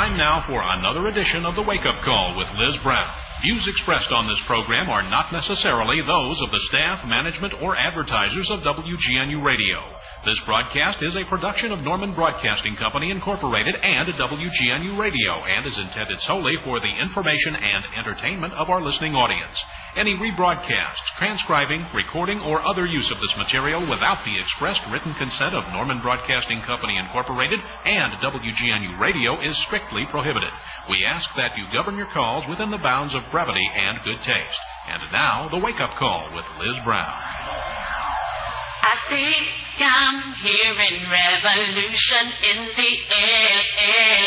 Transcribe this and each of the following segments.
Time now for another edition of the Wake Up Call with Liz Brown. Views expressed on this program are not necessarily those of the staff, management, or advertisers of WGNU Radio. This broadcast is a production of Norman Broadcasting Company, Incorporated, and WGNU Radio, and is intended solely for the information and entertainment of our listening audience. Any rebroadcasts, transcribing, recording, or other use of this material without the expressed written consent of Norman Broadcasting Company, Incorporated, and WGNU Radio is strictly prohibited. We ask that you govern your calls within the bounds of brevity and good taste. And now, the Wake Up Call with Liz Brown. I think I'm hearing revolution in the air.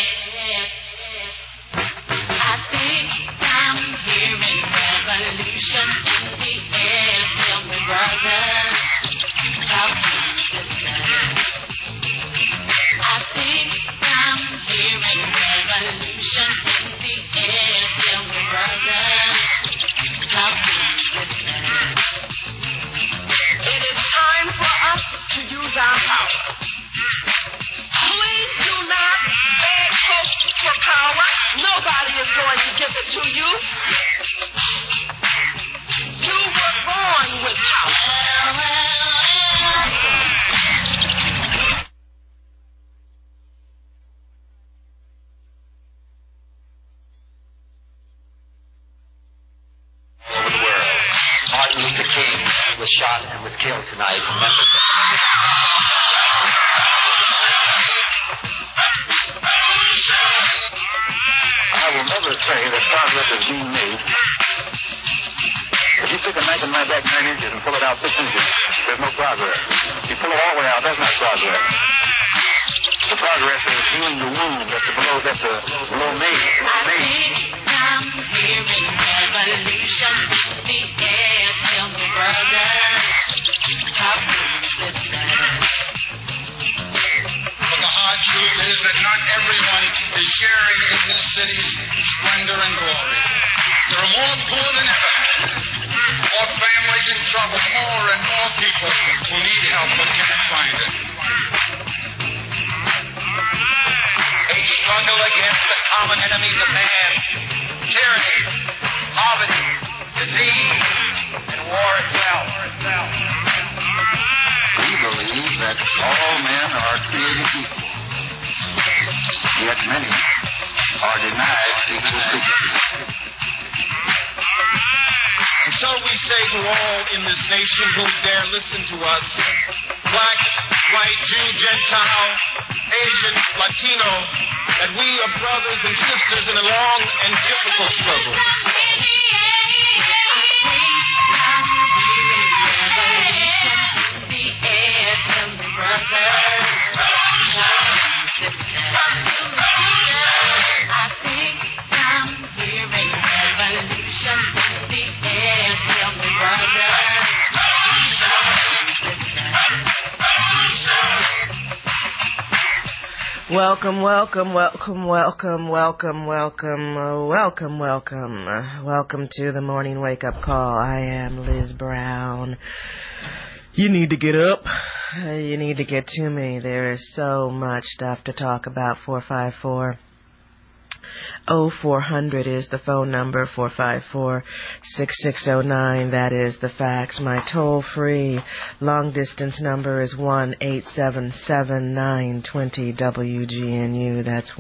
I think I'm hearing revolution in the air. Tell me, brother, how to listen. I think I'm hearing revolution in the air. Tell me, brother, how to listen. It is time for us to use our power. Please do not beg folks for power. Nobody is going to give it to you. You were born with power. Martin Luther King was shot and was killed tonight in Memphis. I will never say that progress is being made. If you take a knife in my back 9 inches and pull it out 6 inches, there's no progress. If you pull it all the way out, that's not progress. The progress is healing the wound that's below me. I think I'm hearing revolution in the air. Tell me, brother, how to listen. But the hard truth is that not everyone is sharing in this city's splendor and glory. There are more poor than ever, more families in trouble, more and more people who need help but can't find it. A struggle against the common enemies of man, tyranny, poverty, disease, and war itself. We believe that all men are created equal, yet many are denied equal dignity. And so we say to all in this nation who dare listen to us, black, white, Jew, Gentile, Asian, Latino, that we are brothers and sisters in a long and difficult struggle. Welcome to the morning wake-up call. I am Liz Brown. You need to get up. You need to get to me. There is so much stuff to talk about. 454-0400 is the phone number. 454-6609. That is the fax. My toll-free long-distance number is 1-877-920-WGNU. That's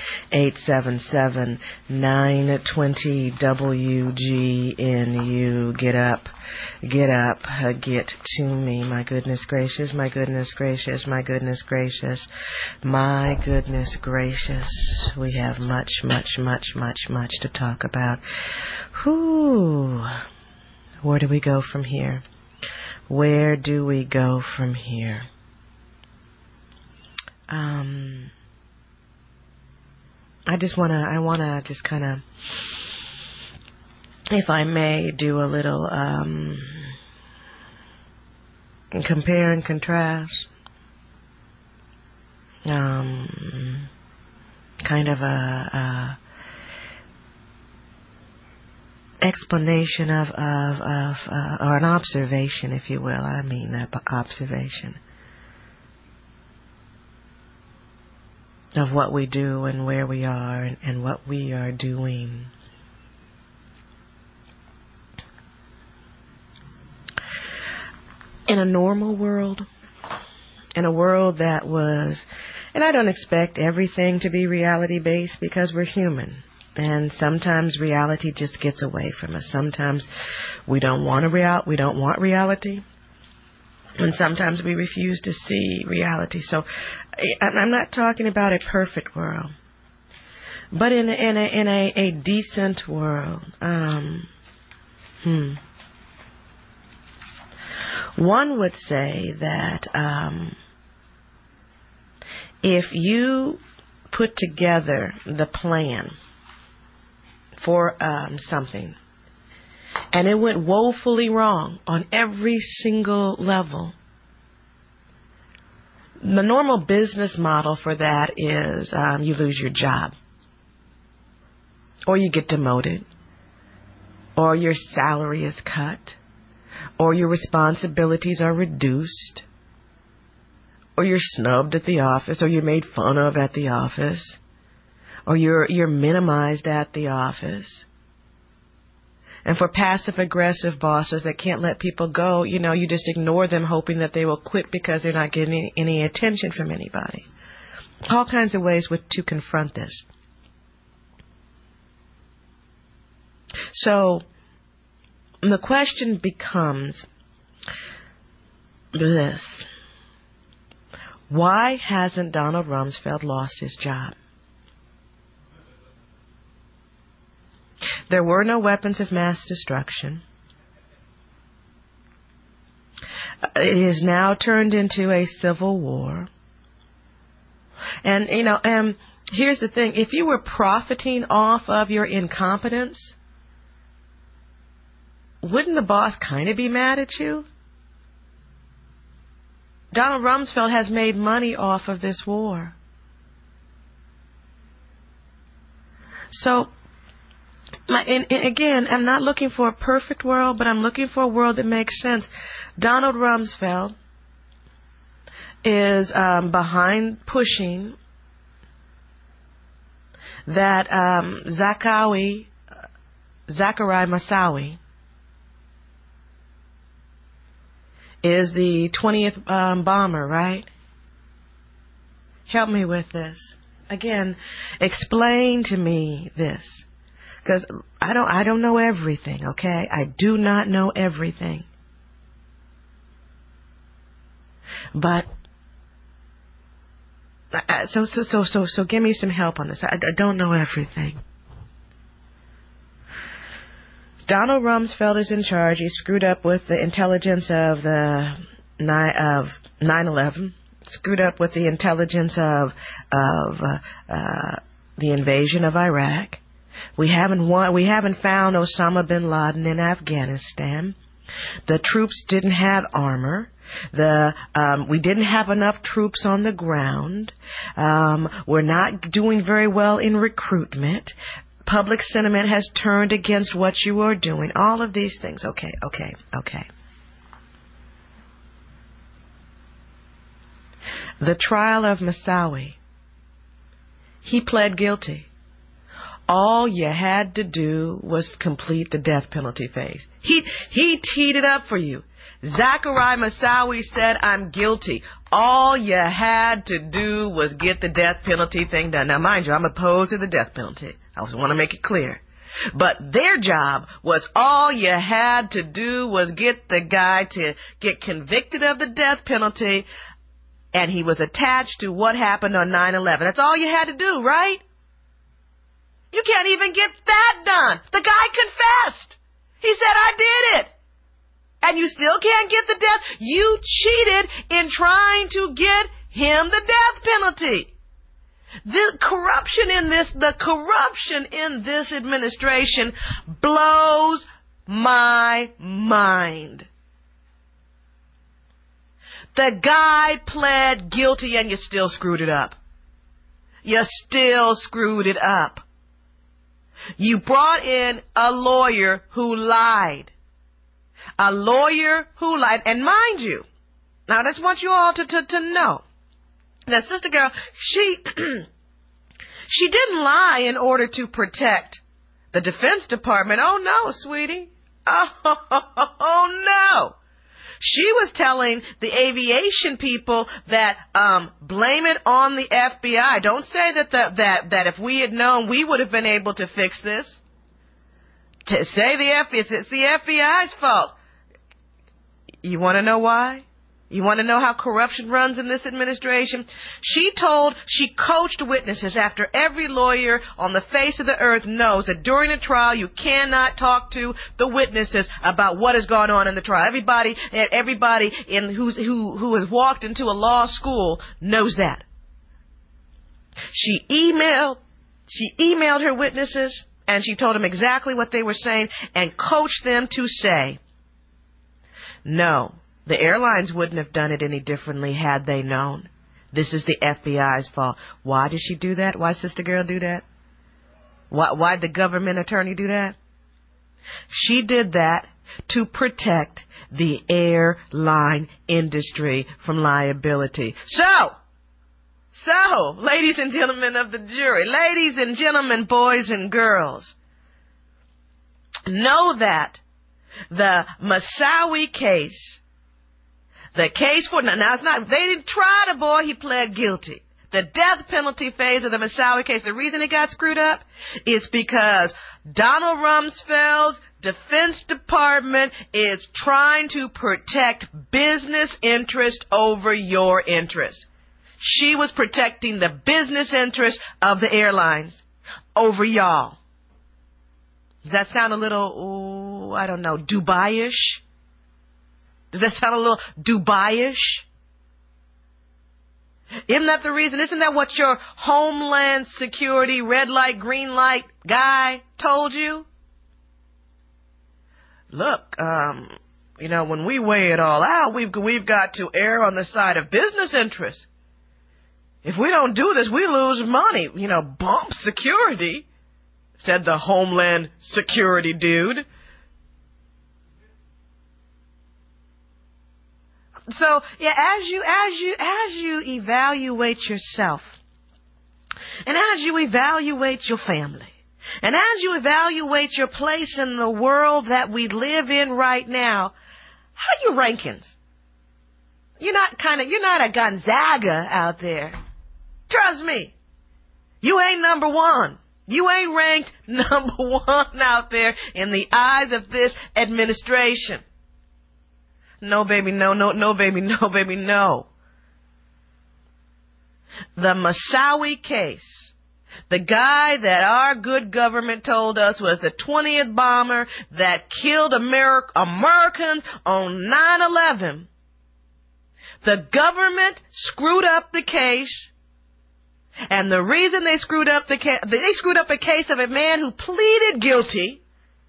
1-877-920-WGNU. Get up, get to me. My goodness gracious, my goodness gracious, my goodness gracious, my goodness gracious. We have much to talk about. Where do we go from here? Where do we go from here? I wanna just kind of, if I may, do a little compare and contrast. Kind of a explanation of or an observation, if you will. I mean, observation of what we do and where we are and what we are doing. In a normal world, in a world that was, and I don't expect everything to be reality-based because we're human. And sometimes reality just gets away from us. Sometimes we don't want reality. And sometimes we refuse to see reality. So I'm not talking about a perfect world, but in a decent world. One would say that if you put together the plan for something, and it went woefully wrong on every single level, the normal business model for that is you lose your job, or you get demoted, or your salary is cut, or your responsibilities are reduced, or you're snubbed at the office, or you're made fun of at the office, or you're minimized at the office. And for passive-aggressive bosses that can't let people go, you just ignore them hoping that they will quit because they're not getting any attention from anybody. All kinds of ways to confront this. So the question becomes this. Why hasn't Donald Rumsfeld lost his job? There were no weapons of mass destruction. It has now turned into a civil war. And, here's the thing. If you were profiting off of your incompetence, wouldn't the boss kind of be mad at you? Donald Rumsfeld has made money off of this war. So, and again, I'm not looking for a perfect world, but I'm looking for a world that makes sense. Donald Rumsfeld is behind pushing that Zachary Moussaoui is the 20th bomber, right? Help me with this. Again, explain to me this. Because I don't know everything, okay? I do not know everything. But so give me some help on this. I don't know everything. Donald Rumsfeld is in charge. He screwed up with the intelligence of 9/11. Screwed up with the intelligence of the invasion of Iraq. We haven't found Osama bin Laden in Afghanistan. The troops didn't have armor. We didn't have enough troops on the ground. We're not doing very well in recruitment. Public sentiment has turned against what you are doing. All of these things. Okay. The trial of Moussaoui. He pled guilty. All you had to do was complete the death penalty phase. He teed it up for you. Zachary Moussaoui said, I'm guilty. All you had to do was get the death penalty thing done. Now, mind you, I'm opposed to the death penalty. I just want to make it clear. But their job was all you had to do was get the guy to get convicted of the death penalty, and he was attached to what happened on 9/11. That's all you had to do, right? You can't even get that done. The guy confessed. He said, I did it. And you still can't get the death. You cheated in trying to get him the death penalty. The corruption in this administration blows my mind. The guy pled guilty and you still screwed it up. You still screwed it up. You brought in a lawyer who lied. A lawyer who lied. And mind you, now I just want you all to know that Sister Girl, She didn't lie in order to protect the Defense Department. Oh, no, sweetie. Oh, no. She was telling the aviation people that blame it on the FBI. Don't say that if we had known, we would have been able to fix this. To say it's the FBI's fault. You want to know why? You want to know how corruption runs in this administration? She coached witnesses after every lawyer on the face of the earth knows that during a trial you cannot talk to the witnesses about what has gone on in the trial. Everybody who has walked into a law school knows that. She emailed her witnesses and she told them exactly what they were saying and coached them to say, no. The airlines wouldn't have done it any differently had they known. This is the FBI's fault. Why did she do that? Why Sister Girl do that? Why did the government attorney do that? She did that to protect the airline industry from liability. So, ladies and gentlemen of the jury, ladies and gentlemen, boys and girls, know that the Moussaoui case, the case for, now it's not, they didn't try the boy, he pled guilty. The death penalty phase of the Moussaoui case, the reason it got screwed up is because Donald Rumsfeld's Defense Department is trying to protect business interest over your interest. She was protecting the business interest of the airlines over y'all. Does that sound a little, I don't know, Dubai-ish? Does that sound a little Dubai-ish? Isn't that the reason? Isn't that what your Homeland Security red light, green light guy told you? Look, when we weigh it all out, we've got to err on the side of business interests. If we don't do this, we lose money. Bump security, said the Homeland Security dude. So, yeah, as you evaluate yourself, and as you evaluate your family, and as you evaluate your place in the world that we live in right now, how are your rankings? You're not a Gonzaga out there. Trust me. You ain't number one. You ain't ranked number one out there in the eyes of this administration. No, baby, no, baby, no, baby, no. The Moussaoui case, the guy that our good government told us was the 20th bomber that killed Americans on 9/11, the government screwed up the case, and the reason they screwed up a case of a man who pleaded guilty.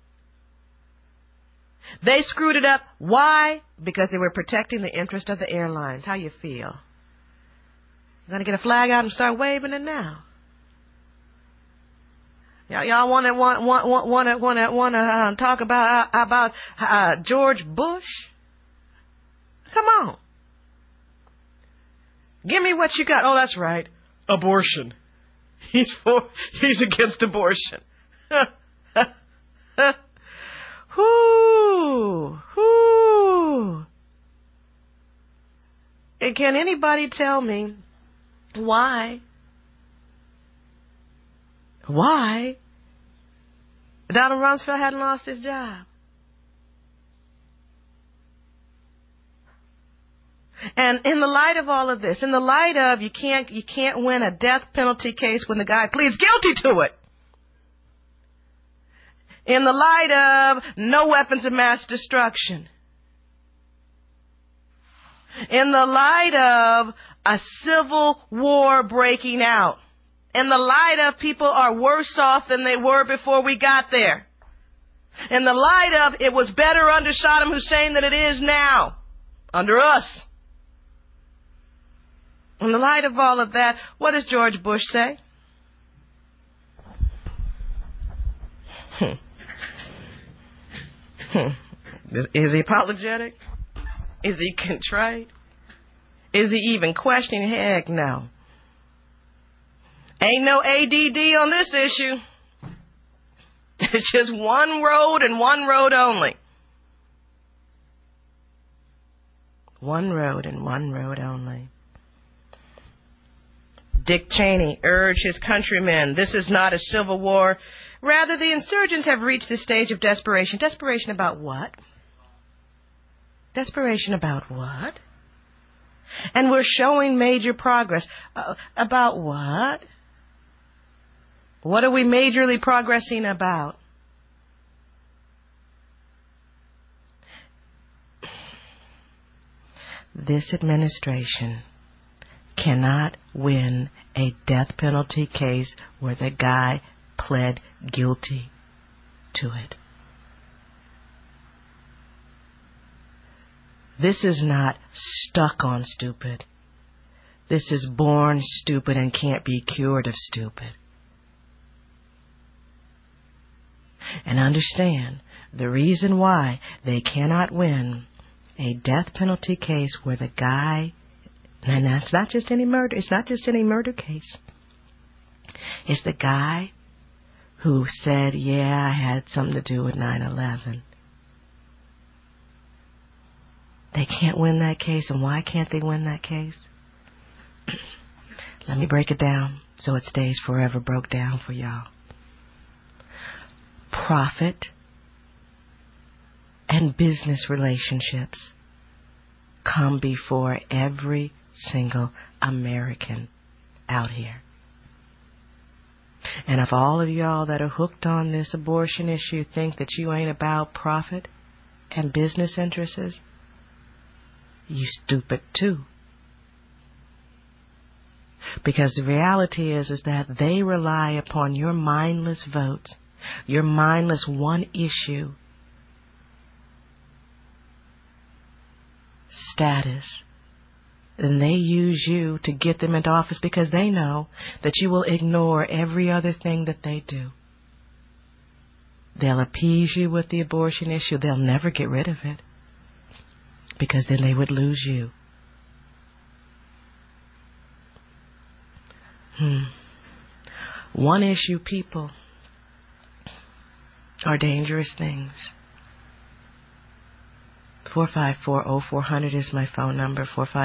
They screwed it up. Why? Because they were protecting the interest of the airlines. How you feel? You gonna get a flag out and start waving it now? Y'all want to talk about George Bush? Come on. Give me what you got. Oh, that's right. Abortion. He's against abortion. Whoo. And can anybody tell me why Donald Rumsfeld hadn't lost his job? And in the light of all of this, in the light of you can't win a death penalty case when the guy pleads guilty to it. In the light of no weapons of mass destruction. In the light of a civil war breaking out. In the light of people are worse off than they were before we got there. In the light of it was better under Saddam Hussein than it is now. Under us. In the light of all of that, what does George Bush say? Is he apologetic? Is he contrite? Is he even questioning? Heck no. Ain't no ADD on this issue. It's just one road and one road only. One road and one road only. Dick Cheney urged his countrymen, this is not a civil war. Rather, the insurgents have reached a stage of desperation. Desperation about what? Desperation about what? And we're showing major progress. About what? What are we majorly progressing about? This administration cannot win a death penalty case where the guy pled guilty to it. This is not stuck on stupid. This is born stupid and can't be cured of stupid. And understand, the reason why they cannot win a death penalty case where the guy, and that's not just any murder, it's not just any murder case. It's the guy who said, yeah, I had something to do with 9/11. They can't win that case. And why can't they win that case? Let me break it down so it stays forever broke down for y'all. Profit and business relationships come before every single American out here. And if all of y'all that are hooked on this abortion issue think that you ain't about profit and business interests, you stupid too. Because the reality is that they rely upon your mindless votes, your mindless one issue status. And they use you to get them into office because they know that you will ignore every other thing that they do. They'll appease you with the abortion issue. They'll never get rid of it because then they would lose you. One issue people are dangerous things. 454-0400 is my phone number.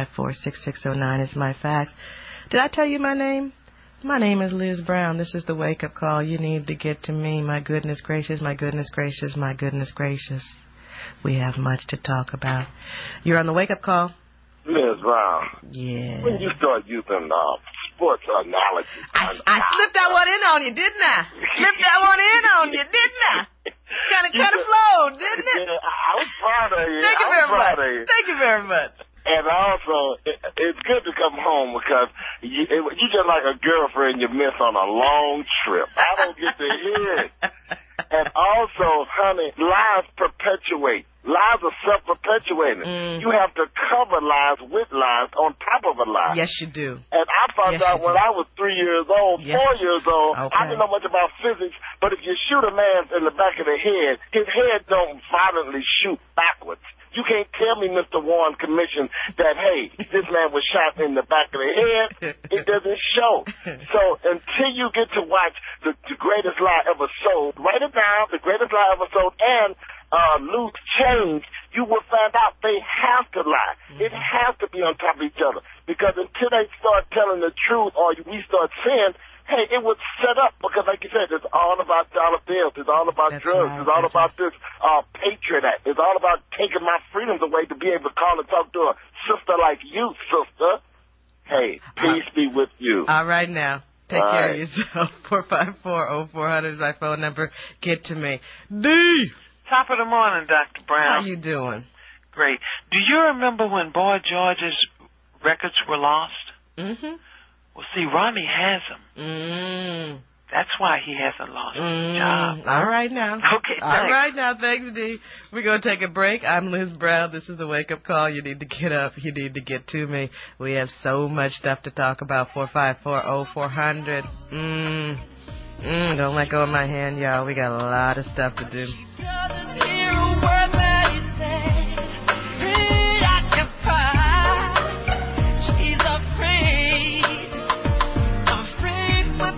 454-6609 is my fax. Did I tell you my name? My name is Liz Brown. This is the wake-up call. You need to get to me. My goodness gracious, my goodness gracious, my goodness gracious. We have much to talk about. You're on the wake-up call. Liz Brown. Yeah. When you start using sports analogies. I slipped that one in on you, didn't I? Slipped that one in on you, didn't I? Kind of flowed, didn't it? Yeah, I was proud of you. Thank you very much. Thank you very much. And also, it's good to come home because you just like a girlfriend you miss on a long trip. I don't get to hear it. And also, honey, lies perpetuate. Lies are self-perpetuating. You have to cover lies with lies on top of a lie. Yes, you do. And I found out when I was 3 years old, 4 years old, I didn't know much about physics, but if you shoot a man in the back of the head, his head don't violently shoot backwards. You can't tell me, Mr. Warren Commission, that, hey, this man was shot in the back of the head. It doesn't show. So until you get to watch the greatest lie ever sold, write it down, the greatest lie ever sold, and loose change, you will find out they have to lie. It has to be on top of each other. Because until they start telling the truth or we start saying, hey, it was set up because, like you said, it's all about dollar bills. It's all about drugs. It's all about this Patriot Act. It's all about taking my freedoms away to be able to call and talk to a sister like you, sister. Hey, peace be with you. All right now. Take care of yourself. 454-0400 is my phone number. Get to me. D. Top of the morning, Dr. Brown. How you doing? Great. Do you remember when Boy George's records were lost? Mm-hmm. Well, see, Ronnie has them. That's why he hasn't lost his job. All right now. Okay, thanks. All right now. Thanks, D. We're going to take a break. I'm Liz Brown. This is the wake-up call. You need to get up. You need to get to me. We have so much stuff to talk about. 454-0400. Don't let go of my hand, y'all. We got a lot of stuff to do. She's afraid with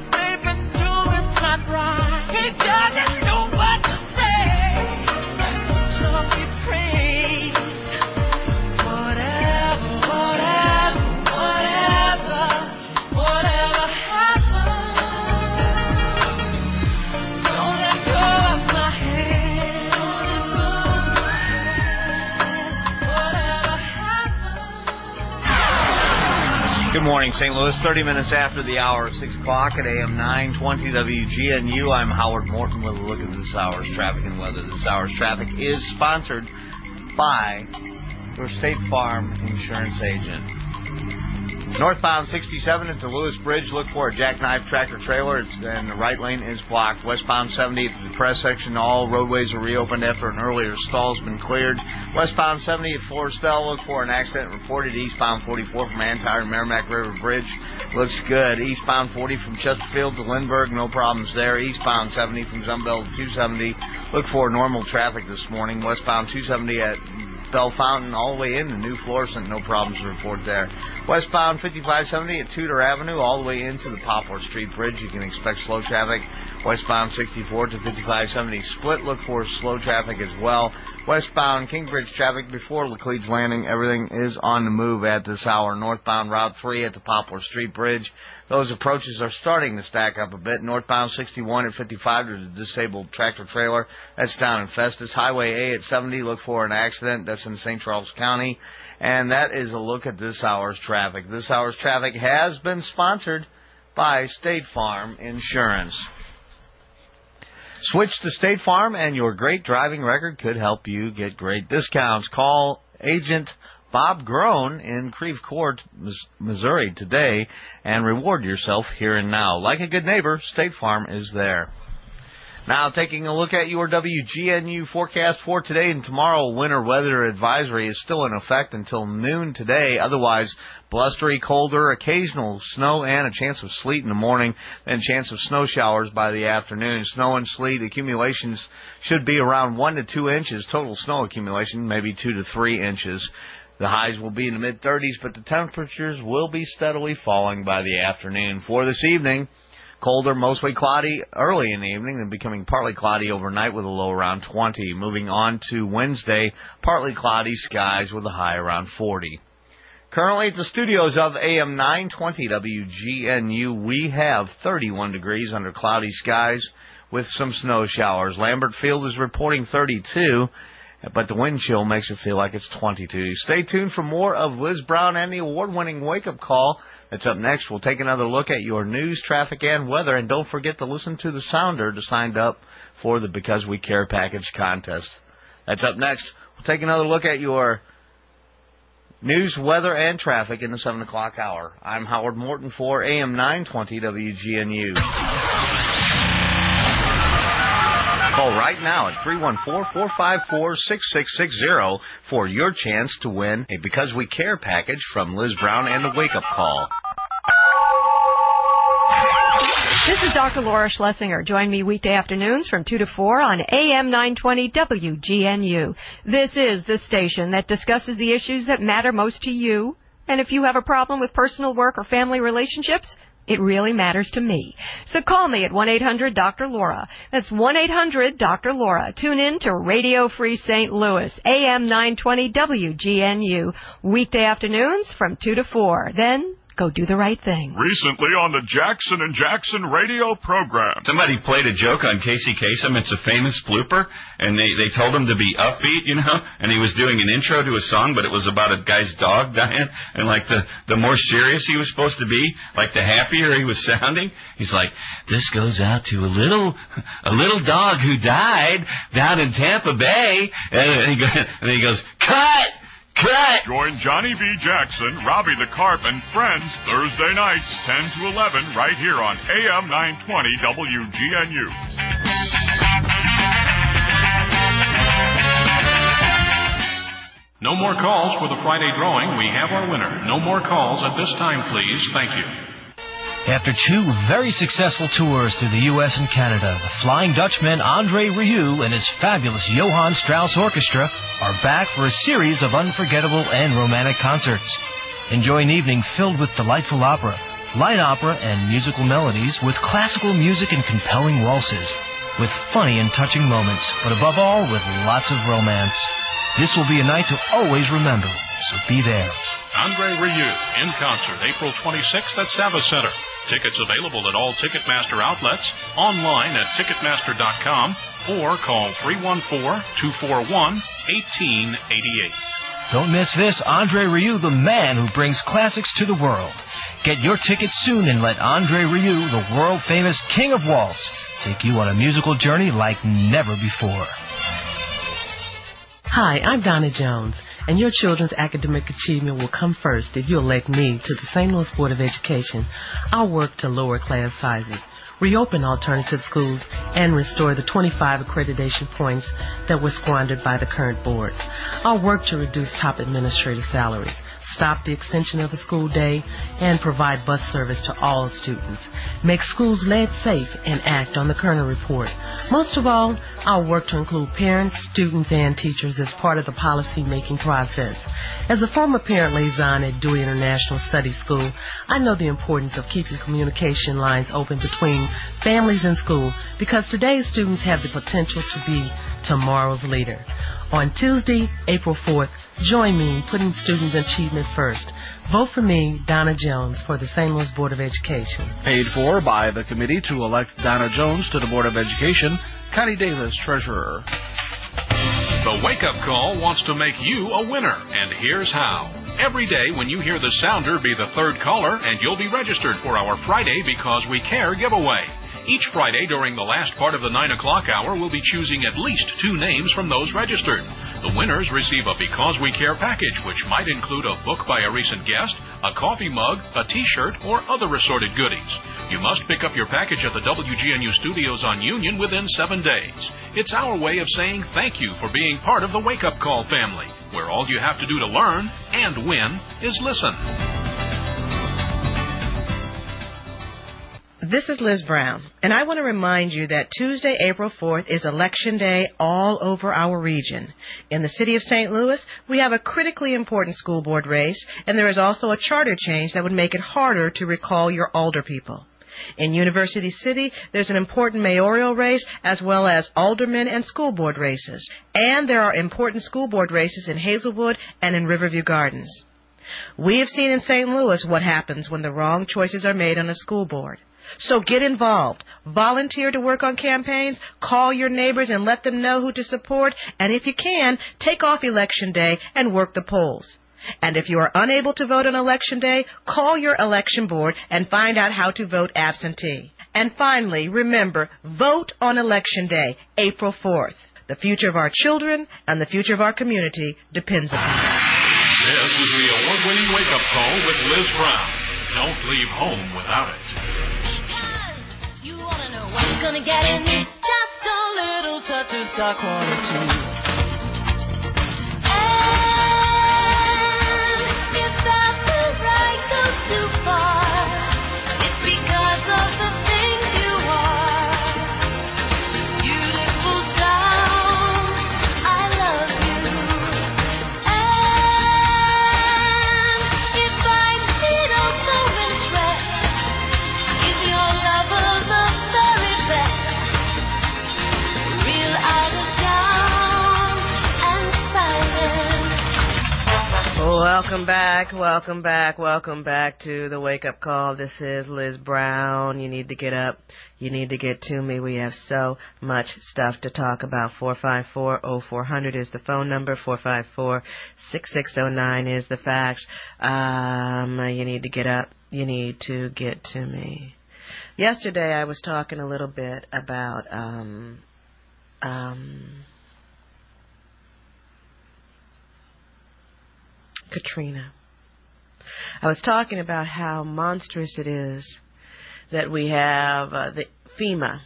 Good morning, St. Louis. 30 minutes after the hour, 6 o'clock at AM 920 WGNU. I'm Howard Morton with a look at this hour's traffic and weather. This hour's traffic is sponsored by your State Farm insurance agent. Northbound 67 at the Lewis Bridge, look for a jackknife tractor trailer, and the right lane is blocked. Westbound 70 at the press section, all roadways are reopened after an earlier stall has been cleared. Westbound 70 at Florestel, look for an accident reported. Eastbound 44 from Antire to Merrimack River Bridge, looks good. Eastbound 40 from Chesterfield to Lindbergh, no problems there. Eastbound 70 from Zumbell to 270, look for normal traffic this morning. Westbound 270 at Bell Fountain all the way into New Florissant, no problems to report there. Westbound 5570 at Tudor Avenue all the way into the Poplar Street Bridge. You can expect slow traffic. Westbound 64 to 5570 split, look for slow traffic as well. Westbound Kingbridge traffic before Laclede's Landing, everything is on the move at this hour. Northbound Route 3 at the Poplar Street Bridge, those approaches are starting to stack up a bit. Northbound 61 at 55 to the disabled tractor trailer, that's down in Festus. Highway A at 70, look for an accident, that's in St. Charles County. And that is a look at this hour's traffic. This hour's traffic has been sponsored by State Farm Insurance. Switch to State Farm and your great driving record could help you get great discounts. Call Agent Bob Groen in Creve Court, Missouri today and reward yourself here and now. Like a good neighbor, State Farm is there. Now, taking a look at your WGNU forecast for today and tomorrow, winter weather advisory is still in effect until noon today. Otherwise, blustery, colder, occasional snow, and a chance of sleet in the morning, then chance of snow showers by the afternoon. Snow and sleet accumulations should be around 1 to 2 inches. Total snow accumulation, maybe 2 to 3 inches. The highs will be in the mid-30s, but the temperatures will be steadily falling by the afternoon. For this evening, colder, mostly cloudy early in the evening, and becoming partly cloudy overnight with a low around 20. Moving on to Wednesday, partly cloudy skies with a high around 40. Currently at the studios of AM 920 WGNU, we have 31 degrees under cloudy skies with some snow showers. Lambert Field is reporting 32, but the wind chill makes it feel like it's 22. Stay tuned for more of Liz Brown and the award-winning wake-up call. That's up next. We'll take another look at your news, traffic, and weather. And don't forget to listen to the sounder to sign up for the Because We Care package contest. That's up next. We'll take another look at your news, weather, and traffic in the 7 o'clock hour. I'm Howard Morton for AM 920 WGNU. Call right now at 314-454-6660 for your chance to win a Because We Care package from Liz Brown and the Wake Up Call. This is Dr. Laura Schlesinger. Join me weekday afternoons from 2 to 4 on AM 920 WGNU. This is the station that discusses the issues that matter most to you. And if you have a problem with personal work or family relationships, it really matters to me. So call me at 1-800-DR-LAURA. That's 1-800-DR-LAURA. Tune in to Radio Free St. Louis, AM 920 WGNU, weekday afternoons from 2 to 4. Then go do the right thing. Recently on the Jackson and Jackson radio program. Somebody played a joke on Casey Kasem. It's a famous blooper, and they told him to be upbeat, and he was doing an intro to a song, but it was about a guy's dog dying, and like the more serious he was supposed to be, like the happier he was sounding, he's like, this goes out to a little dog who died down in Tampa Bay, and he goes, cut! Join Johnny B. Jackson, Robbie the Carp, and friends Thursday nights, 10 to 11, right here on AM 920 WGNU. No more calls for the Friday drawing. We have our winner. No more calls at this time, please. Thank you. After 2 very successful tours through the U.S. and Canada, the Flying Dutchman Andre Rieu and his fabulous Johann Strauss Orchestra are back for a series of unforgettable and romantic concerts. Enjoy an evening filled with delightful opera, light opera, and musical melodies with classical music and compelling waltzes, with funny and touching moments, but above all, with lots of romance. This will be a night to always remember, so be there. Andre Rieu in concert April 26th at Sava Center. Tickets available at all Ticketmaster outlets, online at Ticketmaster.com, or call 314-241-1888. Don't miss this Andre Rieu, the man who brings classics to the world. Get your tickets soon and let Andre Rieu, the world-famous King of Waltz, take you on a musical journey like never before. Hi, I'm Donna Jones, and your children's academic achievement will come first if you elect me to the St. Louis Board of Education. I'll work to lower class sizes, reopen alternative schools, and restore the 25 accreditation points that were squandered by the current board. I'll work to reduce top administrative salaries, stop the extension of the school day, and provide bus service to all students, make schools lead safe, and act on the Kerner Report. Most of all, I'll work to include parents, students, and teachers as part of the policy-making process. As a former parent liaison at Dewey International Study School, I know the importance of keeping communication lines open between families and school because today's students have the potential to be tomorrow's leader. On Tuesday, April 4th, join me in putting student achievement first. Vote for me, Donna Jones, for the St. Louis Board of Education. Paid for by the committee to elect Donna Jones to the Board of Education, Connie Davis, Treasurer. The Wake Up Call wants to make you a winner, and here's how. Every day when you hear the sounder, be the third caller, and you'll be registered for our Friday Because We Care giveaway. Each Friday during the last part of the 9 o'clock hour, we'll be choosing at least 2 names from those registered. The winners receive a Because We Care package, which might include a book by a recent guest, a coffee mug, a T-shirt, or other assorted goodies. You must pick up your package at the WGNU studios on Union within 7 days. It's our way of saying thank you for being part of the Wake Up Call family, where all you have to do to learn and win is listen. This is Liz Brown, and I want to remind you that Tuesday, April 4th is Election Day all over our region. In the city of St. Louis, we have a critically important school board race, and there is also a charter change that would make it harder to recall your alder people. In University City, there's an important mayoral race as well as aldermen and school board races. And there are important school board races in Hazelwood and in Riverview Gardens. We have seen in St. Louis what happens when the wrong choices are made on a school board. So get involved. Volunteer to work on campaigns. Call your neighbors and let them know who to support. And if you can, take off Election Day and work the polls. And if you are unable to vote on Election Day, call your election board and find out how to vote absentee. And finally, remember, vote on Election Day, April 4th. The future of our children and the future of our community depends upon it. This is the award-winning wake-up call with Liz Brown. Don't leave home without it. What's gonna get in me? Just a little touch of star quality. And if that the ride goes too far, it's because of the things you are. Beautiful town, I love you. And if I need a moment's rest, give your lover the very best. Real out of town and silent. Welcome back to the Wake Up Call. This is Liz Brown. You need to get up. You need to get to me. We have so much stuff to talk about. 454-0400 is the phone number. 454-6609 is the fax. You need to get up. You need to get to me. Yesterday I was talking a little bit about Katrina. I was talking about how monstrous it is that we have the FEMA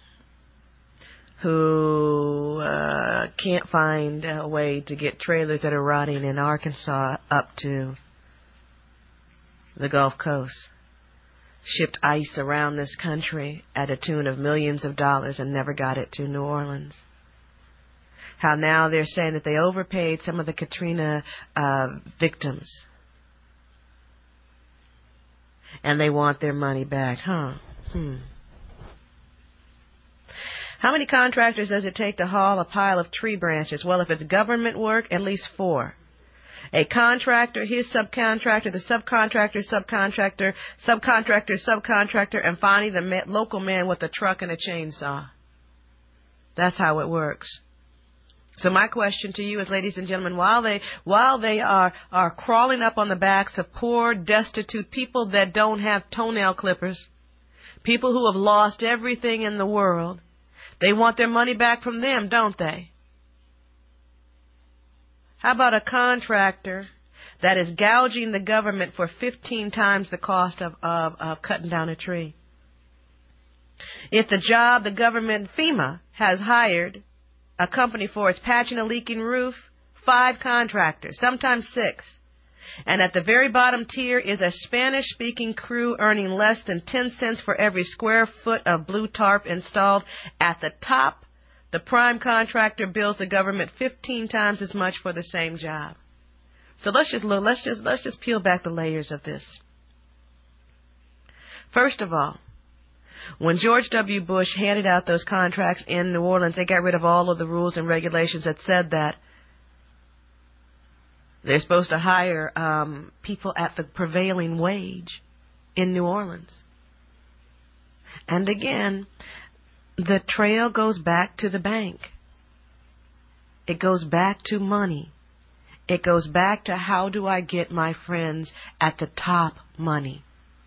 who can't find a way to get trailers that are rotting in Arkansas up to the Gulf Coast. Shipped ice around this country at a tune of millions of dollars and never got it to New Orleans. How now they're saying that they overpaid some of the Katrina victims. And they want their money back, huh? How many contractors does it take to haul a pile of tree branches? Well, if it's government work, at least 4. A contractor, his subcontractor, the subcontractor, and finally the local man with a truck and a chainsaw. That's how it works. So my question to you is, ladies and gentlemen, while they are crawling up on the backs of poor, destitute people that don't have toenail clippers, people who have lost everything in the world, they want their money back from them, don't they? How about a contractor that is gouging the government for 15 times the cost of cutting down a tree? If the job the government, FEMA, has hired a company for is patching a leaking roof, 5 contractors, sometimes 6. And at the very bottom tier is a Spanish-speaking crew earning less than 10 cents for every square foot of blue tarp installed. At the top, the prime contractor bills the government 15 times as much for the same job. So let's just peel back the layers of this. First of all, when George W. Bush handed out those contracts in New Orleans, they got rid of all of the rules and regulations that said that they're supposed to hire people at the prevailing wage in New Orleans. And again, the trail goes back to the bank. It goes back to money. It goes back to how do I get my friends at the top money.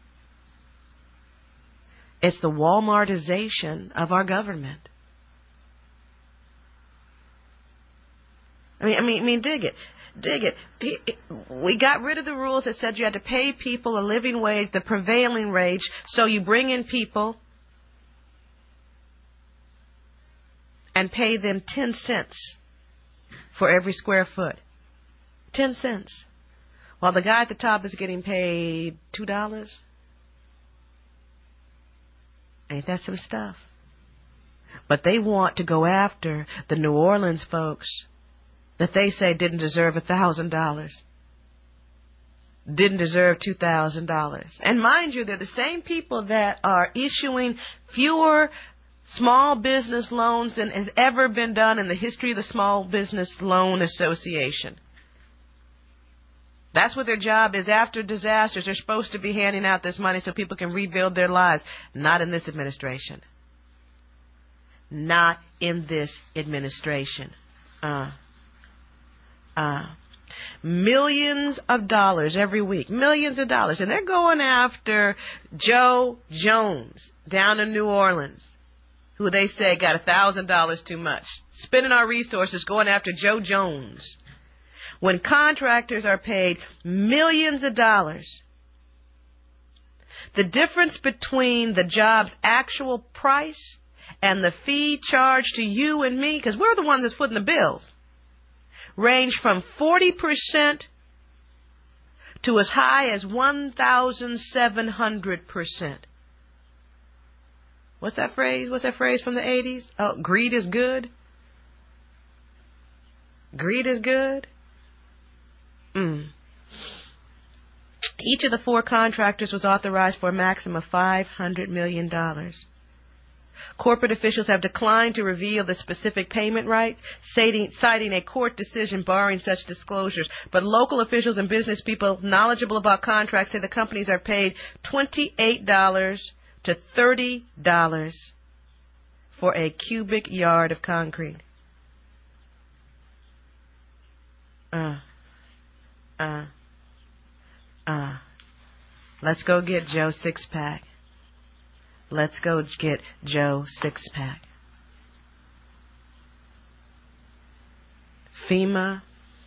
It's the Walmartization of our government. I mean, dig it. Dig it. We got rid of the rules that said you had to pay people a living wage, the prevailing wage, so you bring in people and pay them 10 cents for every square foot. 10 cents. While the guy at the top is getting paid $2. Ain't that some stuff? But they want to go after the New Orleans folks that they say didn't deserve $1,000, didn't deserve $2,000. And mind you, they're the same people that are issuing fewer small business loans than has ever been done in the history of the Small Business Loan Association. That's what their job is. After disasters, they're supposed to be handing out this money so people can rebuild their lives. Not in this administration. Not in this administration. Millions of dollars every week. Millions of dollars. And they're going after Joe Jones down in New Orleans, who they say got $1,000 too much. Spending our resources going after Joe Jones, when contractors are paid millions of dollars. The difference between the job's actual price and the fee charged to you and me, because we're the ones that's footing the bills, range from 40% to as high as 1,700%. What's that phrase? What's that phrase from the 80s? Oh, greed is good. Greed is good. Each of the 4 contractors was authorized for a maximum of $500 million. Corporate officials have declined to reveal the specific payment rights, citing a court decision barring such disclosures. But local officials and business people knowledgeable about contracts say the companies are paid $28 to $30 for a cubic yard of concrete. Let's go get Joe six-pack. Let's go get Joe six-pack. FEMA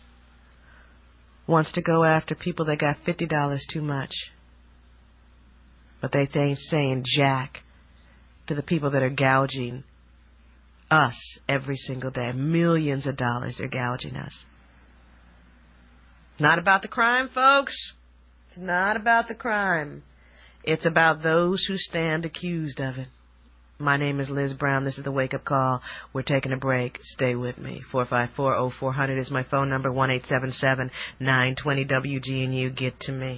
wants to go after people that got $50 too much. But they ain't saying jack to the people that are gouging us every single day. Millions of dollars they're gouging us. It's not about the crime, folks. It's not about the crime. It's about those who stand accused of it. My name is Liz Brown. This is the Wake Up Call. We're taking a break. Stay with me. 454-0400 is my phone number. 1-877-920-WGNU. Get to me.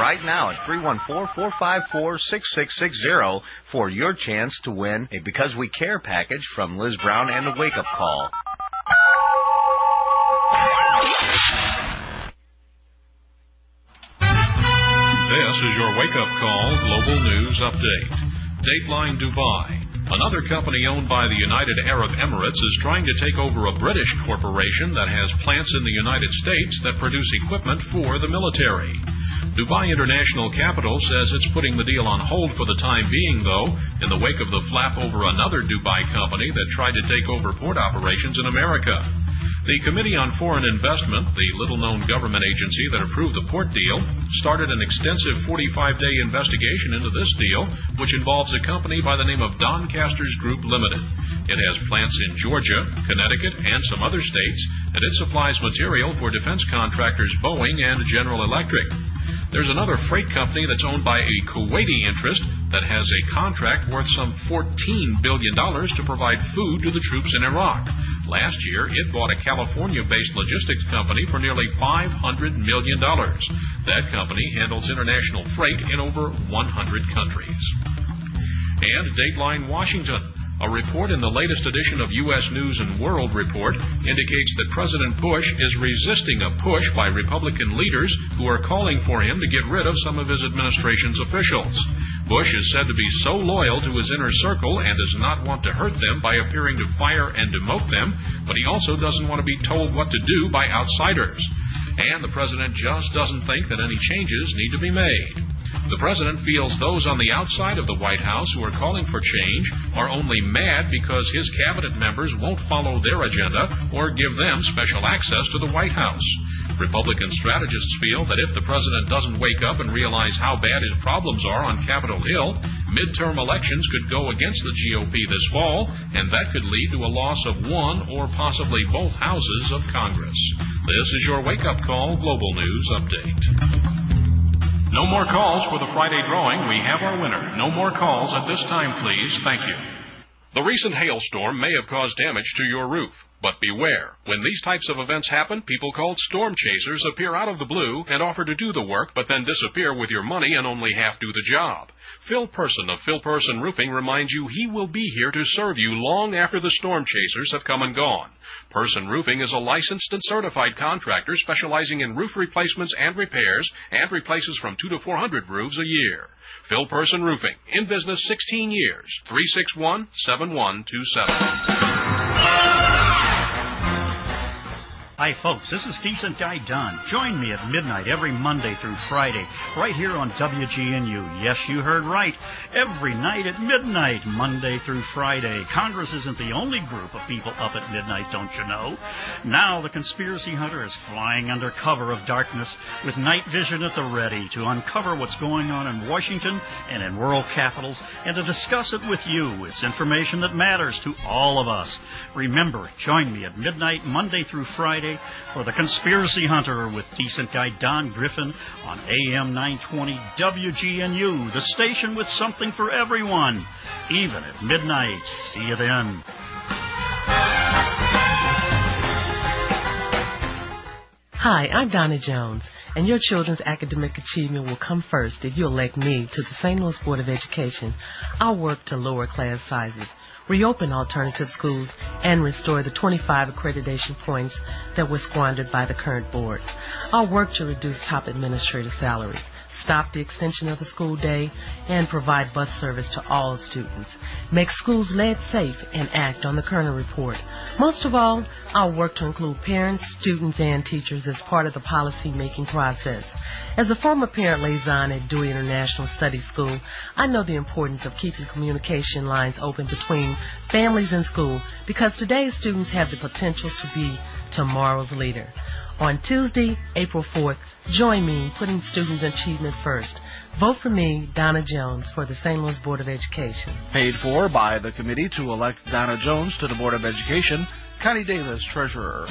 right now at 314-454-6660 for your chance to win a Because We Care package from Liz Brown and the Wake Up Call. This is your Wake Up Call Global News Update. Dateline Dubai. Another company owned by the United Arab Emirates is trying to take over a British corporation that has plants in the United States that produce equipment for the military. Dubai International Capital says it's putting the deal on hold for the time being, though, in the wake of the flap over another Dubai company that tried to take over port operations in America. The Committee on Foreign Investment, the little-known government agency that approved the port deal, started an extensive 45-day investigation into this deal, which involves a company by the name of Doncasters Group Limited. It has plants in Georgia, Connecticut, and some other states, and it supplies material for defense contractors Boeing and General Electric. There's another freight company that's owned by a Kuwaiti interest that has a contract worth some $14 billion to provide food to the troops in Iraq. Last year, it bought a California-based logistics company for nearly $500 million. That company handles international freight in over 100 countries. And Dateline Washington. A report in the latest edition of U.S. News & World Report indicates that President Bush is resisting a push by Republican leaders who are calling for him to get rid of some of his administration's officials. Bush is said to be so loyal to his inner circle and does not want to hurt them by appearing to fire and demote them, but he also doesn't want to be told what to do by outsiders. And the president just doesn't think that any changes need to be made. The president feels those on the outside of the White House who are calling for change are only mad because his cabinet members won't follow their agenda or give them special access to the White House. Republican strategists feel that if the president doesn't wake up and realize how bad his problems are on Capitol Hill, midterm elections could go against the GOP this fall, and that could lead to a loss of one or possibly both houses of Congress. This is your Wake Up Call Global News Update. No more calls for the Friday drawing. We have our winner. No more calls at this time, please. Thank you. The recent hailstorm may have caused damage to your roof, but beware. When these types of events happen, people called storm chasers appear out of the blue and offer to do the work, but then disappear with your money and only half do the job. Phil Person of Phil Person Roofing reminds you he will be here to serve you long after the storm chasers have come and gone. Person Roofing is a licensed and certified contractor specializing in roof replacements and repairs and replaces from 200 to 400 roofs a year. Phil Person Roofing, in business 16 years, 361-7127. Hi, folks. This is Decent Guy Dunn. Join me at midnight every Monday through Friday, right here on WGNU. Yes, you heard right. Every night at midnight, Monday through Friday. Congress isn't the only group of people up at midnight, don't you know? Now the conspiracy hunter is flying under cover of darkness with night vision at the ready to uncover what's going on in Washington and in world capitals and to discuss it with you. It's information that matters to all of us. Remember, join me at midnight, Monday through Friday, for the Conspiracy Hunter with Decent Guy Don Griffin on AM 920 WGNU, the station with something for everyone, even at midnight. See you then. Hi, I'm Donna Jones, and your children's academic achievement will come first if you elect me to the St. Louis Board of Education. I'll work to lower class sizes, reopen alternative schools, and restore the 25 accreditation points that were squandered by the current board. I'll work to reduce top administrative salaries, stop the extension of the school day, and provide bus service to all students, make schools lead safe, and act on the Kerner Report. Most of all, I'll work to include parents, students, and teachers as part of the policy-making process. As a former parent liaison at Dewey International Study School, I know the importance of keeping communication lines open between families and school because today's students have the potential to be tomorrow's leader. On Tuesday, April 4th, join me in putting students' achievement first. Vote for me, Donna Jones, for the St. Louis Board of Education. Paid for by the committee to elect Donna Jones to the Board of Education, Connie Davis, Treasurer.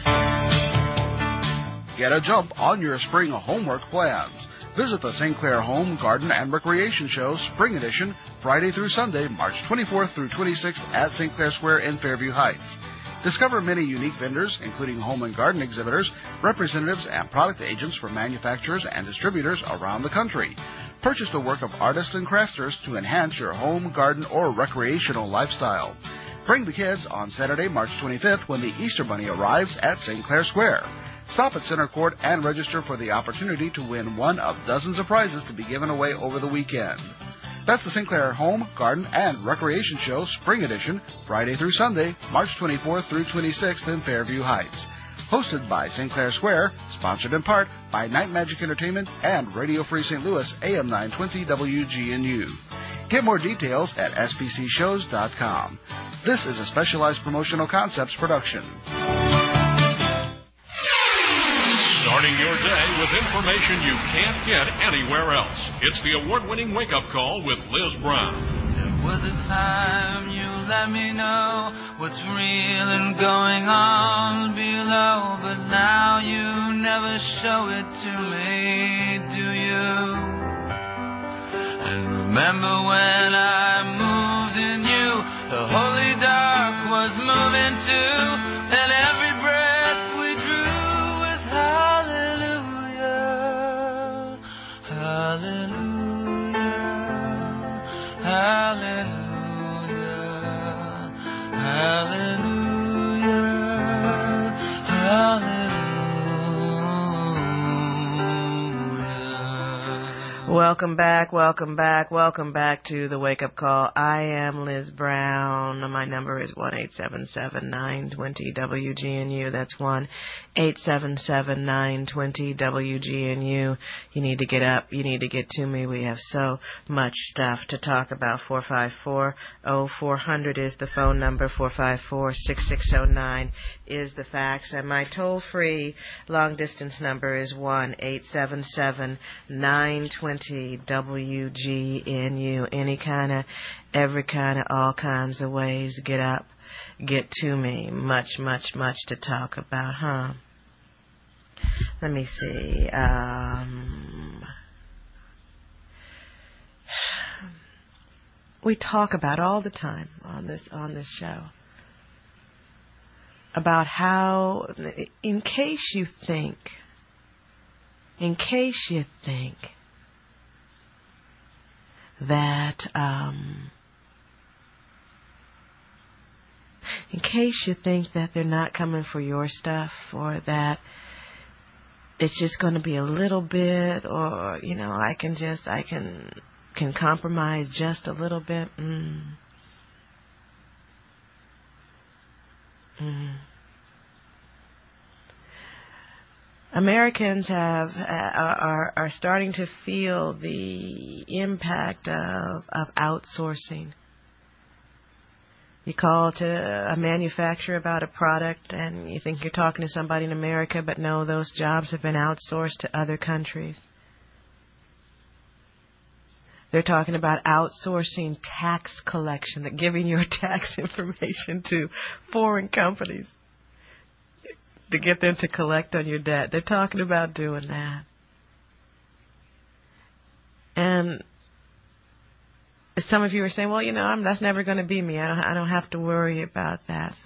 Get a jump on your spring homework plans. Visit the St. Clair Home, Garden, and Recreation Show Spring Edition Friday through Sunday, March 24th through 26th at St. Clair Square in Fairview Heights. Discover many unique vendors, including home and garden exhibitors, representatives, and product agents for manufacturers and distributors around the country. Purchase the work of artists and crafters to enhance your home, garden, or recreational lifestyle. Bring the kids on Saturday, March 25th, when the Easter Bunny arrives at St. Clair Square. Stop at Center Court and register for the opportunity to win one of dozens of prizes to be given away over the weekend. That's the St. Clair Home, Garden, and Recreation Show Spring Edition, Friday through Sunday, March 24th through 26th in Fairview Heights. Hosted by St. Clair Square, sponsored in part by Night Magic Entertainment and Radio Free St. Louis, AM 920 WGNU. Get more details at spcshows.com. This is a Specialized Promotional Concepts production. Starting your day with information you can't get anywhere else. It's the award-winning wake-up call with Liz Brown. There was a time you let me know what's real and going on below, but now you never show it to me, do you? And remember when I moved in you, the holy dark was moving too, and every breath we drew was hallelujah, hallelujah, hallelujah, hallelujah, hallelujah. Welcome back, welcome back, welcome back to the Wake Up Call. I am Liz Brown. My number is 1-877-920-WGNU. That's 1-877-920-WGNU. You need to get up. You need to get to me. We have so much stuff to talk about. 454-0400 is the phone number. 454-6609 is the fax. And my toll-free long-distance number is 1-877-920-WGNU. Any kind of, every kind of, all kinds of ways. Get up, get to me. Much, much, much to talk about, huh? Let me see. We talk about all the time on this show about how, in case you think that, in case you think that they're not coming for your stuff, or that it's just going to be a little bit, or, you know, I can compromise just a little bit. Americans are starting to feel the impact of outsourcing. You call to a manufacturer about a product and you think you're talking to somebody in America, but no, those jobs have been outsourced to other countries. They're talking about outsourcing tax collection, that giving your tax information to foreign companies to get them to collect on your debt. They're talking about doing that. And some of you are saying, well, you know, that's never going to be me. I don't have to worry about that.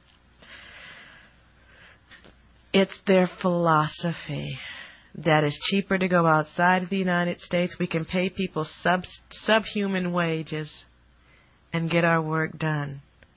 It's their philosophy that it's cheaper to go outside of the United States. We can pay people subhuman wages and get our work done.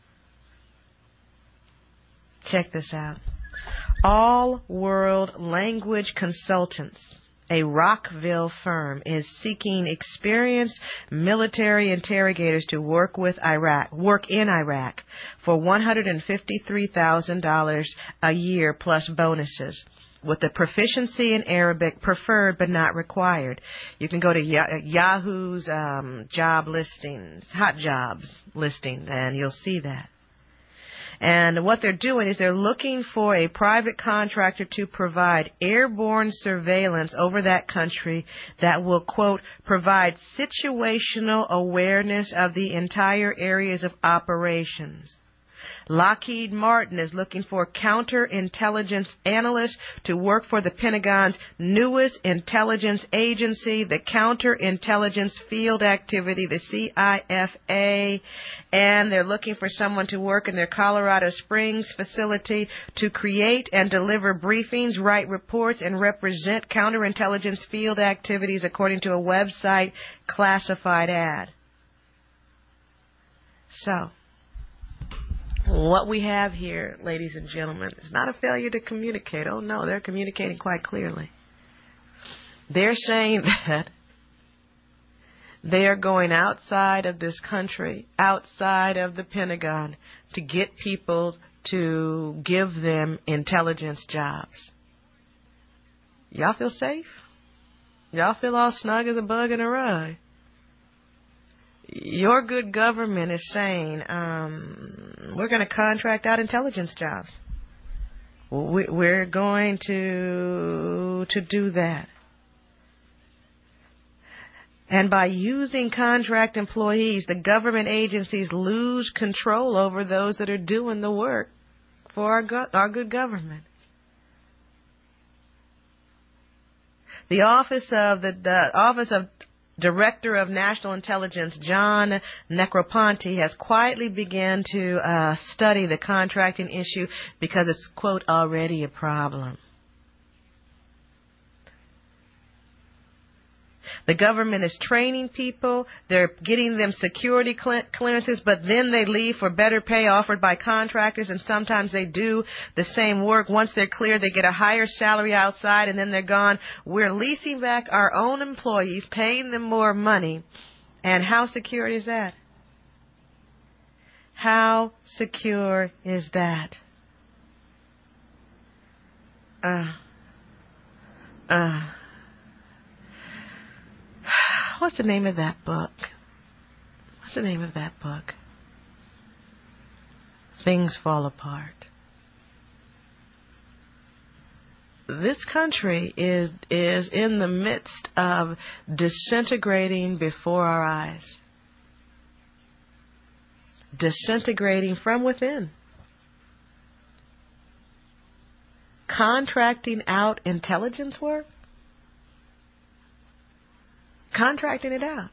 Check this out. All World Language Consultants, a Rockville firm, is seeking experienced military interrogators to work in Iraq for $153,000 a year plus bonuses, with the proficiency in Arabic preferred but not required. You can go to Yahoo's job listings, hot jobs listing, and you'll see that. And what they're doing is they're looking for a private contractor to provide airborne surveillance over that country that will, quote, provide situational awareness of the entire areas of operations. Lockheed Martin is looking for counterintelligence analysts to work for the Pentagon's newest intelligence agency, the Counterintelligence Field Activity, the CIFA. And they're looking for someone to work in their Colorado Springs facility to create and deliver briefings, write reports, and represent counterintelligence field activities according to a website classified ad. So, what we have here, ladies and gentlemen, is not a failure to communicate. Oh, no, they're communicating quite clearly. They're saying that they are going outside of this country, outside of the Pentagon, to get people to give them intelligence jobs. Y'all feel safe? Y'all feel all snug as a bug in a rug? Your good government is saying, we're going to contract out intelligence jobs. We're going to do that. And by using contract employees, the government agencies lose control over those that are doing the work for our good government. The Office of Director of National Intelligence, John Negroponte, has quietly begun to study the contracting issue because it's, quote, already a problem. The government is training people. They're getting them security clearances, but then they leave for better pay offered by contractors, and sometimes they do the same work. Once they're cleared, they get a higher salary outside, and then they're gone. We're leasing back our own employees, paying them more money. And how secure is that? How secure is that? What's the name of that book? What's the name of that book? Things Fall Apart. This country is in the midst of disintegrating before our eyes. Disintegrating from within. Contracting out intelligence work? Contracting it out.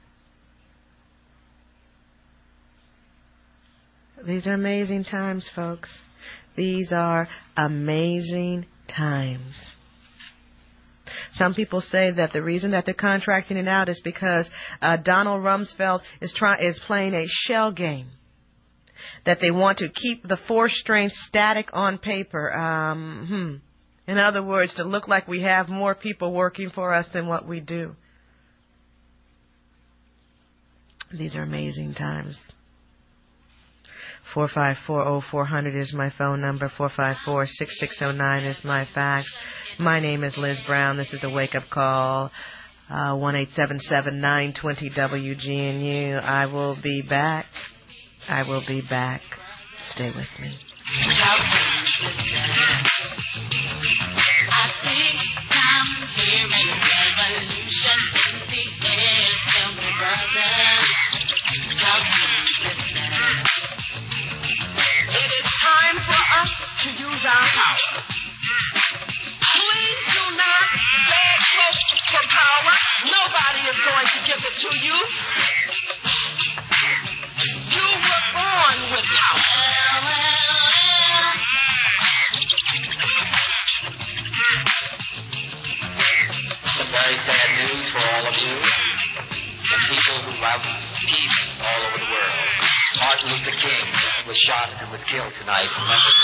These are amazing times, folks. These are amazing times. Some people say that the reason that they're contracting it out is because Donald Rumsfeld is playing a shell game. That they want to keep the force strength static on paper. In other words, to look like we have more people working for us than what we do. These are amazing times. 454-0400 is my phone number. 454-6609 is my fax. My name is Liz Brown. This is the Wake Up Call. 1-877-920-WGNU. I will be back. Stay with me. I think I'm hearing revolution in the air. Tell me, brother, talk to me, listen. It is time for us to use our power. Please do not beg folks for power. Nobody is going to give it to you. You were born with power. Some very sad news for all of you. The people who love peace all over the world. Martin Luther King was shot and was killed tonight in Memphis.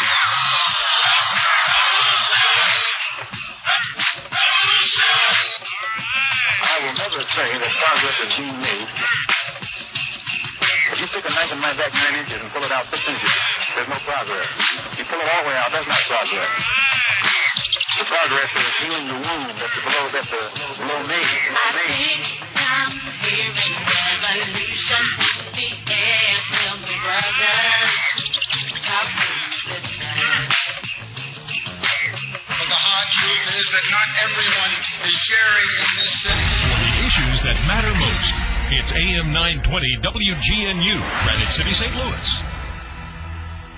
I will never say that progress is being made. If you take a knife and knife back 9 inches and pull it out 6 inches, there's no progress. If you pull it all the way out, that's not progress. The progress is healing the wound that's below me. I think I'm hearing revolution in the air. Tell me, brother, talk to me, listen. But the hard truth is that not everyone is sharing in this city. For the issues that matter most, it's AM 920 WGNU, Granite City, St. Louis.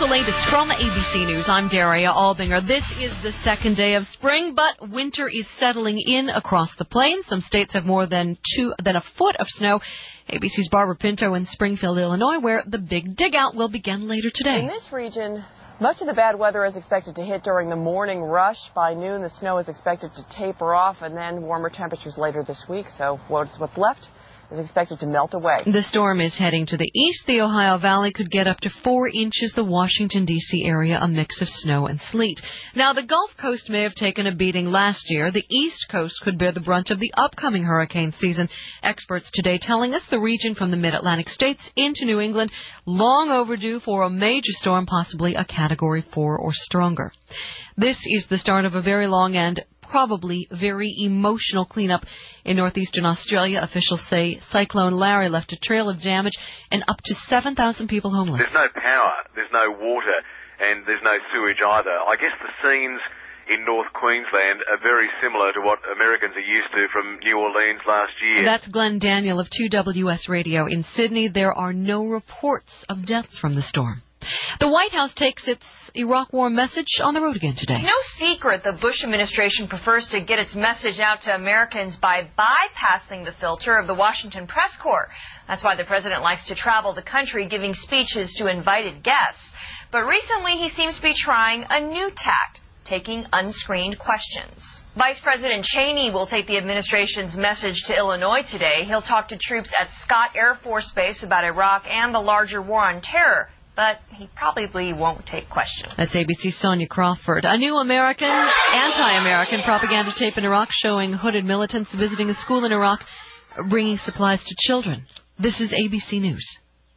the latest from ABC News. I'm Daria Albinger. This is the second day of spring, but winter is settling in across the plains. Some states have more than a foot of snow. ABC's Barbara Pinto in Springfield, Illinois, where the big dig-out will begin later today. In this region, much of the bad weather is expected to hit during the morning rush. By noon, the snow is expected to taper off, and then warmer temperatures later this week. So what's left is expected to melt away. The storm is heading to the east. The Ohio Valley could get up to 4 inches. The Washington, D.C. area, a mix of snow and sleet. Now, the Gulf Coast may have taken a beating last year. The East Coast could bear the brunt of the upcoming hurricane season. Experts today telling us the region from the mid-Atlantic states into New England, long overdue for a major storm, possibly a Category 4 or stronger. This is the start of a very long and probably very emotional cleanup in northeastern Australia. Officials say Cyclone Larry left a trail of damage and up to 7,000 people homeless. There's no power, there's no water, and there's no sewage either. I guess the scenes in North Queensland are very similar to what Americans are used to from New Orleans last year. That's Glenn Daniel of 2WS Radio in Sydney. There are no reports of deaths from the storm. The White House takes its Iraq war message on the road again today. It's no secret the Bush administration prefers to get its message out to Americans by bypassing the filter of the Washington press corps. That's why the president likes to travel the country giving speeches to invited guests. But recently he seems to be trying a new tact, taking unscreened questions. Vice President Cheney will take the administration's message to Illinois today. He'll talk to troops at Scott Air Force Base about Iraq and the larger war on terror. But he probably won't take questions. That's ABC's Sonia Crawford. A new anti-American propaganda tape in Iraq showing hooded militants visiting a school in Iraq, bringing supplies to children. This is ABC News.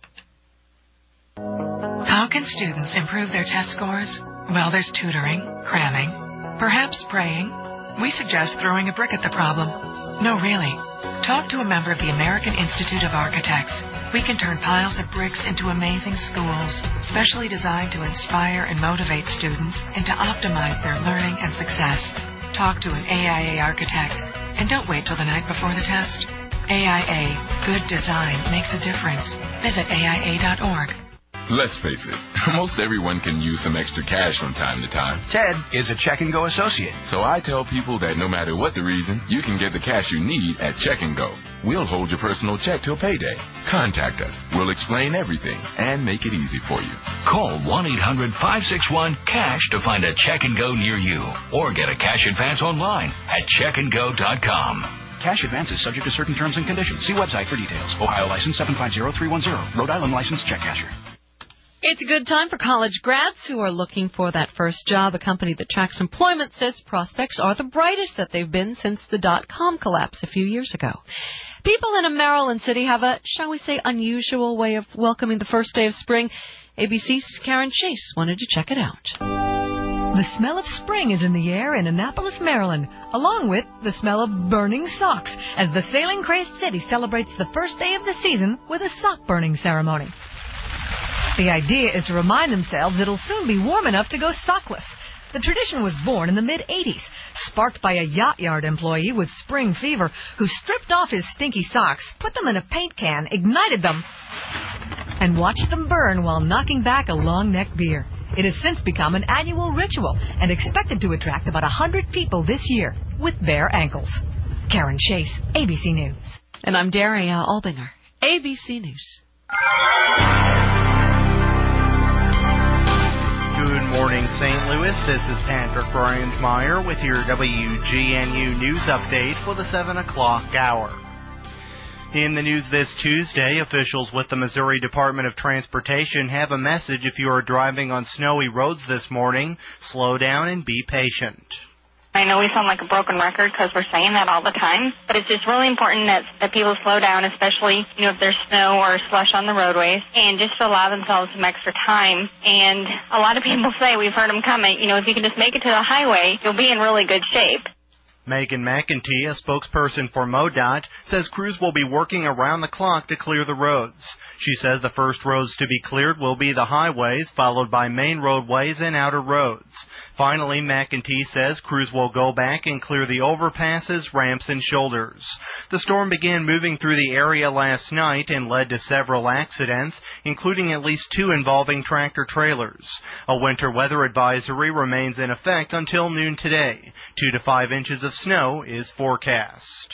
How can students improve their test scores? Well, there's tutoring, cramming, perhaps praying. We suggest throwing a brick at the problem. No, really. Talk to a member of the American Institute of Architects. We can turn piles of bricks into amazing schools, specially designed to inspire and motivate students and to optimize their learning and success. Talk to an AIA architect. And don't wait till the night before the test. AIA, good design makes a difference. Visit AIA.org. Let's face it, most everyone can use some extra cash from time to time. Ted is a Check and Go associate. So I tell people that no matter what the reason, you can get the cash you need at Check and Go. We'll hold your personal check till payday. Contact us. We'll explain everything and make it easy for you. Call 1-800-561-CASH to find a Check and Go near you, or get a cash advance online at checkandgo.com. Cash advance is subject to certain terms and conditions. See website for details. Ohio license 750310. Rhode Island license check casher. It's a good time for college grads who are looking for that first job. A company that tracks employment says prospects are the brightest that they've been since the dot-com collapse a few years ago. People in a Maryland city have a, shall we say, unusual way of welcoming the first day of spring. ABC's Karen Chase wanted to check it out. The smell of spring is in the air in Annapolis, Maryland, along with the smell of burning socks, as the sailing-crazed city celebrates the first day of the season with a sock-burning ceremony. The idea is to remind themselves it'll soon be warm enough to go sockless. The tradition was born in the mid-'80s, sparked by a yacht yard employee with spring fever who stripped off his stinky socks, put them in a paint can, ignited them, and watched them burn while knocking back a long-neck beer. It has since become an annual ritual and expected to attract about 100 people this year with bare ankles. Karen Chase, ABC News. And I'm Daria Albinger, ABC News. Good morning, St. Louis. This is Patrick Brandmeier with your WGNU News Update for the 7 o'clock hour. In the news this Tuesday, officials with the Missouri Department of Transportation have a message if you are driving on snowy roads this morning. Slow down and be patient. I know we sound like a broken record because we're saying that all the time, but it's just really important that people slow down, especially, if there's snow or slush on the roadways, and just to allow themselves some extra time. And a lot of people say, we've heard them comment, if you can just make it to the highway, you'll be in really good shape. Megan McEntee, a spokesperson for MoDOT, says crews will be working around the clock to clear the roads. She says the first roads to be cleared will be the highways, followed by main roadways and outer roads. Finally, McEntee says crews will go back and clear the overpasses, ramps, and shoulders. The storm began moving through the area last night and led to several accidents, including at least 2 involving tractor-trailers. A winter weather advisory remains in effect until noon today. 2 to 5 inches of snow is forecast.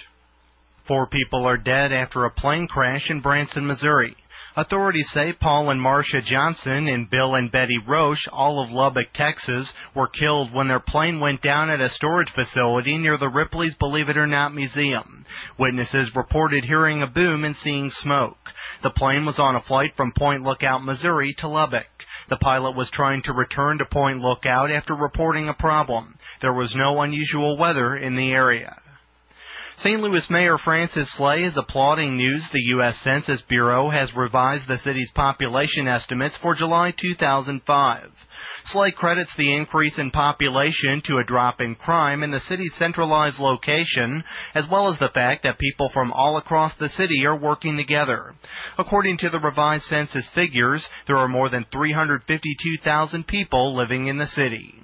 4 people are dead after a plane crash in Branson, Missouri. Authorities say Paul and Marcia Johnson and Bill and Betty Roche, all of Lubbock, Texas, were killed when their plane went down at a storage facility near the Ripley's Believe It or Not Museum. Witnesses reported hearing a boom and seeing smoke. The plane was on a flight from Point Lookout, Missouri to Lubbock. The pilot was trying to return to Point Lookout after reporting a problem. There was no unusual weather in the area. St. Louis Mayor Francis Slay is applauding news the U.S. Census Bureau has revised the city's population estimates for July 2005. Slay credits the increase in population to a drop in crime in the city's centralized location, as well as the fact that people from all across the city are working together. According to the revised census figures, there are more than 352,000 people living in the city.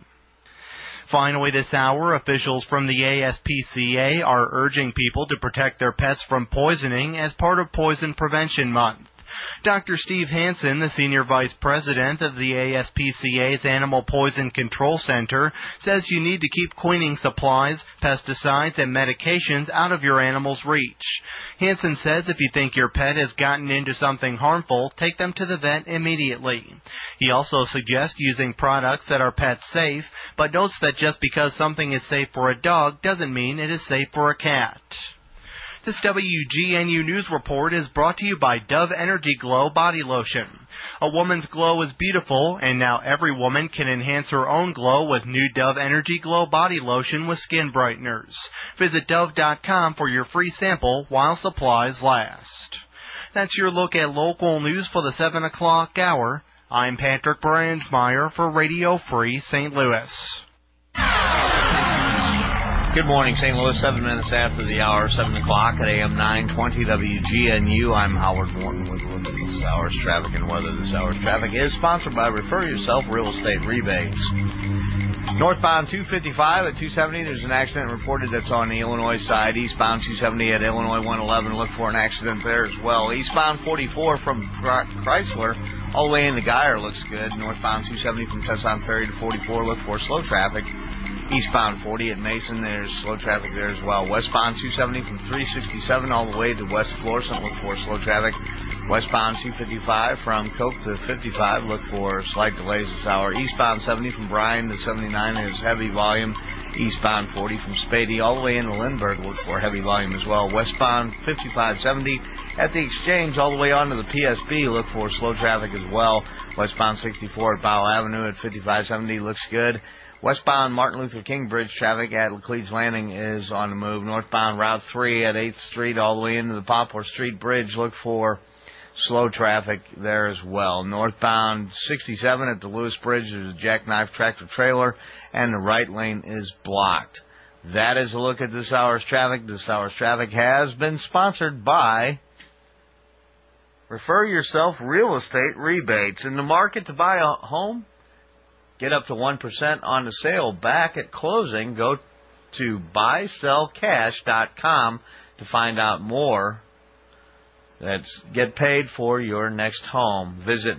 Finally this hour, officials from the ASPCA are urging people to protect their pets from poisoning as part of Poison Prevention Month. Dr. Steve Hansen, the Senior Vice President of the ASPCA's Animal Poison Control Center, says you need to keep cleaning supplies, pesticides, and medications out of your animal's reach. Hansen says if you think your pet has gotten into something harmful, take them to the vet immediately. He also suggests using products that are pet safe, but notes that just because something is safe for a dog doesn't mean it is safe for a cat. This WGNU News Report is brought to you by Dove Energy Glow Body Lotion. A woman's glow is beautiful, and now every woman can enhance her own glow with new Dove Energy Glow Body Lotion with skin brighteners. Visit Dove.com for your free sample while supplies last. That's your look at local news for the 7 o'clock hour. I'm Patrick Bransmeyer for Radio Free St. Louis. Good morning, St. Louis, 7 minutes after the hour, 7 o'clock at AM 920 WGNU. I'm Howard Morton with a look at this hour's traffic and weather. This hour's traffic is sponsored by Refer Yourself Real Estate Rebates. Northbound 255 at 270, there's an accident reported that's on the Illinois side. Eastbound 270 at Illinois 111, look for an accident there as well. Eastbound 44 from Chrysler all the way into Geyer looks good. Northbound 270 from Tesson Ferry to 44, look for slow traffic. Eastbound 40 at Mason, there's slow traffic there as well. Westbound 270 from 367 all the way to West Florissant, look for slow traffic. Westbound 255 from Coke to 55, look for slight delays this hour. Eastbound 70 from Bryan to 79 is heavy volume. Eastbound 40 from Spady all the way into Lindbergh, look for heavy volume as well. Westbound 5570 at the Exchange all the way onto the PSB, look for slow traffic as well. Westbound 64 at Powell Avenue at 5570 looks good. Westbound Martin Luther King Bridge traffic at Laclede's Landing is on the move. Northbound Route 3 at 8th Street all the way into the Poplar Street Bridge. Look for slow traffic there as well. Northbound 67 at the Lewis Bridge, there's a jackknife tractor trailer, and the right lane is blocked. That is a look at this hour's traffic. This hour's traffic has been sponsored by Refer Yourself Real Estate Rebates. In the market to buy a home? Get up to 1% on the sale back at closing. Go to buysellcash.com to find out more. That's get paid for your next home. Visit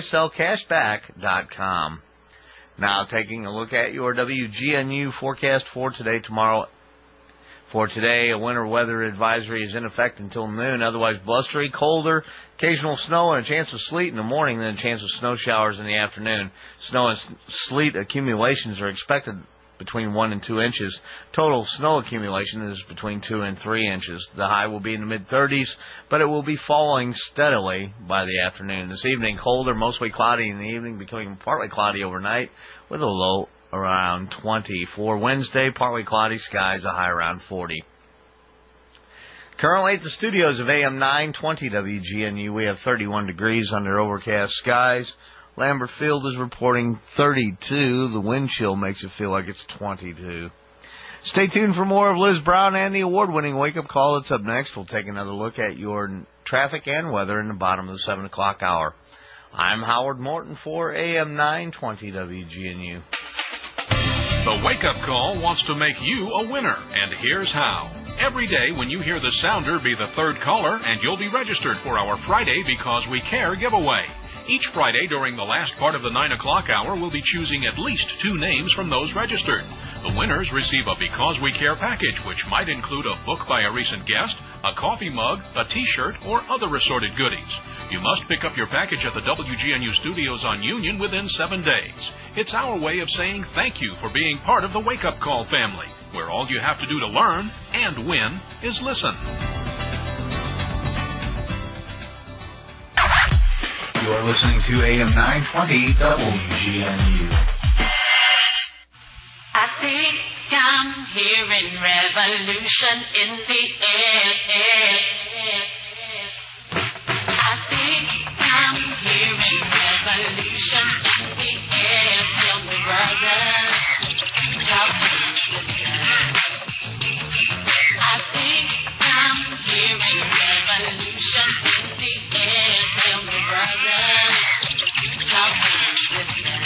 buysellcashback.com. Now taking a look at your WGNU forecast for today, tomorrow. For today, a winter weather advisory is in effect until noon. Otherwise, blustery, colder, occasional snow, and a chance of sleet in the morning, then a chance of snow showers in the afternoon. Snow and sleet accumulations are expected between 1 and 2 inches. Total snow accumulation is between 2 and 3 inches. The high will be in the mid-30s, but it will be falling steadily by the afternoon. This evening, colder, mostly cloudy in the evening, becoming partly cloudy overnight with a low around 20. For Wednesday, partly cloudy skies, a high around 40. Currently at the studios of AM 920 WGNU, we have 31 degrees under overcast skies. Lambert Field is reporting 32. The wind chill makes it feel like it's 22. Stay tuned for more of Liz Brown and the award-winning Wake Up Call that's up next. We'll take another look at your traffic and weather in the bottom of the 7 o'clock hour. I'm Howard Morton for AM 920 WGNU. The Wake Up Call wants to make you a winner, and here's how. Every day when you hear the sounder, be the third caller, and you'll be registered for our Friday Because We Care giveaway. Each Friday during the last part of the 9 o'clock hour, we'll be choosing at least 2 names from those registered. The winners receive a Because We Care package, which might include a book by a recent guest, a coffee mug, a T-shirt, or other assorted goodies. You must pick up your package at the WGNU studios on Union within 7 days. It's our way of saying thank you for being part of the Wake Up Call family, where all you have to do to learn and win is listen. You are listening to AM 920 WGNU. I think I'm hearing revolution in the air. I think I'm hearing revolution in the air. Tell me, brother, talk to me, listen. I think I'm hearing revolution in the air. Tell me, brother, talk to me, listen.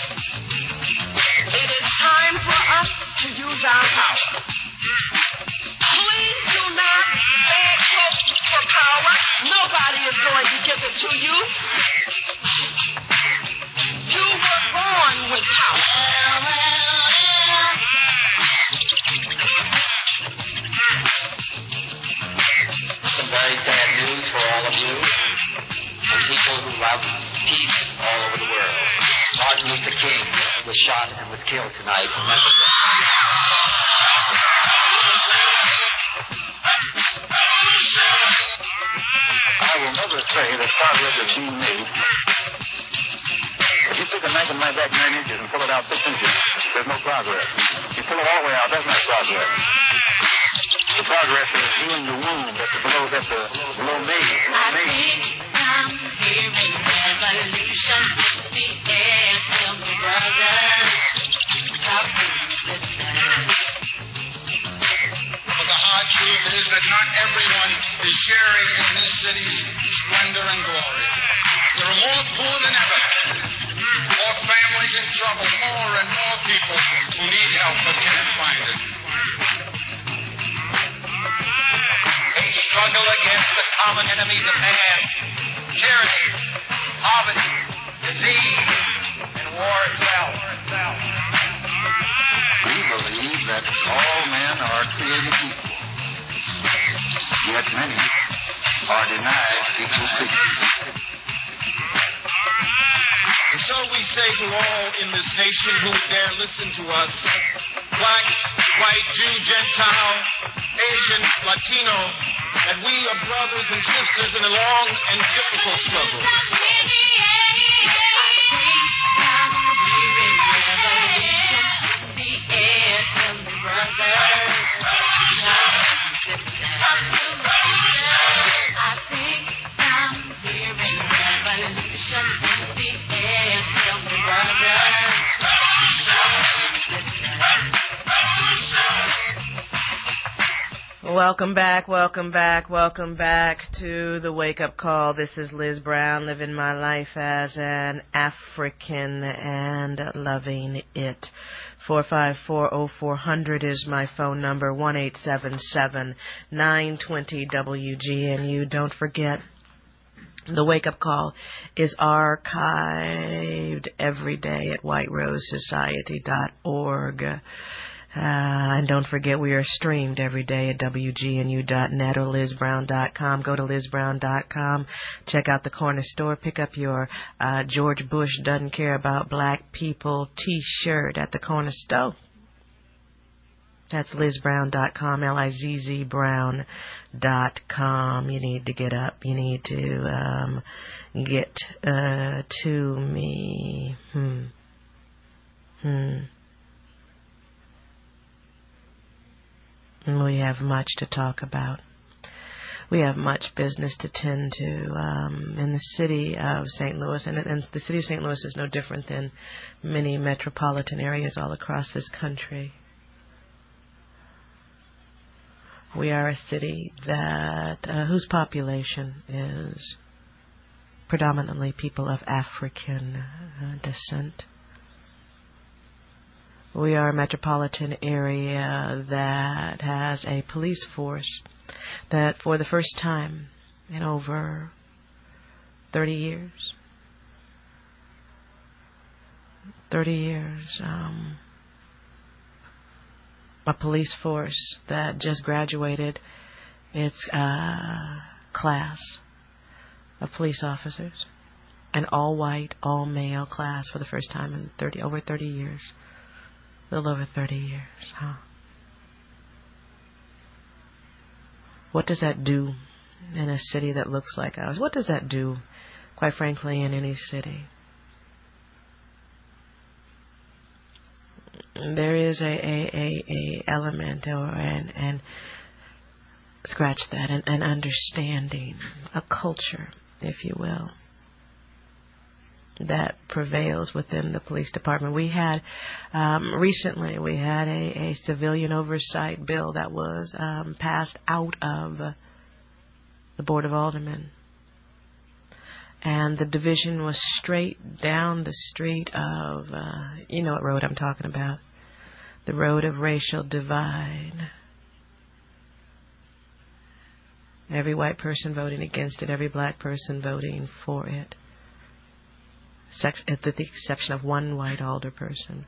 It is time for us to use our power. Please do not beg folks for power. Nobody is going to give it to you. You were born with power. Some very sad news for all of you and people who love peace all over the world. Martin Luther King was shot and was killed tonight in Memphis. I will never say that progress is being made. If you take a knife and knife back 9 inches and pull it out 6 inches, there's no progress. If you pull it all the way out, that's not progress. The progress is healing the wound that's below me. I think I'm hearing revolution in the air. Tell me, brother, talk to me, listen. For the hard truth is that not everyone is sharing in this city's splendor and glory. There are more poor than ever, more families in trouble, more and more people who need help but can't find it. A struggle against the common enemies of man, tyranny, poverty, disease, and war itself. We believe that all men are created equal, yet many are denied equal treatment. And so we say to all in this nation who dare listen to us, black, white, Jew, Gentile, Asian, Latino, that we are brothers and sisters in a long and difficult struggle. Welcome back to the Wake Up Call. This is Liz Brown, living my life as an African and loving it. 454-0400 is my phone number, 1-877-920-WGNU. Don't forget, the Wake Up Call is archived every day at whiterosesociety.org. And don't forget, we are streamed every day at WGNU.net or LizBrown.com. Go to LizBrown.com. Check out the corner store. Pick up your George Bush Doesn't Care About Black People T-shirt at the corner store. That's LizBrown.com, LIZZBrown.com. You need to get up. You need to get to me. And we have much to talk about. We have much business to tend to in the city of St. Louis. And the city of St. Louis is no different than many metropolitan areas all across this country. We are a city that whose population is predominantly people of African descent. We are a metropolitan area that has a police force that for the first time in over 30 years, a police force that just graduated its class of police officers, an all-white, all-male class for the first time in over 30 years. A little over 30 years, huh? What does that do in a city that looks like ours? What does that do, quite frankly, in any city? There is a element and scratch that, an understanding, a culture, if you will, that prevails within the police department. We had recently a civilian oversight bill that was passed out of the Board of Aldermen, and the division was straight down the street of you know what road I'm talking about, the road of racial divide. Every white person voting against it, every black person voting for it, at the exception of one white alderperson.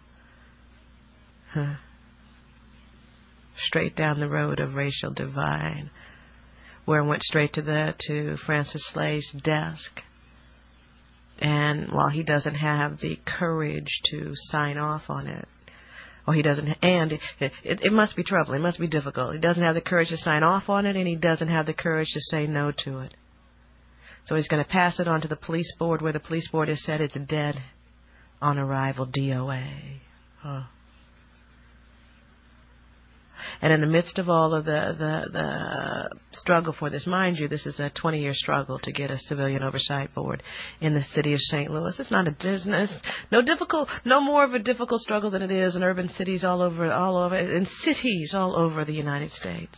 Straight down the road of racial divide, where it went straight to Francis Slay's desk. And while he doesn't have the courage to sign off on it, or he doesn't, and it must be troubling, it must be difficult. He doesn't have the courage to sign off on it, and he doesn't have the courage to say no to it. So he's going to pass it on to the police board, where the police board has said it's dead on arrival, DOA. And in the midst of all of the struggle for this, mind you, this is a 20-year struggle to get a civilian oversight board in the city of St. Louis. It's not no more of a difficult struggle than it is in urban cities all over, in cities all over the United States.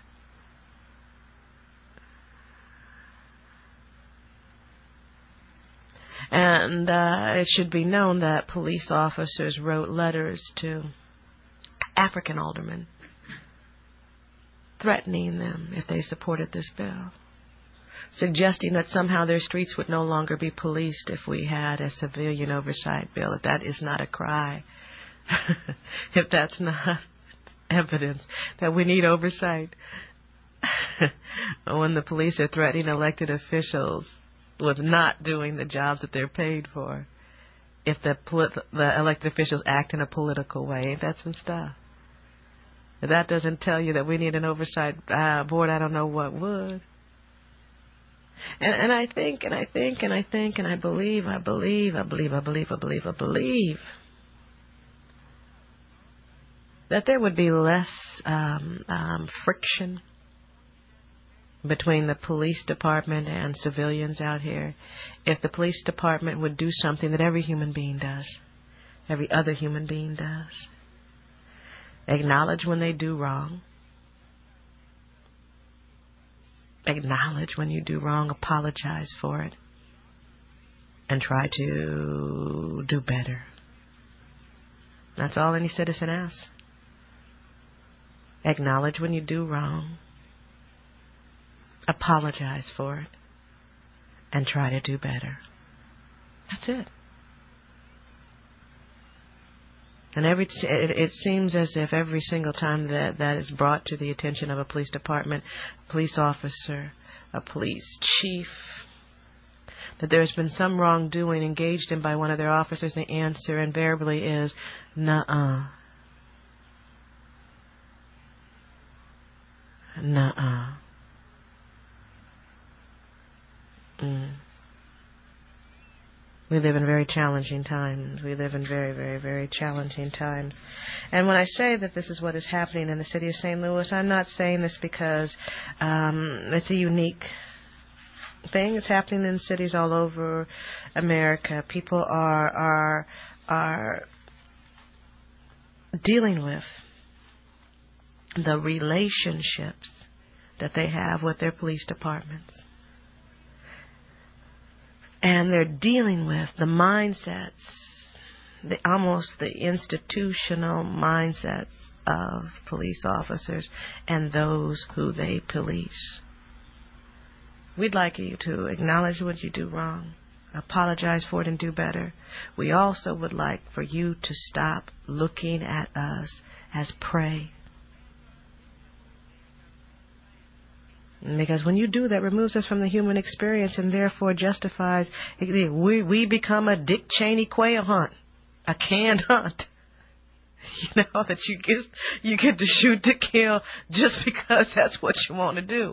And it should be known that police officers wrote letters to African aldermen threatening them if they supported this bill, suggesting that somehow their streets would no longer be policed if we had a civilian oversight bill. If that is not a cry, if that's not evidence that we need oversight, when the police are threatening elected officials with not doing the jobs that they're paid for, if the elected officials act in a political way, ain't that some stuff? If that doesn't tell you that we need an oversight board, I don't know what would. And I think, and I believe that there would be less friction between the police department and civilians out here if the police department would do something that every human being does, every other human being does. Acknowledge when they do wrong. Acknowledge when you do wrong, apologize for it, and try to do better. That's all any citizen asks. Acknowledge when you do wrong, apologize for it, and try to do better. That's it. And it seems as if every single time that is brought to the attention of a police department, police officer, a police chief, that there's been some wrongdoing engaged in by one of their officers, the answer invariably is, nuh-uh. Nuh-uh. We live in very challenging times. We live in very, very, very challenging times. And when I say that this is what is happening in the city of St. Louis, I'm not saying this because it's a unique thing. It's happening in cities all over America. People are dealing with the relationships that they have with their police departments. And they're dealing with the mindsets, almost the institutional mindsets of police officers and those who they police. We'd like you to acknowledge what you do wrong, apologize for it, and do better. We also would like for you to stop looking at us as prey. Because when you do that, it removes us from the human experience and therefore justifies, we become a Dick Cheney quail hunt, a canned hunt. You know, that you get to shoot to kill just because that's what you want to do.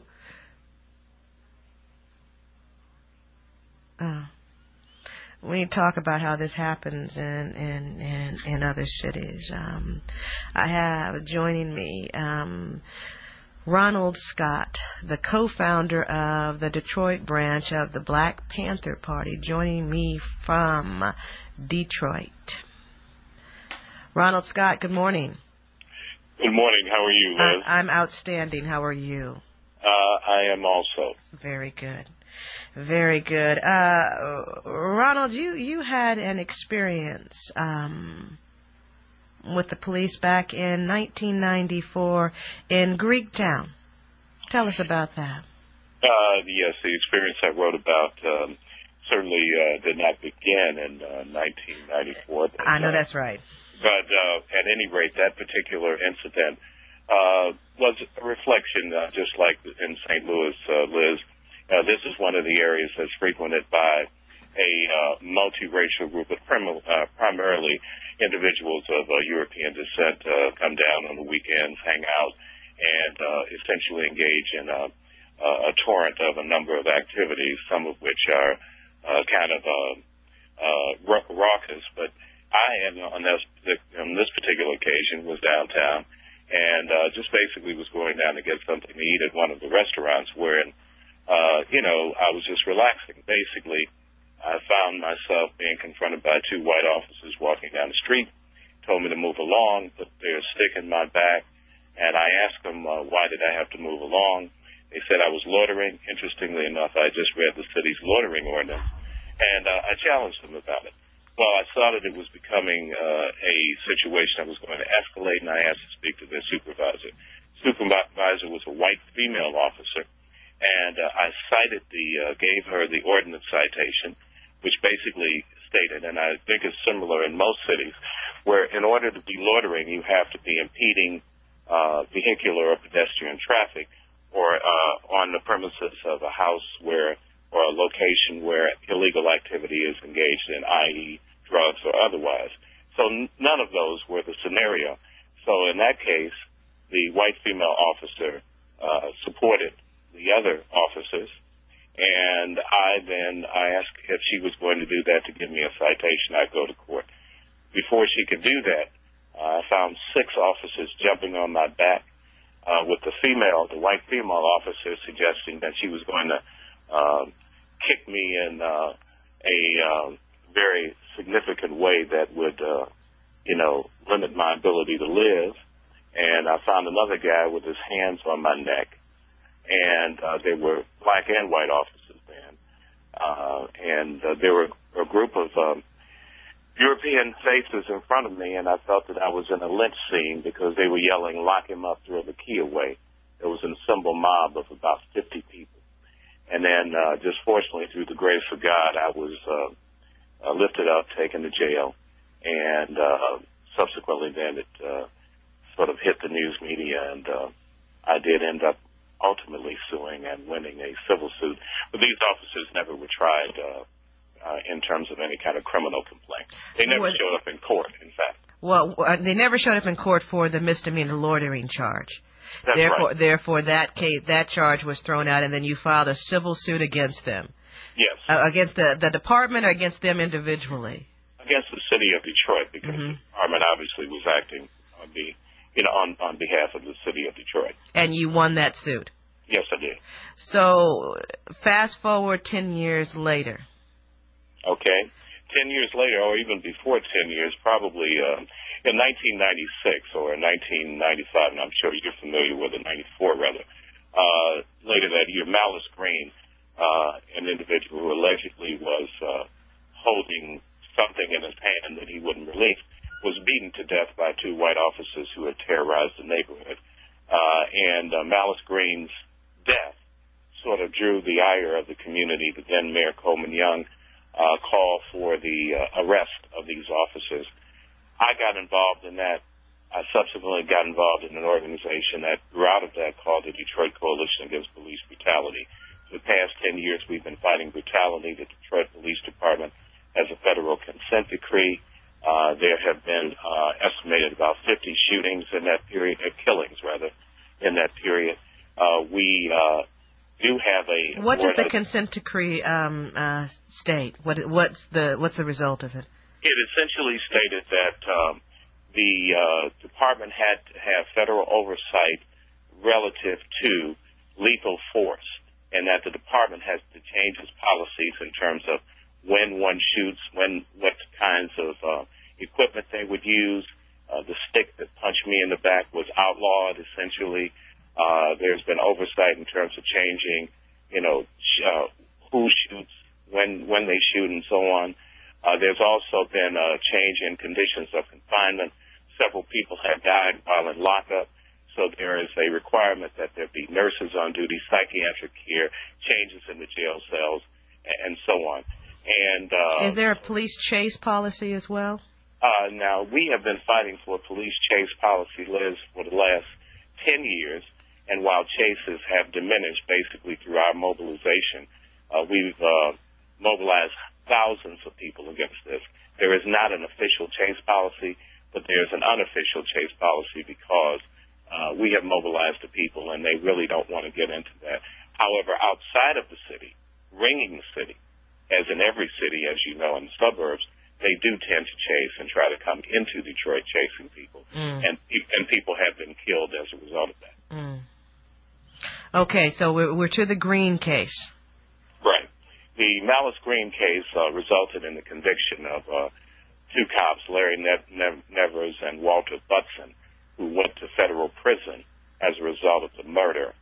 We talk about how this happens in other cities. I have joining me Ronald Scott, the co-founder of the Detroit branch of the Black Panther Party, joining me from Detroit. Ronald Scott, good morning. Good morning. How are you, Liz? I'm outstanding. How are you? I am also. Very good. Very good. Ronald, you had an experience with the police back in 1994 in Greektown. Tell us about that. Yes, the experience I wrote about certainly did not begin in 1994. I know that's right. But at any rate, that particular incident was a reflection, just like in St. Louis, Liz. This is one of the areas that's frequented by a multiracial group of primarily individuals of European descent come down on the weekends, hang out, and essentially engage in a torrent of a number of activities, some of which are kind of raucous. But I, on this particular occasion, was downtown and just basically was going down to get something to eat at one of the restaurants where, I was just relaxing. Basically, I found myself being confronted by two white officers walking down the street, told me to move along, put their stick in my back, and I asked them, why did I have to move along? They said I was loitering. Interestingly enough, I just read the city's loitering ordinance, and I challenged them about it. Well, I saw that it was becoming a situation that was going to escalate, and I asked to speak to their supervisor. Supervisor was a white female officer, and I gave her the ordinance citation, which basically stated, and I think it's similar in most cities, where in order to be loitering, you have to be impeding vehicular or pedestrian traffic or on the premises of a house or a location where illegal activity is engaged in, i.e. drugs or otherwise. So none of those were the scenario. So in that case, the white female officer supported the other officers, and I asked if she was going to do that to give me a citation. I'd go to court. Before she could do that, I found 6 officers jumping on my back with the white female officer suggesting that she was going to kick me in a very significant way that would, limit my ability to live. And I found another guy with his hands on my neck, and they were black and white officers then. And there were a group of European faces in front of me, and I felt that I was in a lynch scene because they were yelling, "Lock him up, throw the key away." There was an assembled mob of about 50 people. And then, just fortunately, through the grace of God, I was lifted up, taken to jail, and subsequently then it sort of hit the news media, and I did end up ultimately suing and winning a civil suit. But these officers never were tried in terms of any kind of criminal complaint. They never showed up in court, in fact. Well, they never showed up in court for the misdemeanor loitering charge. That's right. Therefore, that charge was thrown out, and then you filed a civil suit against them. Yes. Against the department or against them individually? Against the city of Detroit, because the department obviously was acting on behalf of the city of Detroit. And you won that suit? Yes, I did. So, fast forward 10 years later. Okay. 10 years later, or even before 10 years, probably in 1996 or in 1995, and I'm sure you're familiar with it, 94 rather, later that year, Malice Green, an individual who allegedly was holding something in his hand that he wouldn't release, was beaten to death by two white officers who had terrorized the neighborhood. And Malice Green's death sort of drew the ire of the community. The then Mayor Coleman Young called for the arrest of these officers. I got involved in that. I subsequently got involved in an organization that grew out of that called the Detroit Coalition Against Police Brutality. For the past 10 years, we've been fighting brutality. The Detroit Police Department has a federal consent decree. There have been estimated about 50 shootings in that period, killings rather, in that period. We do have a. What does the consent decree state? What's the result of it? It essentially stated that the department had to have federal oversight relative to lethal force, and that the department has to change its policies in terms of when one shoots, what kinds of equipment they would use. The stick that punched me in the back was outlawed, essentially. There's been oversight in terms of changing, who shoots, when they shoot, and so on. There's also been a change in conditions of confinement. Several people have died while in lockup, so there is a requirement that there be nurses on duty, psychiatric care, changes in the jail cells, and so on. And is there a police chase policy as well? Now, we have been fighting for a police chase policy, Liz, for the last 10 years, and while chases have diminished basically through our mobilization, we've mobilized thousands of people against this. There is not an official chase policy, but there's an unofficial chase policy because we have mobilized the people, and they really don't want to get into that. However, outside of the city, ringing the city, as in every city, as you know, in the suburbs, they do tend to chase and try to come into Detroit chasing people, and people have been killed as a result of that. Okay, so we're to the Green case. Right. The Malice Green case resulted in the conviction of two cops, Larry Nevers and Walter Butson, who went to federal prison as a result of the murder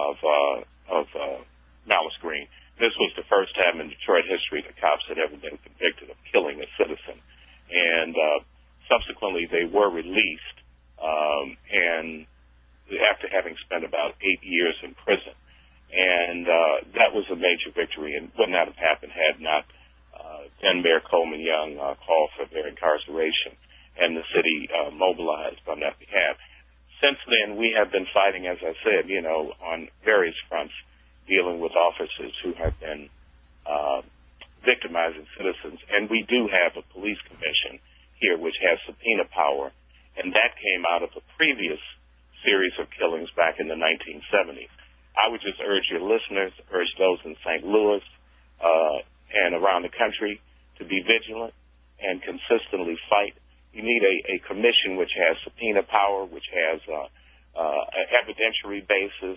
of Malice Green. This was the first time in Detroit history that cops had ever been convicted of killing a citizen. And subsequently, they were released, and after having spent about 8 years in prison. And that was a major victory, and would not have happened had not then Mayor Coleman Young called for their incarceration, and the city mobilized on that behalf. Since then, we have been fighting, as I said, on various fronts, dealing with officers who have been victimizing citizens. And we do have a police commission here which has subpoena power, and that came out of the previous series of killings back in the 1970s. I would just urge your listeners, urge those in St. Louis and around the country to be vigilant and consistently fight. You need a commission which has subpoena power, which has an evidentiary basis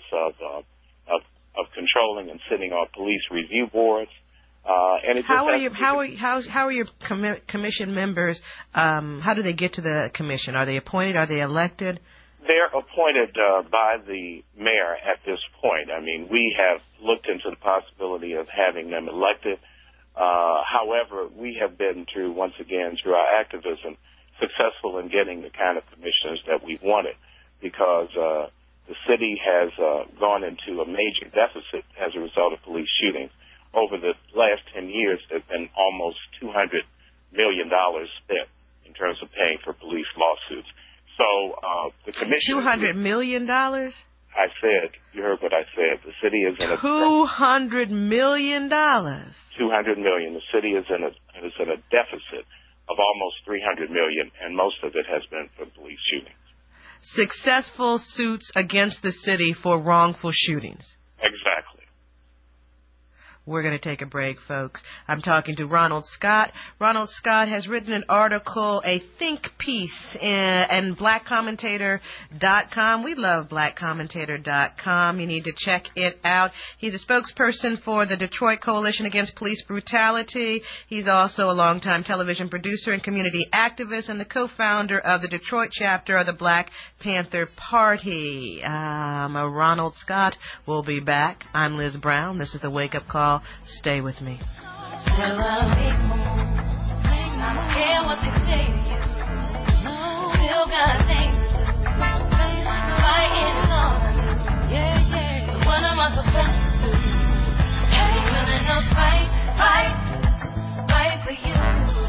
of controlling and sitting on police review boards. And how are your commission members? How do they get to the commission? Are they appointed? Are they elected? They're appointed by the mayor at this point. I mean, we have looked into the possibility of having them elected. However, we have been through our activism, successful in getting the kind of commissioners that we wanted, because the city has gone into a major deficit as a result of police shootings. Over the last 10 years, there's been almost $200 million spent in terms of paying for police lawsuits. So the commission... $200 million? I said, you heard what I said. The city is in a... $200 million? $200 million. The city is in a deficit of almost $300 million, and most of it has been from police shootings. Successful suits against the city for wrongful shootings. Exactly. We're going to take a break, folks. I'm talking to Ronald Scott. Ronald Scott has written an article, a think piece, in blackcommentator.com. We love blackcommentator.com. You need to check it out. He's a spokesperson for the Detroit Coalition Against Police Brutality. He's also a longtime television producer and community activist and the co-founder of the Detroit chapter of the Black Panther Party. Ronald Scott will be back. I'm Liz Brown. This is the Wake Up Call. Stay with me. Fight for you.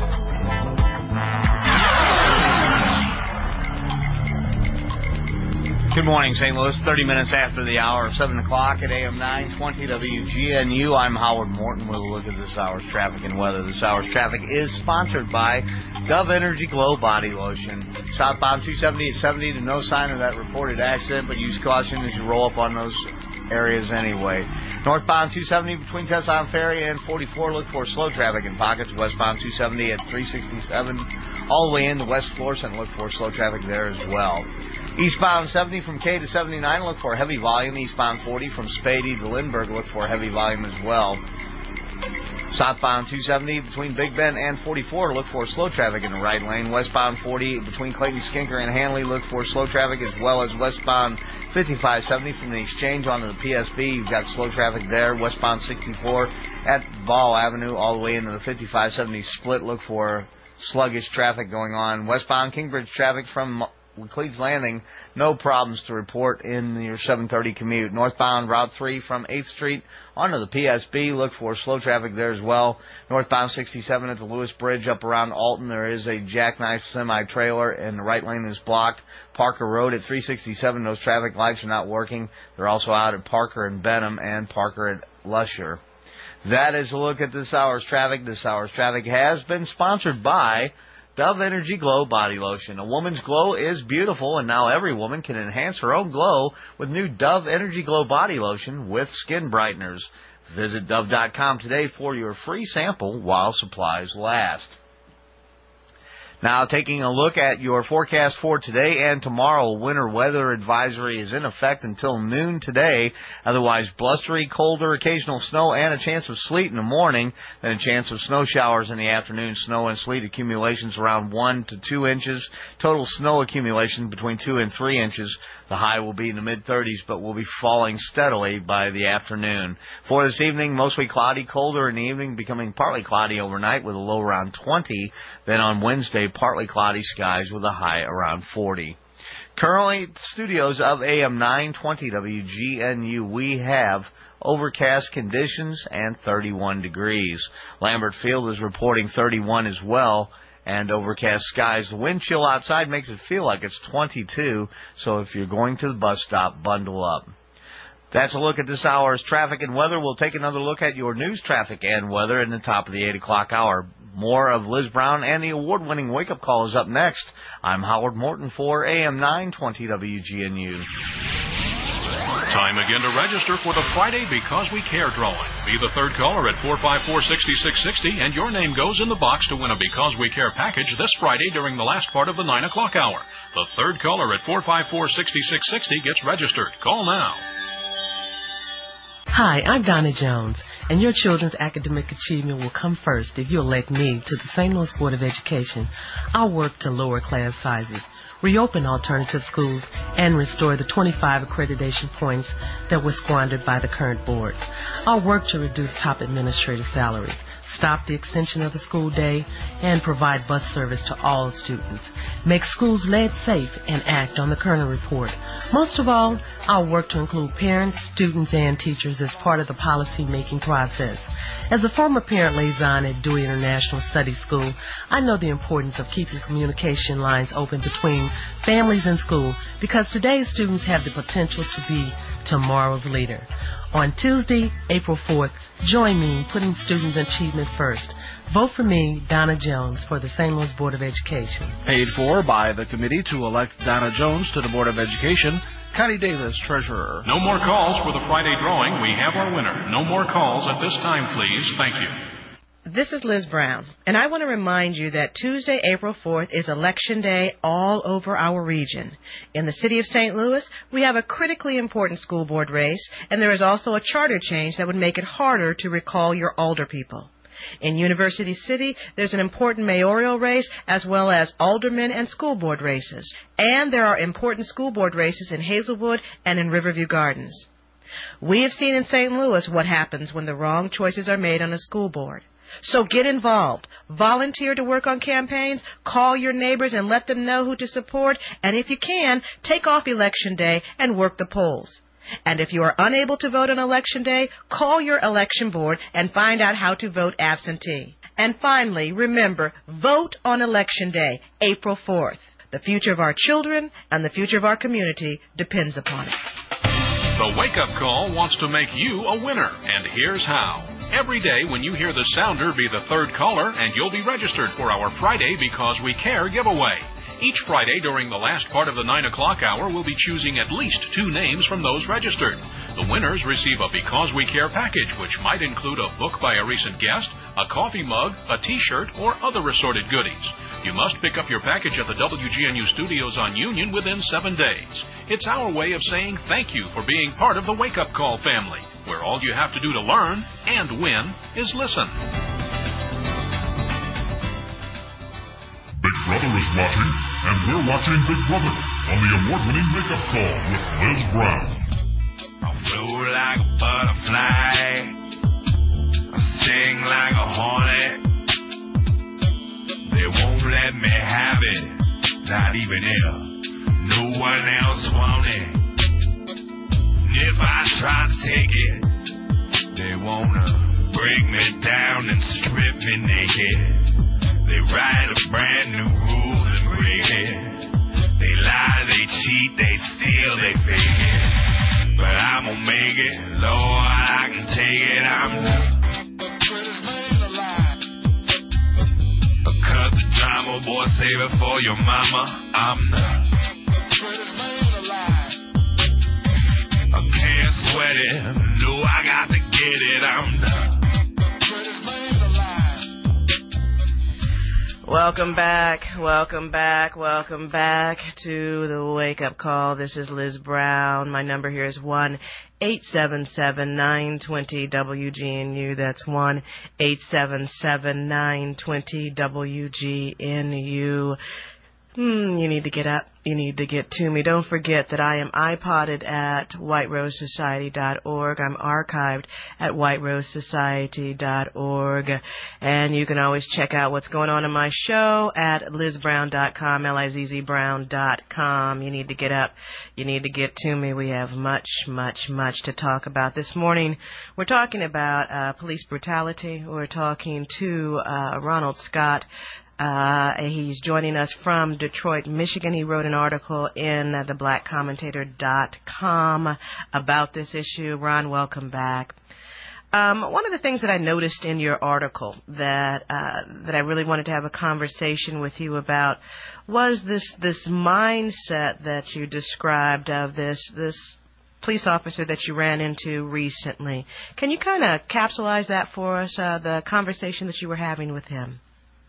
Good morning, St. Louis. 30 minutes after the hour, 7 o'clock at AM 920 WGNU. I'm Howard Morton with a look at this hour's traffic and weather. This hour's traffic is sponsored by Dove Energy Glow Body Lotion. Southbound 270 at 70 to no sign of that reported accident, but use caution as you roll up on those areas anyway. Northbound 270 between Tesson Ferry and 44, look for slow traffic in pockets. Westbound 270 at 367 all the way into West Florissant, look for slow traffic there as well. Eastbound 70 from K to 79, look for heavy volume. Eastbound 40 from Spady to Lindbergh, look for heavy volume as well. Southbound 270 between Big Bend and 44, look for slow traffic in the right lane. Westbound 40 between Clayton Skinker and Hanley, look for slow traffic, as well as westbound 5570 from the Exchange onto the PSB. You've got slow traffic there. Westbound 64 at Ball Avenue all the way into the 5570 split, look for sluggish traffic going on. Westbound Kingbridge traffic from Cleves Landing, no problems to report in your 7:30 commute. Northbound Route 3 from 8th Street onto the PSB, look for slow traffic there as well. Northbound 67 at the Lewis Bridge up around Alton, there is a jackknife semi-trailer and the right lane is blocked. Parker Road at 367, those traffic lights are not working. They're also out at Parker and Benham and Parker at Lusher. That is a look at this hour's traffic. This hour's traffic has been sponsored by Dove Energy Glow Body Lotion. A woman's glow is beautiful, and now every woman can enhance her own glow with new Dove Energy Glow Body Lotion with skin brighteners. Visit Dove.com today for your free sample while supplies last. Now, taking a look at your forecast for today and tomorrow, winter weather advisory is in effect until noon today. Otherwise, blustery, colder, occasional snow, and a chance of sleet in the morning. Then a chance of snow showers in the afternoon. Snow and sleet accumulations around 1 to 2 inches. Total snow accumulation between 2 and 3 inches. The high will be in the mid-30s, but will be falling steadily by the afternoon. For this evening, mostly cloudy, colder in the evening, becoming partly cloudy overnight with a low around 20. Then on Wednesday, partly cloudy skies with a high around 40. Currently, studios of AM 920 WGNU, we have overcast conditions and 31 degrees. Lambert Field is reporting 31 as well, and overcast skies. The wind chill outside makes it feel like it's 22, so if you're going to the bus stop, bundle up. That's a look at this hour's traffic and weather. We'll take another look at your news, traffic, and weather in the top of the 8 o'clock hour. More of Liz Brown and the award-winning wake-up call is up next. I'm Howard Morton for AM 920 WGNU. Time again to register for the Friday Because We Care drawing. Be the third caller at 454-6660, and your name goes in the box to win a Because We Care package this Friday during the last part of the 9 o'clock hour. The third caller at 454-6660 gets registered. Call now. Hi, I'm Donna Jones, and your children's academic achievement will come first if you elect me to the St. Louis Board of Education. I'll work to lower class sizes, reopen alternative schools, and restore the 25 accreditation points that were squandered by the current board. I'll work to reduce top administrative salaries, stop the extension of the school day, and provide bus service to all students, make schools lead safe, and act on the Kerner Report. Most of all, I'll work to include parents, students, and teachers as part of the policy-making process. As a former parent liaison at Dewey International Study School, I know the importance of keeping communication lines open between families and school because today's students have the potential to be tomorrow's leader. On Tuesday, April 4th, join me in putting students' achievement first. Vote for me, Donna Jones, for the St. Louis Board of Education. Paid for by the committee to elect Donna Jones to the Board of Education. Connie Davis, treasurer. No more calls for the Friday drawing. We have our winner. No more calls at this time, please. Thank you. This is Liz Brown, and I want to remind you that Tuesday, April 4th is Election Day all over our region. In the city of St. Louis, we have a critically important school board race, and there is also a charter change that would make it harder to recall your alder people. In University City, there's an important mayoral race as well as aldermen and school board races. And there are important school board races in Hazelwood and in Riverview Gardens. We have seen in St. Louis what happens when the wrong choices are made on a school board. So get involved. Volunteer to work on campaigns. Call your neighbors and let them know who to support. And if you can, take off Election Day and work the polls. And if you are unable to vote on Election Day, call your election board and find out how to vote absentee. And finally, remember, vote on Election Day, April 4th. The future of our children and the future of our community depends upon it. The Wake Up Call wants to make you a winner, and here's how. Every day when you hear the sounder, be the third caller, and you'll be registered for our Friday Because We Care giveaway. Each Friday during the last part of the 9 o'clock hour, we'll be choosing at least 2 names from those registered. The winners receive a Because We Care package, which might include a book by a recent guest, a coffee mug, a T-shirt, or other assorted goodies. You must pick up your package at the WGNU studios on Union within 7 days. It's our way of saying thank you for being part of the Wake Up Call family, where all you have to do to learn and win is listen. Big Brother is watching, and we're watching Big Brother on the award-winning Wake Up Call with Liz Brown. I flow like a butterfly, I sing like a hornet. They won't let me have it, not even if no one else want it. And if I try to take it, they wanna break me down and strip me naked. They write a brand new rule and break it. They lie, they cheat, they steal, they fake it. But I'm gonna make it, Lord, I can take it. I'm cut the drama, boy, save it for your mama. I'm I can't sweat it, no, I got to get it. I'm Welcome back to the Wake Up Call. This is Liz Brown. My number here is 1-877-920-WGNU. That's 1-877-920-WGNU. You need to get up. You need to get to me. Don't forget that I am iPodded at whiterosesociety.org. I'm archived at whiterosesociety.org. And you can always check out what's going on in my show at lizbrown.com, lizzbrown.com. You need to get up. You need to get to me. We have much to talk about. This morning, we're talking about police brutality. We're talking to Ronald Scott. He's joining us from Detroit, Michigan. He wrote an article in theblackcommentator.com about this issue. Ron, welcome back. One of the things that I noticed in your article that I really wanted to have a conversation with you about was this mindset that you described of this police officer that you ran into recently. Can you kind of capsulize that for us, the conversation that you were having with him?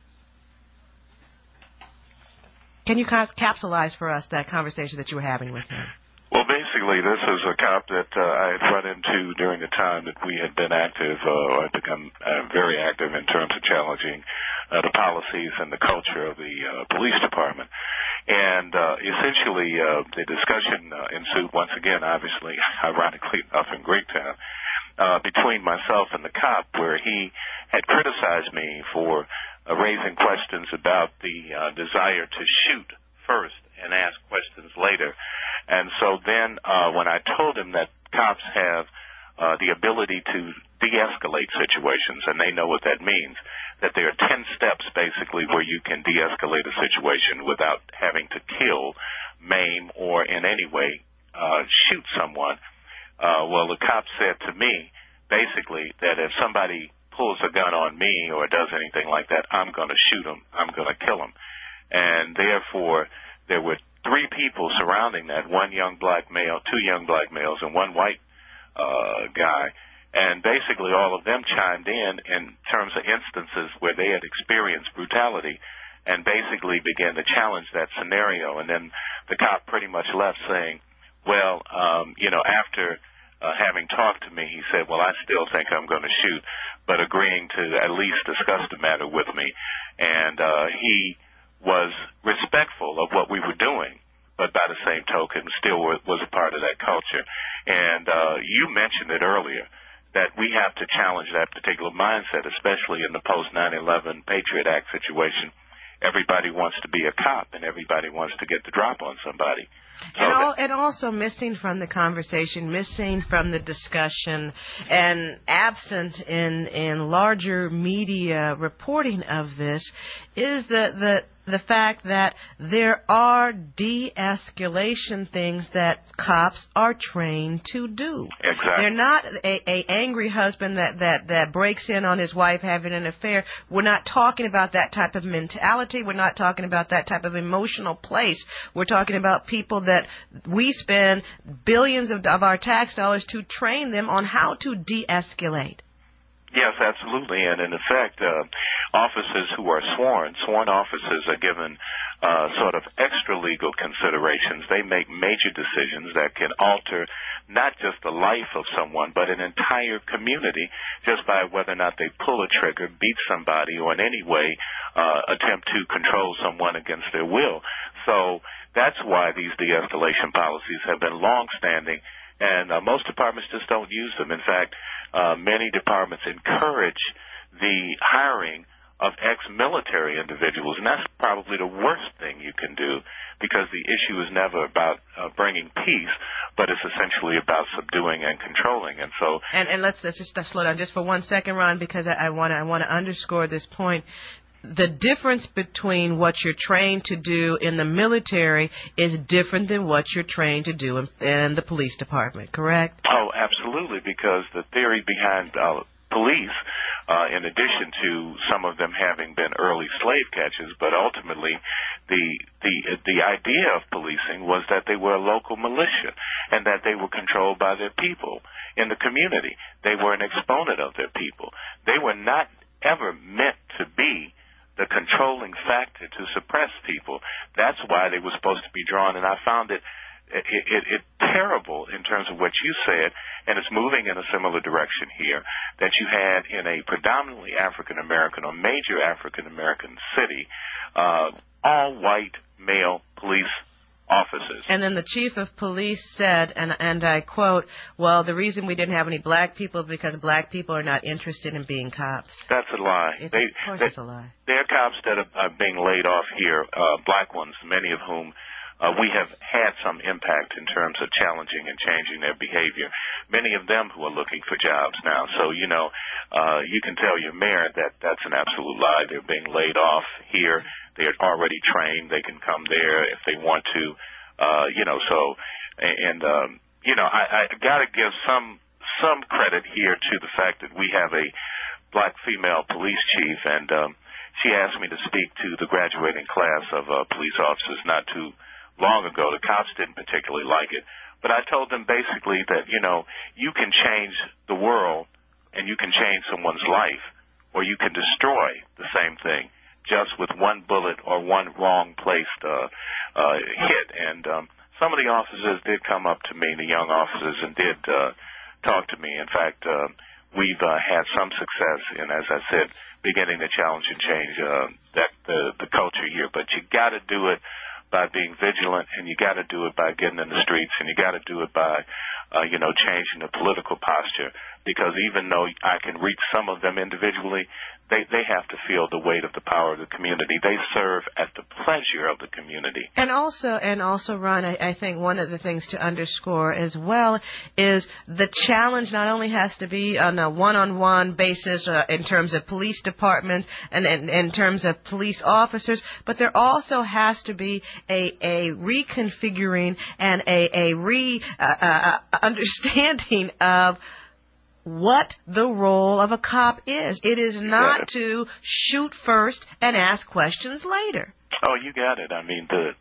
Can you capsulize for us that conversation that you were having with him? Well, basically, this is a cop that I had run into during the time that we had been active, or had become very active in terms of challenging the policies and the culture of the police department. And essentially, the discussion ensued once again, obviously, ironically enough, in Greektown, between myself and the cop, where he had criticized me for raising questions about the desire to shoot first and ask questions later. And so then when I told him that cops have the ability to de-escalate situations, and they know what that means, that there are 10 steps basically where you can de-escalate a situation without having to kill, maim, or in any way shoot someone. Well, the cop said to me basically that if somebody pulls a gun on me or does anything like that, I'm going to shoot him. I'm going to kill him. And therefore, there were three people surrounding that, one young black male, two young black males, and one white guy. And basically all of them chimed in terms of instances where they had experienced brutality and basically began to challenge that scenario. And then the cop pretty much left saying, well, after having talked to me, he said, well, I still think I'm going to shoot, but agreeing to at least discuss the matter with me. And he was respectful of what we were doing, but by the same token still was a part of that culture. And you mentioned it earlier, that we have to challenge that particular mindset, especially in the post-9/11 Patriot Act situation. Everybody wants to be a cop, and everybody wants to get the drop on somebody. So and also missing from the conversation, missing from the discussion, and absent in larger media reporting of this is the fact that there are de-escalation things that cops are trained to do. Exactly. They're not a angry husband that breaks in on his wife having an affair. We're not talking about that type of mentality. We're not talking about that type of emotional place. We're talking about people that we spend billions of our tax dollars to train them on how to de-escalate. Yes, absolutely. And in effect, officers who are sworn officers are given sort of extra-legal considerations. They make major decisions that can alter not just the life of someone, but an entire community just by whether or not they pull a trigger, beat somebody, or in any way attempt to control someone against their will. So that's why these de-escalation policies have been long-standing, and most departments just don't use them. In fact, many departments encourage the hiring of ex-military individuals, and that's probably the worst thing you can do, because the issue is never about bringing peace, but it's essentially about subduing and controlling. And so, and let's just slow down just for 1 second, Ron, because I want to underscore this point. The difference between what you're trained to do in the military is different than what you're trained to do in the police department, correct? Oh, absolutely, because the theory behind police, in addition to some of them having been early slave catchers, but ultimately the idea of policing was that they were a local militia and that they were controlled by their people in the community. They were an exponent of their people. They were not ever meant to be the controlling factor to suppress people. That's why they were supposed to be drawn, and I found it terrible in terms of what you said, and it's moving in a similar direction here, that you had in a predominantly African-American or major African-American city, all white male police officers. And then the chief of police said, and I quote, well, the reason we didn't have any black people is because black people are not interested in being cops. That's a lie. Of course it's a lie. There are cops that are being laid off here, black ones, many of whom we have had some impact in terms of challenging and changing their behavior. Many of them who are looking for jobs now. So, you can tell your mayor that that's an absolute lie. They're being laid off here. They're already trained. They can come there if they want to, I got to give some credit here to the fact that we have a black female police chief, and she asked me to speak to the graduating class of police officers not too long ago. The cops didn't particularly like it, but I told them basically that, you can change the world and you can change someone's life, or you can destroy the same thing just with one bullet or one wrong placed hit. And some of the officers did come up to me, the young officers, and did talk to me. In fact, we've had some success in, as I said, beginning to challenge and change the culture here. But you got to do it by being vigilant, and you got to do it by getting in the streets, and you got to do it by changing the political posture, because even though I can reach some of them individually, they have to feel the weight of the power of the community. They serve at the pleasure of the community. And also, Ron, I think one of the things to underscore as well is the challenge not only has to be on a one-on-one basis in terms of police departments and in terms of police officers, but there also has to be a reconfiguring and a understanding of what the role of a cop is. It is not to shoot first and ask questions later. Oh, you got it. I mean,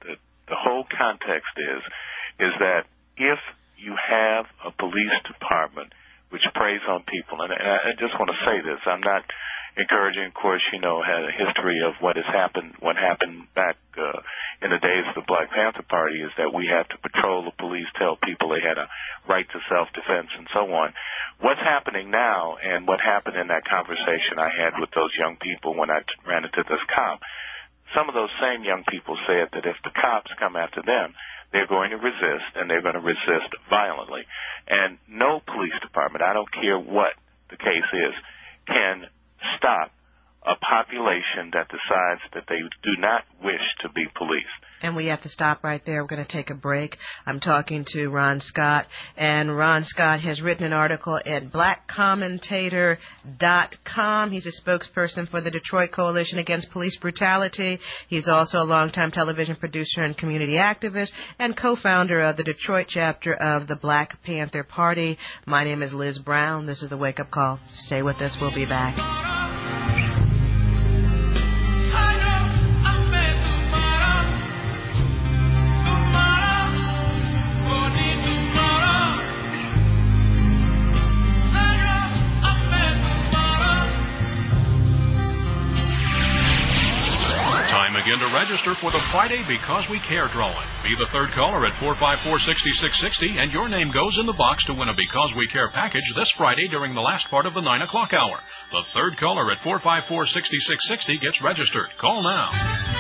the whole context is that if you have a police department which preys on people, and I just want to say this, I'm not encouraging, of course, had a history of what happened back in the days of the Black Panther Party is that we have to patrol the police, tell people they had a right to self-defense and so on. What's happening now and what happened in that conversation I had with those young people when I ran into this cop, some of those same young people said that if the cops come after them, they're going to resist, and they're going to resist violently. And no police department, I don't care what the case is, can stop a population that decides that they do not wish to be policed. And we have to stop right there. We're going to take a break. I'm talking to Ron Scott, and Ron Scott has written an article at blackcommentator.com. He's a spokesperson for the Detroit Coalition Against Police Brutality. He's also a longtime television producer and community activist and co-founder of the Detroit chapter of the Black Panther Party. My name is Liz Brown. This is the Wake Up Call. Stay with us. We'll be back. Again to register for the Friday Because We Care drawing. Be the third caller at 454-6660, and your name goes in the box to win a Because We Care package this Friday during the last part of the 9 o'clock hour. The third caller at 454-6660 gets registered. Call now.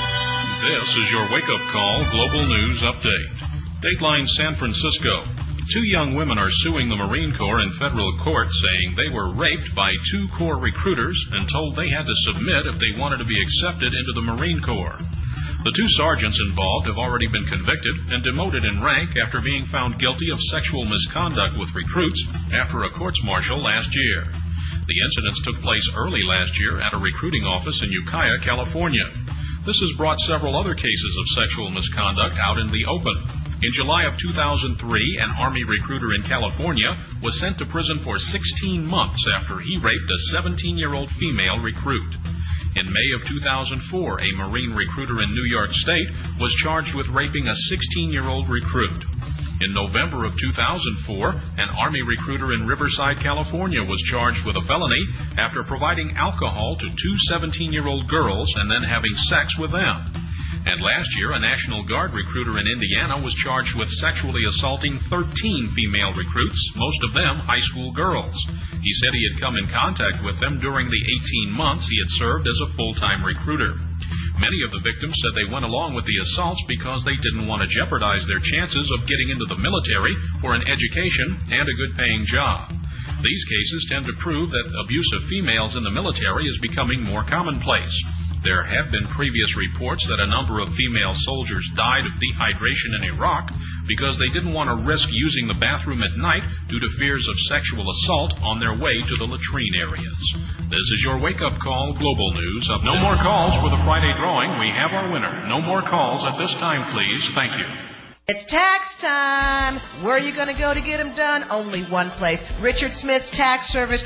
This is your wake-up call global news update. Dateline San Francisco. 2 young women are suing the Marine Corps in federal court, saying they were raped by 2 Corps recruiters and told they had to submit if they wanted to be accepted into the Marine Corps. The 2 sergeants involved have already been convicted and demoted in rank after being found guilty of sexual misconduct with recruits after a courts-martial last year. The incidents took place early last year at a recruiting office in Ukiah, California. This has brought several other cases of sexual misconduct out in the open. In July of 2003, an Army recruiter in California was sent to prison for 16 months after he raped a 17-year-old female recruit. In May of 2004, a Marine recruiter in New York State was charged with raping a 16-year-old recruit. In November of 2004, an Army recruiter in Riverside, California was charged with a felony after providing alcohol to 2 17-year-old girls and then having sex with them. And last year, a National Guard recruiter in Indiana was charged with sexually assaulting 13 female recruits, most of them high school girls. He said he had come in contact with them during the 18 months he had served as a full-time recruiter. Many of the victims said they went along with the assaults because they didn't want to jeopardize their chances of getting into the military for an education and a good-paying job. These cases tend to prove that abuse of females in the military is becoming more commonplace. There have been previous reports that a number of female soldiers died of dehydration in Iraq because they didn't want to risk using the bathroom at night due to fears of sexual assault on their way to the latrine areas. This is your wake-up call, Global News. No more calls for the Friday drawing. We have our winner. No more calls at this time, please. Thank you. It's tax time. Where are you going to go to get them done? Only one place. Richard Smith's Tax Service,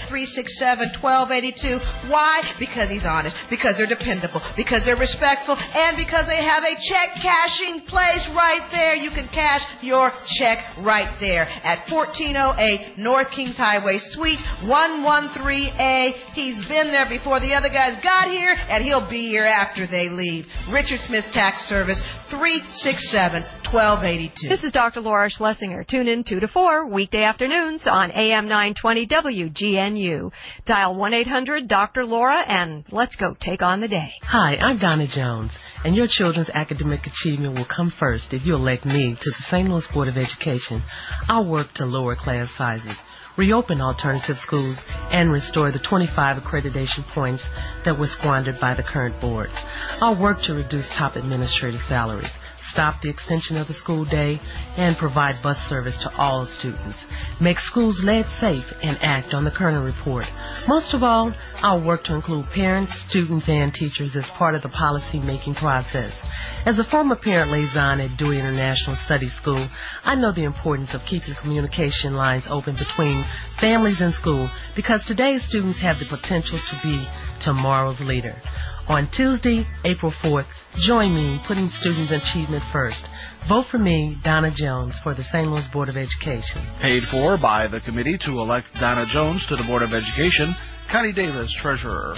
367-1282. Why? Because he's honest. Because they're dependable. Because they're respectful. And because they have a check cashing place right there. You can cash your check right there at 1408 North Kings Highway, Suite 113A. He's been there before the other guys got here, and he'll be here after they leave. Richard Smith's Tax Service, 367-1282. This is Dr. Laura Schlesinger. Tune in 2 to 4 weekday afternoons on AM 920 WGNU. Dial 1-800-Dr. Laura and let's go take on the day. Hi, I'm Donna Jones, and your children's academic achievement will come first if you elect me to the St. Louis Board of Education. I'll work to lower class sizes, reopen alternative schools, and restore the 25 accreditation points that were squandered by the current board. I'll work to reduce top administrative salaries, stop the extension of the school day, and provide bus service to all students. Make schools lead safe and act on the Kerner Report. Most of all, I'll work to include parents, students, and teachers as part of the policy-making process. As a former parent liaison at Dewey International Study School, I know the importance of keeping communication lines open between families and school because today's students have the potential to be tomorrow's leader. On Tuesday, April 4th, join me in putting student achievement first. Vote for me, Donna Jones, for the St. Louis Board of Education. Paid for by the committee to elect Donna Jones to the Board of Education, Connie Davis, Treasurer.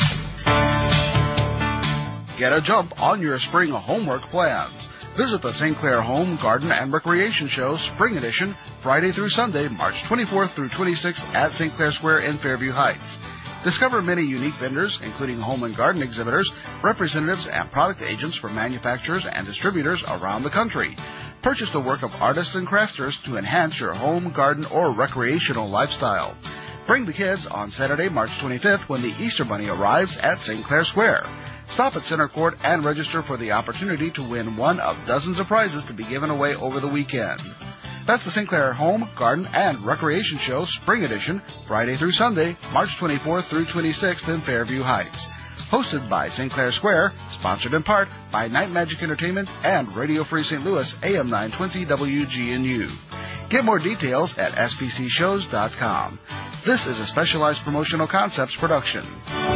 Get a jump on your spring homework plans. Visit the St. Clair Home, Garden, and Recreation Show Spring Edition Friday through Sunday, March 24th through 26th at St. Clair Square in Fairview Heights. Discover many unique vendors, including home and garden exhibitors, representatives, and product agents from manufacturers and distributors around the country. Purchase the work of artists and crafters to enhance your home, garden, or recreational lifestyle. Bring the kids on Saturday, March 25th when the Easter Bunny arrives at St. Clair Square. Stop at Center Court and register for the opportunity to win one of dozens of prizes to be given away over the weekend. That's the St. Clair Home, Garden, and Recreation Show Spring Edition, Friday through Sunday, March 24th through 26th in Fairview Heights. Hosted by St. Clair Square, sponsored in part by Night Magic Entertainment and Radio Free St. Louis, AM 920 WGNU. Get more details at spcshows.com. This is a Specialized Promotional Concepts production.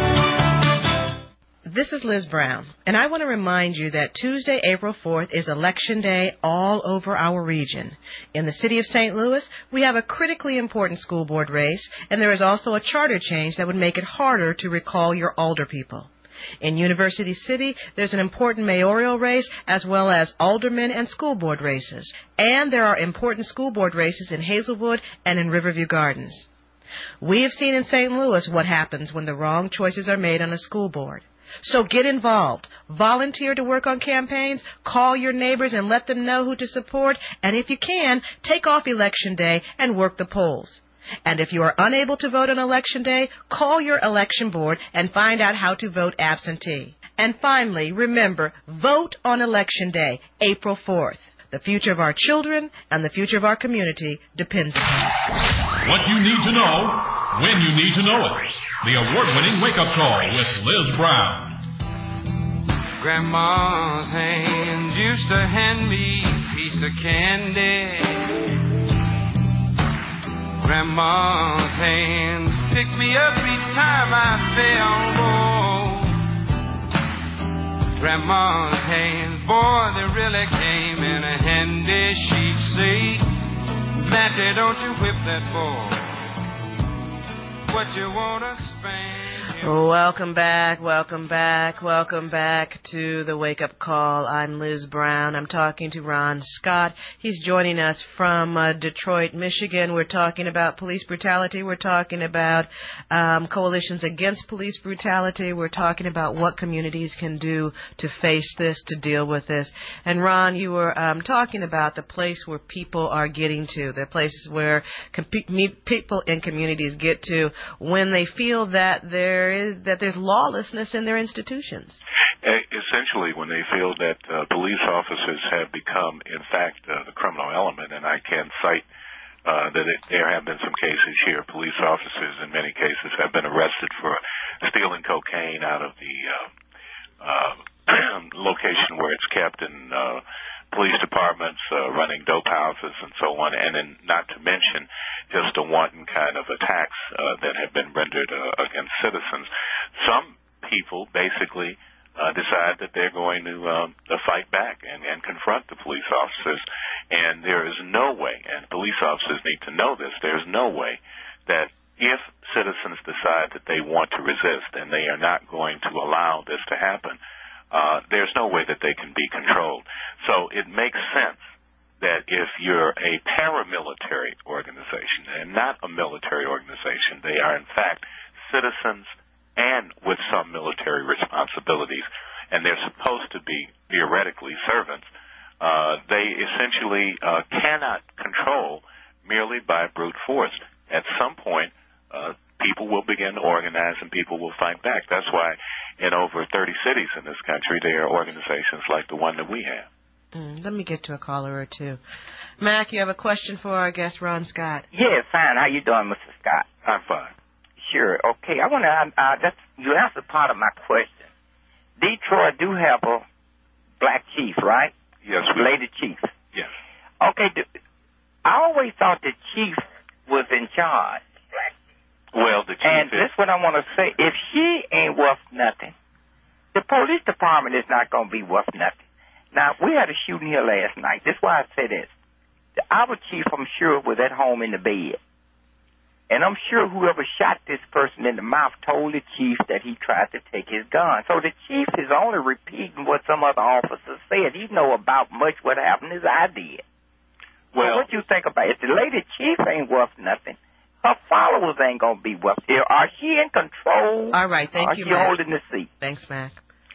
This is Liz Brown, and I want to remind you that Tuesday, April 4th is Election Day all over our region. In the city of St. Louis, we have a critically important school board race, and there is also a charter change that would make it harder to recall your alder people. In University City, there's an important mayoral race as well as aldermen and school board races. And there are important school board races in Hazelwood and in Riverview Gardens. We have seen in St. Louis what happens when the wrong choices are made on a school board. So get involved. Volunteer to work on campaigns. Call your neighbors and let them know who to support. And if you can, take off Election Day and work the polls. And if you are unable to vote on Election Day, call your election board and find out how to vote absentee. And finally, remember, vote on Election Day, April 4th. The future of our children and the future of our community depends on it. What you need to know, when you need to know it. The award-winning wake-up call with Liz Brown. Grandma's hands used to hand me a piece of candy. Grandma's hands picked me up each time I fell low. Grandma's hands, boy, they really came in a handy. She'd say, Matty, don't you whip that boy. What you want to spend? Welcome back to the Wake Up Call. I'm Liz Brown. I'm talking to Ron Scott. He's joining us from Detroit, Michigan. We're talking about police brutality. We're talking about coalitions against police brutality. We're talking about what communities can do to face this, to deal with this. And Ron, you were talking about the place where people are getting to, the places where people in communities get to when they feel that there's lawlessness in their institutions. Essentially, when they feel that police officers have become, in fact, the criminal element, and I can cite there have been some cases here. Police officers, in many cases, have been arrested for stealing cocaine out of the location where it's kept in police departments, running dope houses and so on, and then not to mention just the wanton kind of attacks that have been rendered against citizens. Some people basically decide that they're going to fight back and confront the police officers, and there is no way, and police officers need to know this, there's no way that if citizens decide that they want to resist and they are not going to allow this to happen, there's no way that they can be controlled. So it makes sense that if you're a paramilitary organization and not a military organization, they are in fact citizens and with some military responsibilities, and they're supposed to be theoretically servants, they essentially cannot control merely by brute force. At some point, people will begin to organize and people will fight back. That's why in over 30 cities in this country, there are organizations like the one that we have. Let me get to a caller or two. Mac, you have a question for our guest, Ron Scott? Yeah, fine. How you doing, Mr. Scott? I'm fine. Sure. Okay. I want to. You answered part of my question. Detroit do have a black chief, right? Yes. Lady chief. Yes. Okay. I always thought the chief was in charge. Well, the chief and this is what I want to say. If she ain't worth nothing, The police department is not going to be worth nothing. Now, we had a shooting here last night. That's why I say this. Our chief, I'm sure, was at home in the bed. And I'm sure whoever shot this person in the mouth told the chief that he tried to take his gun. So the chief is only repeating what some other officers said. He know about much what happened as I did. Well, so what you think about it? If the lady chief ain't worth nothing, her followers ain't going to be worth it. Are she in control? All right, thank you, Mac. Mac. Holding the seat? Thanks, Mac.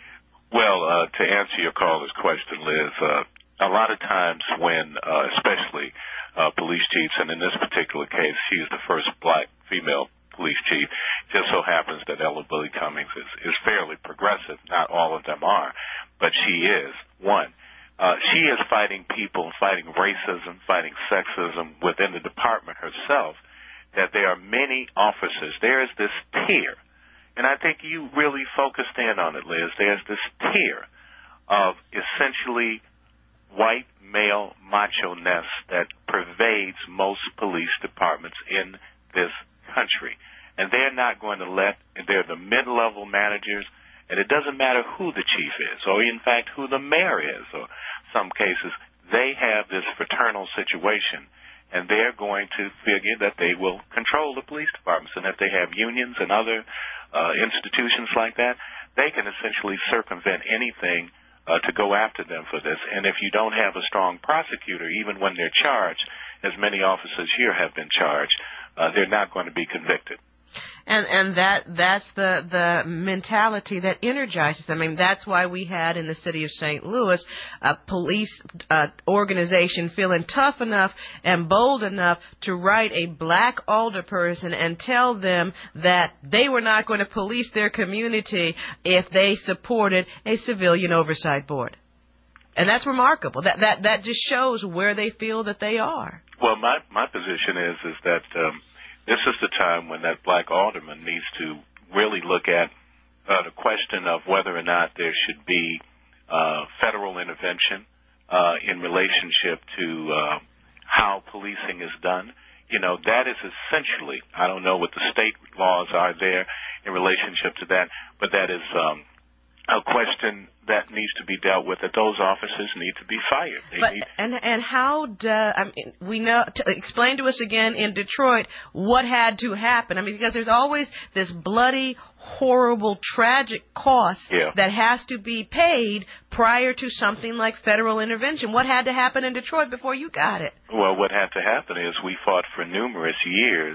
Well, to answer your caller's question, Liz, a lot of times when, especially police chiefs, and in this particular case, she is the first black female police chief, just so happens that Ella Billy Cummings is fairly progressive. Not all of them are, but she is. One, she is fighting people, fighting racism, fighting sexism within the department herself, that there are many officers. There is this tier. And I think you really focused in on it, Liz. There's this tier of essentially white male macho-ness that pervades most police departments in this country. And they're not going to they're the mid-level managers, and it doesn't matter who the chief is, or in fact who the mayor is, or some cases, they have this fraternal situation. And they're going to figure that they will control the police departments. And if they have unions and other institutions like that, they can essentially circumvent anything to go after them for this. And if you don't have a strong prosecutor, even when they're charged, as many officers here have been charged, they're not going to be convicted. And that's the mentality that energizes them. I mean, that's why we had in the city of St. Louis a police organization feeling tough enough and bold enough to write a black alderperson and tell them that they were not going to police their community if they supported a civilian oversight board. And that's remarkable. That just shows where they feel that they are. Well, my position is that this is the time when that black alderman needs to really look at the question of whether or not there should be federal intervention in relationship to how policing is done. You know, that is essentially, I don't know what the state laws are there in relationship to that, but that is a question that needs to be dealt with, that those officers need to be fired. And how we know, explain to us again in Detroit what had to happen. I mean, because there's always this bloody, horrible, tragic cost that has to be paid prior to something like federal intervention. What had to happen in Detroit before you got it? Well, what had to happen is we fought for numerous years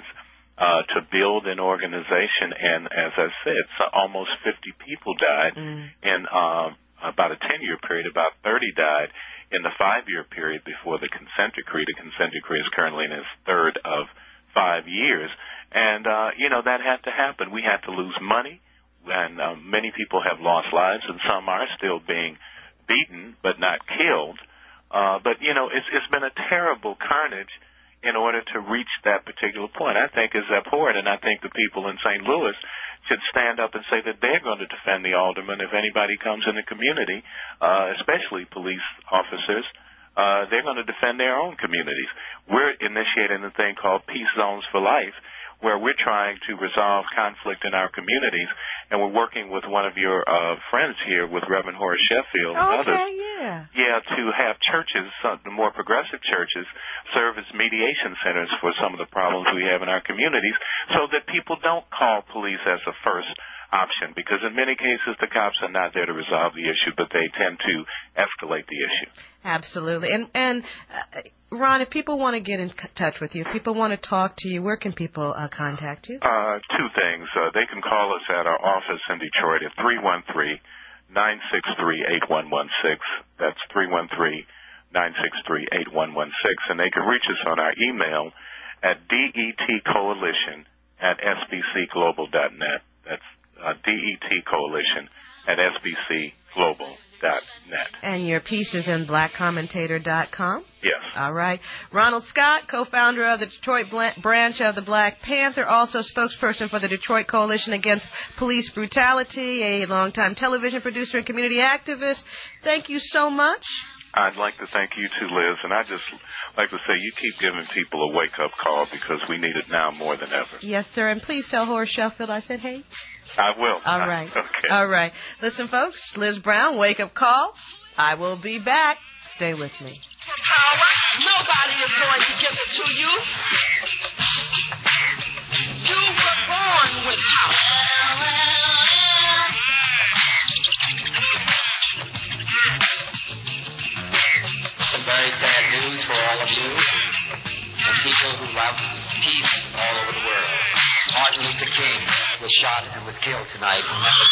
to build an organization, and as I said, almost 50 people died in about a 10-year period. About 30 died in the 5-year period before the consent decree. The consent decree is currently in its third of 5 years, and that had to happen. We had to lose money, and many people have lost lives, and some are still being beaten but not killed. But it's been a terrible carnage in order to reach that particular point. I think is abhorrent, and I think the people in St. Louis should stand up and say that they're going to defend the alderman if anybody comes in the community, especially police officers. They're going to defend their own communities. We're initiating a thing called Peace Zones for Life, where we're trying to resolve conflict in our communities, and we're working with one of your friends here, with Reverend Horace Sheffield and others. To have churches, the more progressive churches, serve as mediation centers for some of the problems we have in our communities, so that people don't call police as a first option, because in many cases the cops are not there to resolve the issue, but they tend to escalate the issue. Absolutely. And Ron, if people want to get in touch with you, if people want to talk to you, where can people contact you? Two things. They can call us at our office in Detroit at 313-963-8116. That's 313-963-8116. And they can reach us on our email at detcoalition@sbcglobal.net. That's detcoalition@sbcglobal.net. And your piece is in blackcommentator.com? Yes. All right. Ronald Scott, co-founder of the Detroit branch of the Black Panther, also spokesperson for the Detroit Coalition Against Police Brutality, a longtime television producer and community activist. Thank you so much. I'd like to thank you too, Liz, and I'd just like to say you keep giving people a wake-up call because we need it now more than ever. Yes, sir, and please tell Horace Sheffield I said hey. I will. All right. Okay. All right. Listen, folks, Liz Brown, wake-up call. I will be back. Stay with me. Power, nobody is going to give it to you. You were born with power. Some very sad news for all of you and people who love peace all over the world. Martin Luther King was shot and was killed tonight in Memphis.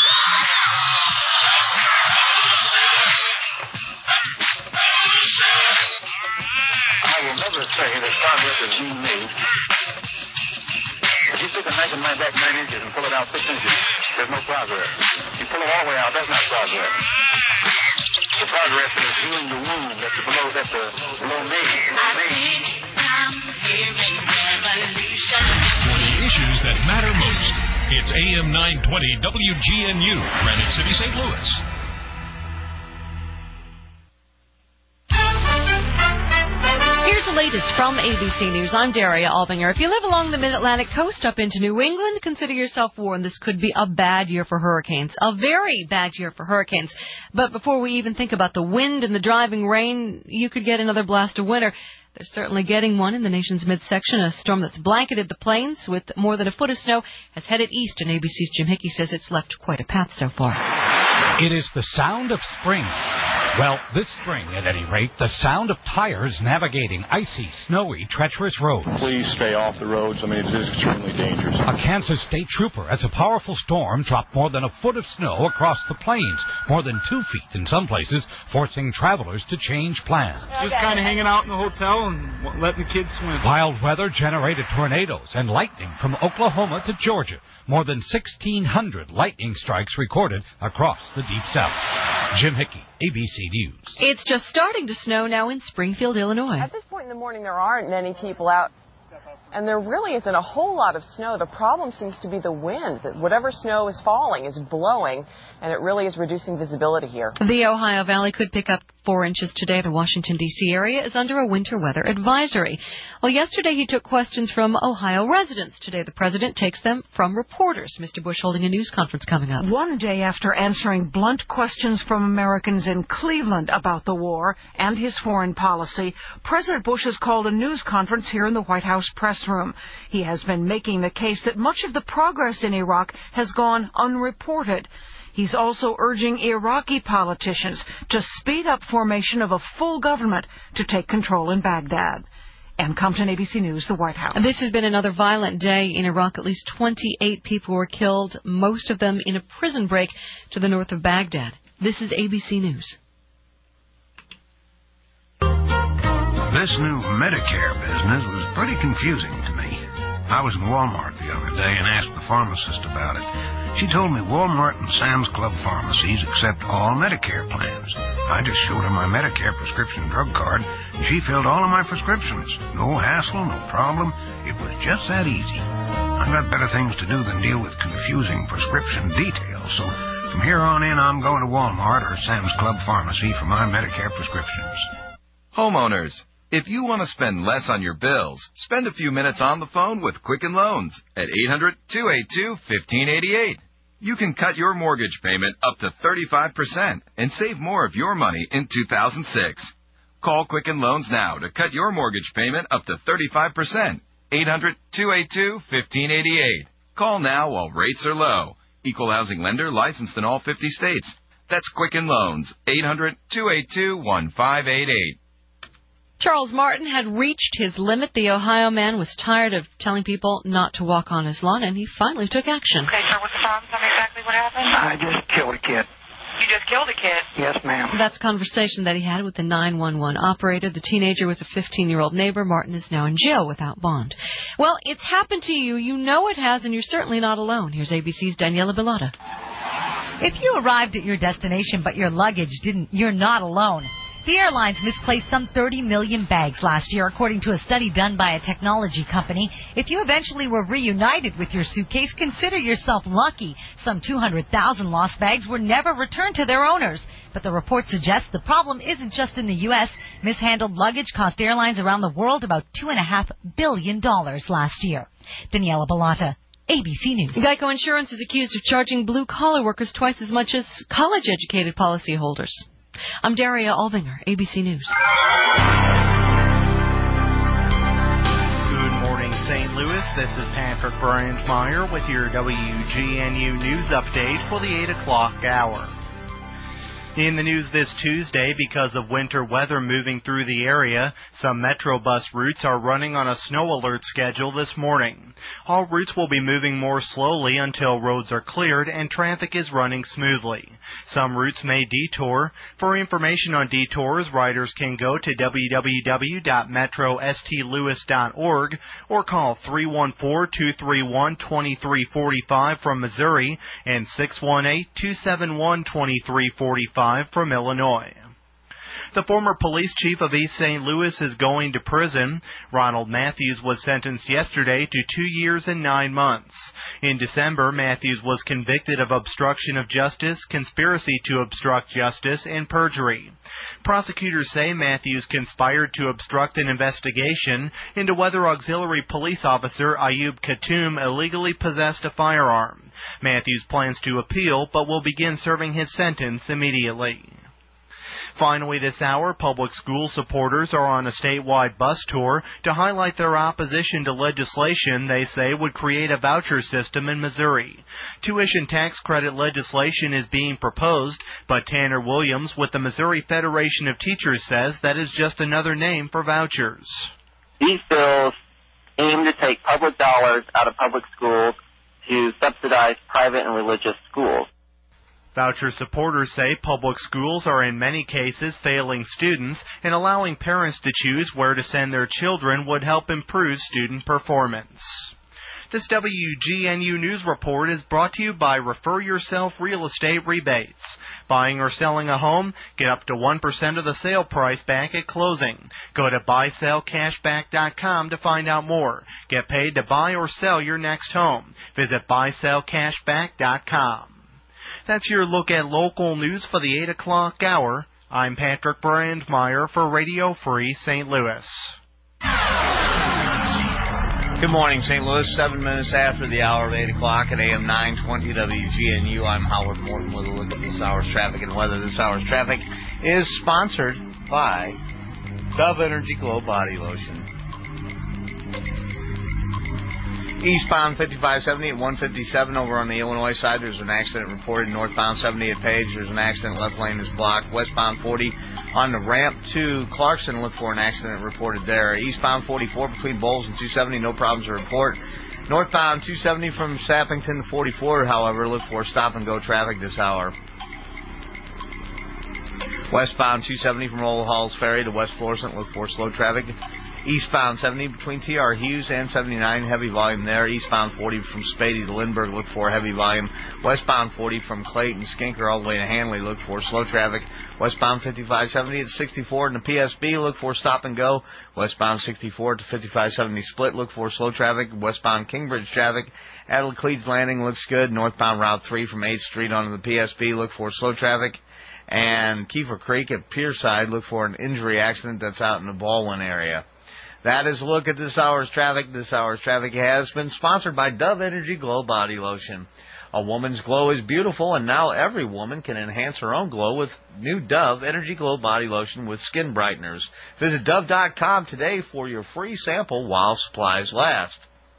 I will never say that progress is being made. If you stick a knife in my back 9 inches and pull it out 6 inches, there's no progress. You pull it all the way out, that's not progress. The progress is healing the wound that's below me. For the issues that matter most, it's AM 920 WGNU, Granite City, St. Louis. Here's the latest from ABC News. I'm Daria Albinger. If you live along the mid-Atlantic coast up into New England, consider yourself warned. This could be a bad year for hurricanes. A very bad year for hurricanes. But before we even think about the wind and the driving rain, you could get another blast of winter. They're certainly getting one in the nation's midsection. A storm that's blanketed the plains with more than a foot of snow has headed east, and ABC's Jim Hickey says it's left quite a path so far. It is the sound of spring. Well, this spring, at any rate, the sound of tires navigating icy, snowy, treacherous roads. Please stay off the roads. I mean, it is extremely dangerous. A Kansas state trooper as a powerful storm dropped more than a foot of snow across the plains, more than 2 feet in some places, forcing travelers to change plans. Just kind of hanging out in the hotel and letting the kids swim. Wild weather generated tornadoes and lightning from Oklahoma to Georgia. More than 1,600 lightning strikes recorded across the Deep South. Jim Hickey, ABC News. It's just starting to snow now in Springfield, Illinois. At this point in the morning, there aren't many people out, and there really isn't a whole lot of snow. The problem seems to be the wind. Whatever snow is falling is blowing, and it really is reducing visibility here. The Ohio Valley could pick up 4 inches today. The Washington, D.C. area is under a winter weather advisory. Well, yesterday he took questions from Ohio residents. Today the president takes them from reporters. Mr. Bush holding a news conference coming up. One day after answering blunt questions from Americans in Cleveland about the war and his foreign policy, President Bush has called a news conference here in the White House press room. He has been making the case that much of the progress in Iraq has gone unreported. He's also urging Iraqi politicians to speed up formation of a full government to take control in Baghdad. Ann Compton, ABC News, the White House. This has been another violent day in Iraq. At least 28 people were killed, most of them in a prison break to the north of Baghdad. This is ABC News. This new Medicare business was pretty confusing to me. I was in Walmart the other day and asked the pharmacist about it. She told me Walmart and Sam's Club pharmacies accept all Medicare plans. I just showed her my Medicare prescription drug card, and she filled all of my prescriptions. No hassle, no problem. It was just that easy. I've got better things to do than deal with confusing prescription details, so from here on in, I'm going to Walmart or Sam's Club pharmacy for my Medicare prescriptions. Homeowners, if you want to spend less on your bills, spend a few minutes on the phone with Quicken Loans at 800-282-1588. You can cut your mortgage payment up to 35% and save more of your money in 2006. Call Quicken Loans now to cut your mortgage payment up to 35%. 800-282-1588. Call now while rates are low. Equal housing lender licensed in all 50 states. That's Quicken Loans. 800-282-1588. Charles Martin had reached his limit. The Ohio man was tired of telling people not to walk on his lawn, and he finally took action. Okay, sir, what's the problem? Tell me exactly what happened. I just killed a kid. You just killed a kid? Yes, ma'am. That's a conversation that he had with the 911 operator. The teenager was a 15-year-old neighbor. Martin is now in jail without bond. Well, it's happened to you. You know it has, and you're certainly not alone. Here's ABC's Daniela Bilotta. If you arrived at your destination but your luggage didn't, you're not alone. The airlines misplaced some 30 million bags last year, according to a study done by a technology company. If you eventually were reunited with your suitcase, consider yourself lucky. Some 200,000 lost bags were never returned to their owners. But the report suggests the problem isn't just in the U.S. Mishandled luggage cost airlines around the world about $2.5 billion last year. Daniela Bellotta, ABC News. Geico Insurance is accused of charging blue-collar workers twice as much as college-educated policyholders. I'm Daria Alvinger, ABC News. Good morning, St. Louis. This is Patrick Brandmeier with your WGNU News Update for the 8 o'clock hour. In the news this Tuesday, because of winter weather moving through the area, some Metro bus routes are running on a snow alert schedule this morning. All routes will be moving more slowly until roads are cleared and traffic is running smoothly. Some routes may detour. For information on detours, riders can go to www.metrostlouis.org or call 314-231-2345 from Missouri and 618-271-2345 from Illinois. The former police chief of East St. Louis is going to prison. Ronald Matthews was sentenced yesterday to 2 years and 9 months. In December, Matthews was convicted of obstruction of justice, conspiracy to obstruct justice, and perjury. Prosecutors say Matthews conspired to obstruct an investigation into whether auxiliary police officer Ayub Khattoum illegally possessed a firearm. Matthews plans to appeal, but will begin serving his sentence immediately. Finally this hour, public school supporters are on a statewide bus tour to highlight their opposition to legislation they say would create a voucher system in Missouri. Tuition tax credit legislation is being proposed, but Tanner Williams with the Missouri Federation of Teachers says that is just another name for vouchers. These bills aim to take public dollars out of public schools to subsidize private and religious schools. Voucher supporters say public schools are in many cases failing students, and allowing parents to choose where to send their children would help improve student performance. This WGNU News Report is brought to you by Refer Yourself Real Estate Rebates. Buying or selling a home? Get up to 1% of the sale price back at closing. Go to buysellcashback.com to find out more. Get paid to buy or sell your next home. Visit buysellcashback.com. That's your look at local news for the 8 o'clock hour. I'm Patrick Brandmeier for Radio Free St. Louis. Good morning, St. Louis. 7 minutes after the hour of 8 o'clock at AM 920 WGNU. I'm Howard Morton with a look at this hour's traffic and weather. This hour's traffic is sponsored by Dove Energy Glow Body Lotion. Eastbound 5570 at 157 over on the Illinois side. There's an accident reported. Northbound 70 at Page. There's an accident. Left lane is blocked. Westbound 40 on the ramp to Clarkson. Look for an accident reported there. Eastbound 44 between Bowles and 270. No problems to report. Northbound 270 from Sappington to 44, however, look for stop-and-go traffic this hour. Westbound 270 from Old Halls Ferry to West Florissant. Look for slow traffic. Eastbound 70 between T.R. Hughes and 79, heavy volume there. Eastbound 40 from Spady to Lindbergh, look for heavy volume. Westbound 40 from Clayton, Skinker, all the way to Hanley, look for slow traffic. Westbound 5570 at 64 in the PSB, look for stop and go. Westbound 64 to 5570 split, look for slow traffic. Westbound Kingbridge traffic at Laclede's Landing looks good. Northbound Route 3 from 8th Street onto the PSB, look for slow traffic. And Kiefer Creek at Pierside, look for an injury accident that's out in the Baldwin area. That is a look at this hour's traffic. This hour's traffic has been sponsored by Dove Energy Glow Body Lotion. A woman's glow is beautiful, and now every woman can enhance her own glow with new Dove Energy Glow Body Lotion with skin brighteners. Visit Dove.com today for your free sample while supplies last.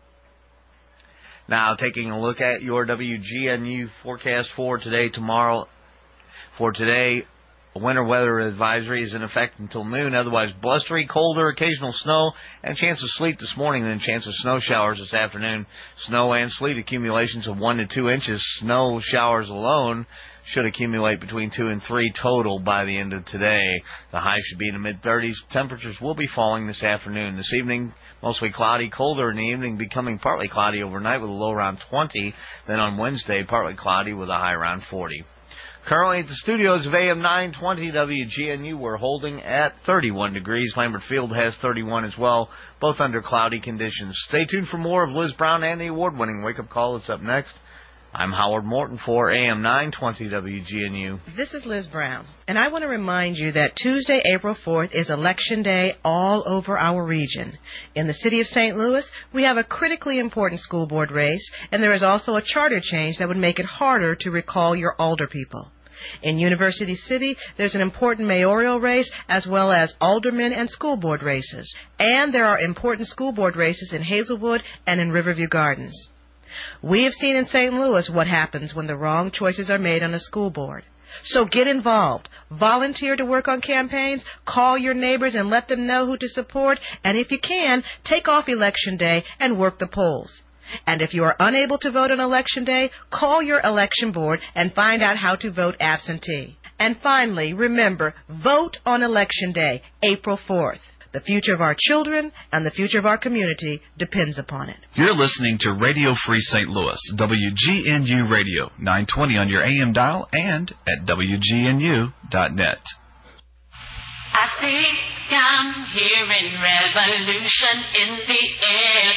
Now, taking a look at your WGNU forecast for today, tomorrow. For today, a winter weather advisory is in effect until noon. Otherwise, blustery, colder, occasional snow, and chance of sleet this morning, and then chance of snow showers this afternoon. Snow and sleet accumulations of 1 to 2 inches. Snow showers alone should accumulate between 2 and 3 total by the end of today. The high should be in the mid-30s. Temperatures will be falling this afternoon. This evening, mostly cloudy, colder in the evening, becoming partly cloudy overnight with a low around 20. Then on Wednesday, partly cloudy with a high around 40. Currently at the studios of AM 920 WGNU, we're holding at 31 degrees. Lambert Field has 31 as well, both under cloudy conditions. Stay tuned for more of Liz Brown and the award-winning wake-up call that's up next. I'm Howard Morton for AM 920 WGNU. This is Liz Brown, and I want to remind you that Tuesday, April 4th is Election Day all over our region. In the city of St. Louis, we have a critically important school board race, and there is also a charter change that would make it harder to recall your alder people. In University City, there's an important mayoral race as well as aldermen and school board races. And there are important school board races in Hazelwood and in Riverview Gardens. We have seen in St. Louis what happens when the wrong choices are made on a school board. So get involved. Volunteer to work on campaigns. Call your neighbors and let them know who to support. And if you can, take off Election Day and work the polls. And if you are unable to vote on Election Day, call your election board and find out how to vote absentee. And finally, remember, vote on Election Day, April 4th. The future of our children and the future of our community depends upon it. You're listening to Radio Free St. Louis, WGNU Radio, 920 on your AM dial and at WGNU.net. I think I'm hearing revolution in the air.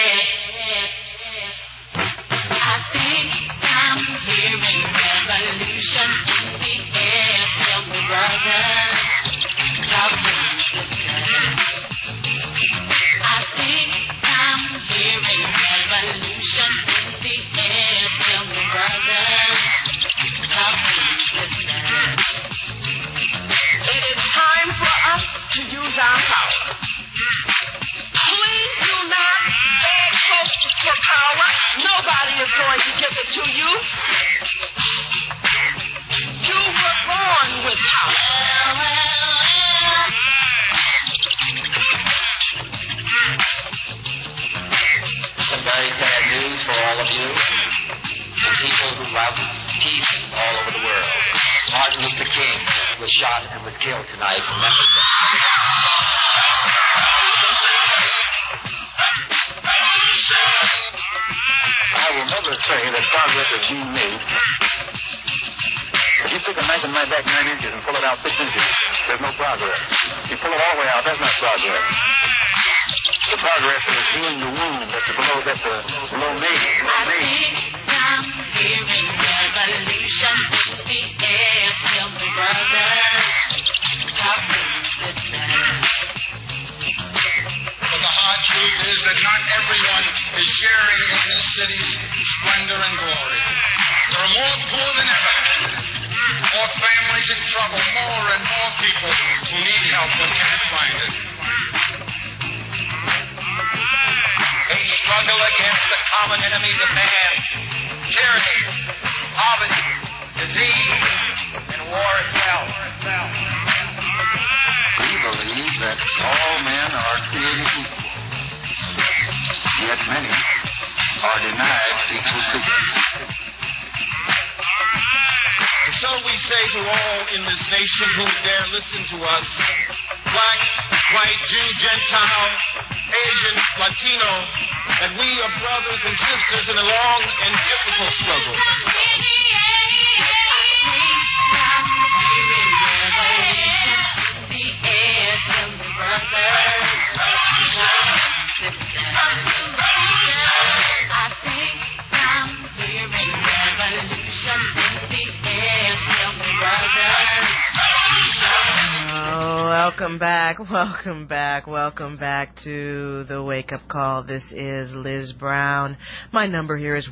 I think I'm hearing revolution in the air. Tell me, brother, talk to me, sister. I think I'm hearing revolution in the air. Tell me, brother, talk to me, sister. It is time for us to use our power. Please do not beg folks for power. Nobody is going to give it to you. You were born with power. Some very sad news for all of you. The people who love peace all over the world. Martin Luther King was shot and was killed tonight in Memphis. I will never say that progress is being made. If you take a knife and knife back 9 inches and pull it out 6 inches, there's no progress. You pull it all the way out, that's not progress. The progress is healing the wound that's below me. I think I'm hearing revolution in the air. Tell me, brother, talk to me, sister. But the hard truth is that not everyone is sharing in this city's splendor and glory. There are more poor than ever, more families in trouble, more and more people who need help but can't find it. They struggle against the common enemies of man: tyranny, poverty, disease, and war itself. We believe that all men are created equal, yet many are denied equal treatment. And so we say to all in this nation who dare listen to us, black, white, Jew, Gentile, Asian, Latino, that we are brothers and sisters in a long and difficult struggle. Welcome back to the Wake Up Call. This is Liz Brown. My number here is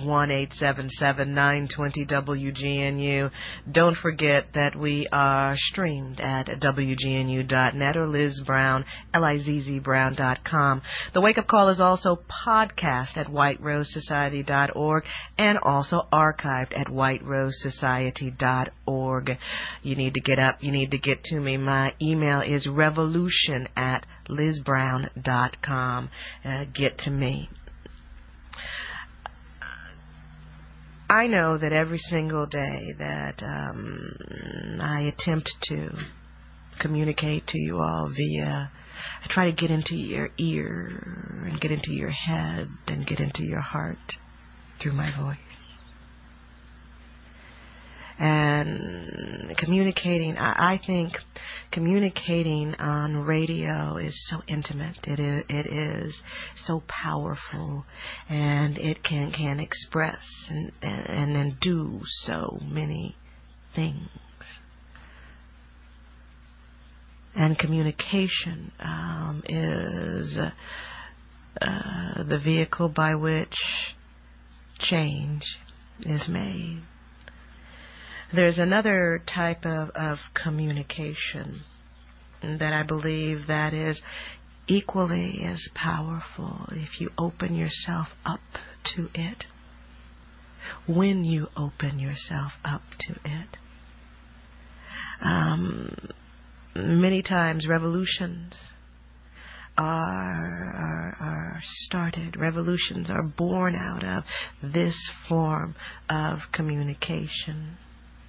1-877-920-WGNU. Don't forget that we are streamed at WGNU.net or Liz Brown, LIZZBrown.com. The Wake Up Call is also podcast at whiterosesociety.org and also archived at whiterosesociety.org. You need to get up. You need to get to me. My email is revolution@lizbrown.com. Get to me. I know that every single day that I attempt to communicate to you all I try to get into your ear and get into your head and get into your heart through my voice. And And communicating, I think communicating on radio is so intimate. It is so powerful, and it can express and do so many things. And communication is the vehicle by which change is made. There's another type of communication that I believe that is equally as powerful if you open yourself up to it. When you open yourself up to it. Many times revolutions are started. Revolutions are born out of this form of communication.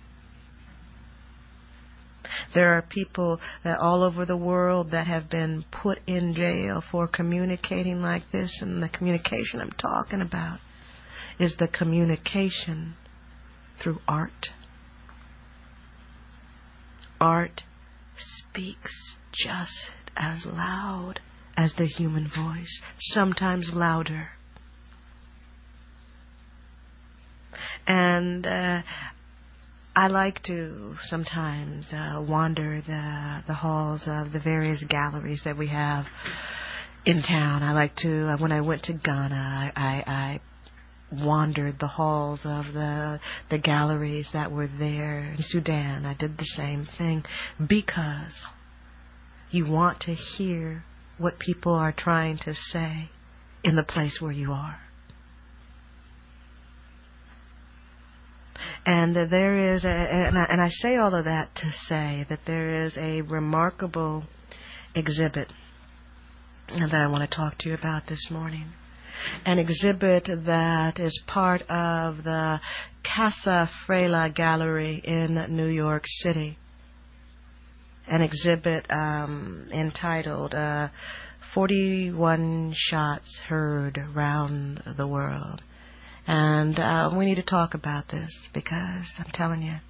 There are people all over the world that have been put in jail for communicating like this, and the communication I'm talking about is the communication through art. Art speaks just as loud as the human voice, sometimes louder. And I like to sometimes wander the halls of the various galleries that we have in town. I like to, when I went to Ghana, I wandered the halls of the galleries that were there. In Sudan, I did the same thing, because you want to hear what people are trying to say in the place where you are. And there is, and I say all of that to say that there is a remarkable exhibit that I want to talk to you about this morning. An exhibit that is part of the Casa Frela Gallery in New York City. An exhibit entitled 41 Shots Heard Round the World. And we need to talk about this, because I'm telling you,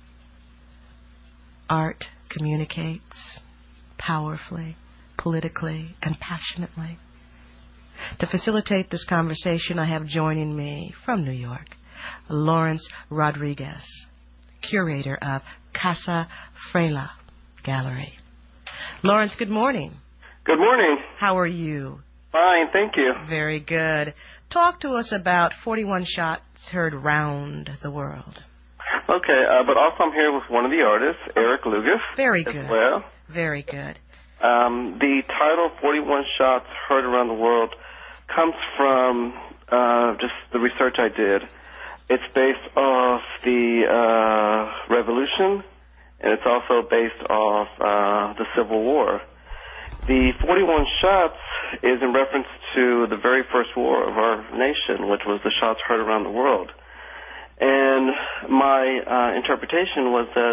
art communicates powerfully, politically, and passionately. To facilitate this conversation, I have joining me from New York, Lawrence Rodriguez, curator of Casa Frela Gallery. Lawrence, good morning. Good morning. How are you? Fine, thank you. Very good. Talk to us about 41 Shots Heard Round the World. Okay, but also I'm here with one of the artists, Eric Lugas. Very good. As well. Very good. The title 41 Shots Heard Around the World comes from just the research I did. It's based off the Revolution, and it's also based off the Civil War. The 41 shots is in reference to the very first war of our nation, which was the shots heard around the world. And my interpretation was that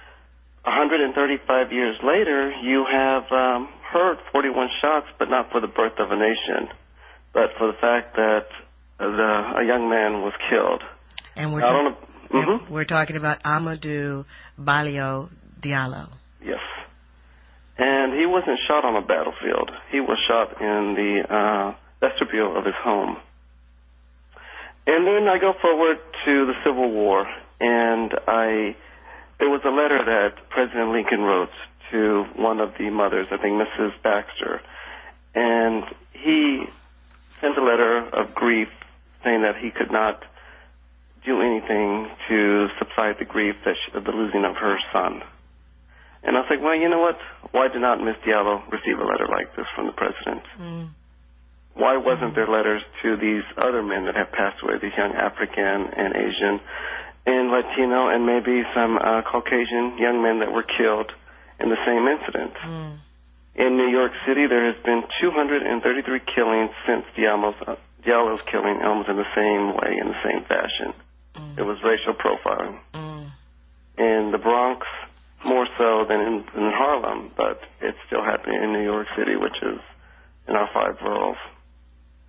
135 years later, you have heard 41 shots, but not for the birth of a nation, but for the fact that a young man was killed. And we're talking about Amadou Barrow Diallo. Yes. And he wasn't shot on a battlefield. He was shot in the vestibule of his home. And then I go forward to the Civil War, and there was a letter that President Lincoln wrote to one of the mothers, I think Mrs. Baxter, and he sent a letter of grief saying that he could not do anything to subside the grief of the losing of her son. And I was like, well, you know what? Why did not Miss Diallo receive a letter like this from the president? Why wasn't there letters to these other men that have passed away, these young African and Asian and Latino and maybe some Caucasian young men that were killed in the same incident? In New York City, there has been 233 killings since Diallo's killing, almost in the same way, in the same fashion. It was racial profiling. In the Bronx, more so than in Harlem, but it's still happening in New York City, which is in our 5 boroughs.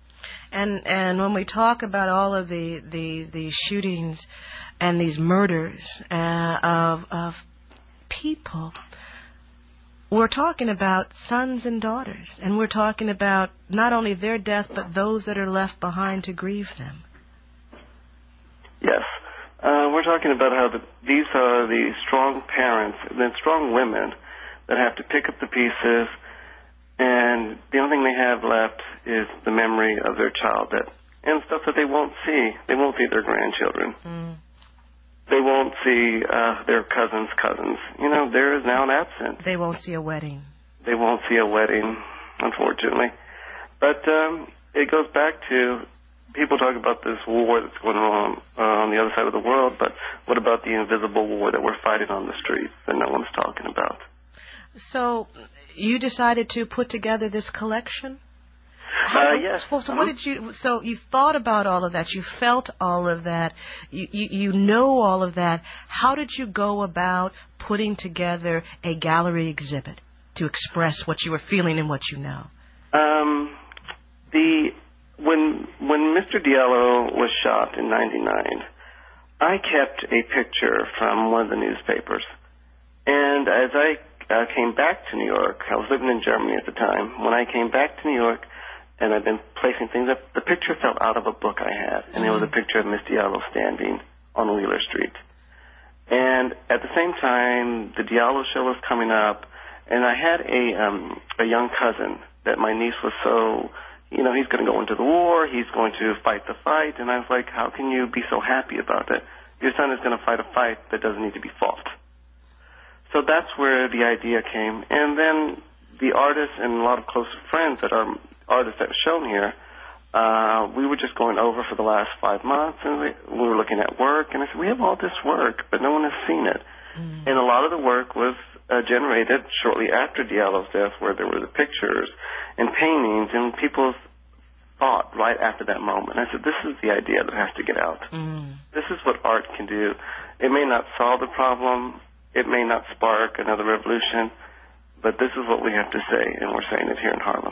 And when we talk about all of the shootings and these murders of people, we're talking about sons and daughters, and we're talking about not only their death, but those that are left behind to grieve them. Yes. We're talking about how these are the strong parents and strong women that have to pick up the pieces, and the only thing they have left is the memory of their child and stuff that they won't see. They won't see their grandchildren. They won't see their cousins' cousins. You know, there is now an absence. They won't see a wedding. They won't see a wedding, unfortunately. But it goes back to, people talk about this war that's going on the other side of the world, but what about the invisible war that we're fighting on the streets that no one's talking about? So you decided to put together this collection? Yes. Well, so what did you? So you thought about all of that. You felt all of that. You know all of that. How did you go about putting together a gallery exhibit to express what you were feeling and what you know? When Mr. Diallo was shot in '99, I kept a picture from one of the newspapers, and as I came back to New York, I was living in Germany at the time. When I came back to New York, and I've been placing things up, the picture fell out of a book I had, and it was a picture of Miss Diallo standing on Wheeler Street. And at the same time, the Diallo show was coming up, and I had a young cousin that my niece was so, you know, he's going to go into the war, he's going to fight the fight, and I was like, how can you be so happy about that? Your son is going to fight a fight that doesn't need to be fought. So that's where the idea came. And then the artists and a lot of close friends that are artists that were shown here, we were just going over for the last 5 months, and we were looking at work, and I said, we have all this work, but no one has seen it. And a lot of the work was generated shortly after Diallo's death, where there were the pictures and paintings, and people thought right after that moment. I said, this is the idea that has to get out. This is what art can do. It may not solve the problem, it may not spark another revolution, but this is what we have to say, and we're saying it here in Harlem.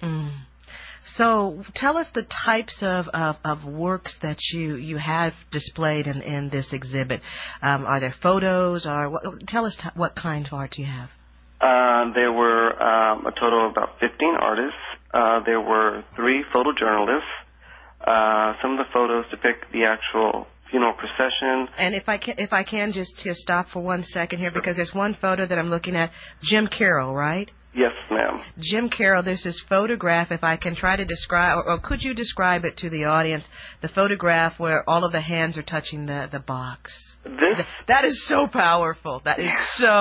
So tell us the types of works that you have displayed in this exhibit. Are there photos, or tell us what kind of art you have? There were a total of about 15 artists. There were 3 photojournalists. Some of the photos depict the actual funeral procession. And if I can just stop for 1 second here, because there's one photo that I'm looking at, Jim Carroll, right? Yes, ma'am. Jim Carroll, there's this photograph, if I can try to describe, or could you describe it to the audience, the photograph where all of the hands are touching the box. That is so powerful. That is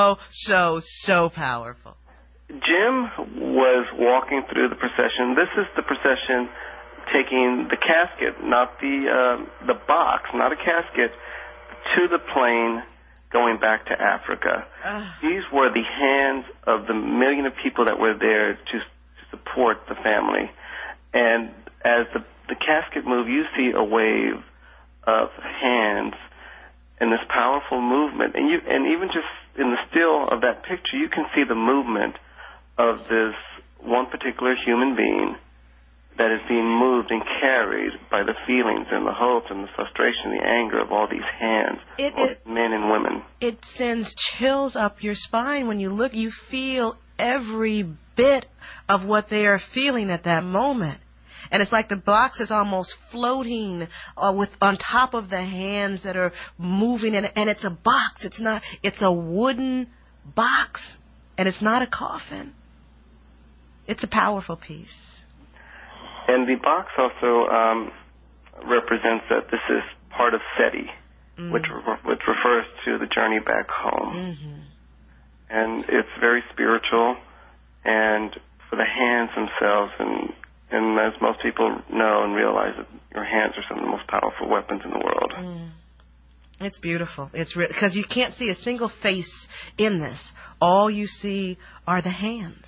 so powerful. Jim was walking through the procession. This is the procession taking the casket, not the box, not a casket, to the plane going back to Africa. These were the hands of the million of people that were there to support the family. And as the casket moved, you see a wave of hands and this powerful movement. And even just in the still of that picture, you can see the movement of this one particular human being that is being moved and carried by the feelings and the hopes and the frustration, the anger of all these hands, men and women. It sends chills up your spine when you look. You feel every bit of what they are feeling at that moment. And it's like the box is almost floating on top of the hands that are moving, and it's a box. It's a wooden box, and it's not a coffin. It's a powerful piece. And the box also represents that this is part of SETI, which refers to the journey back home. And it's very spiritual, and for the hands themselves, and as most people know and realize, that your hands are some of the most powerful weapons in the world. It's beautiful. It's because you can't see a single face in this. All you see are the hands.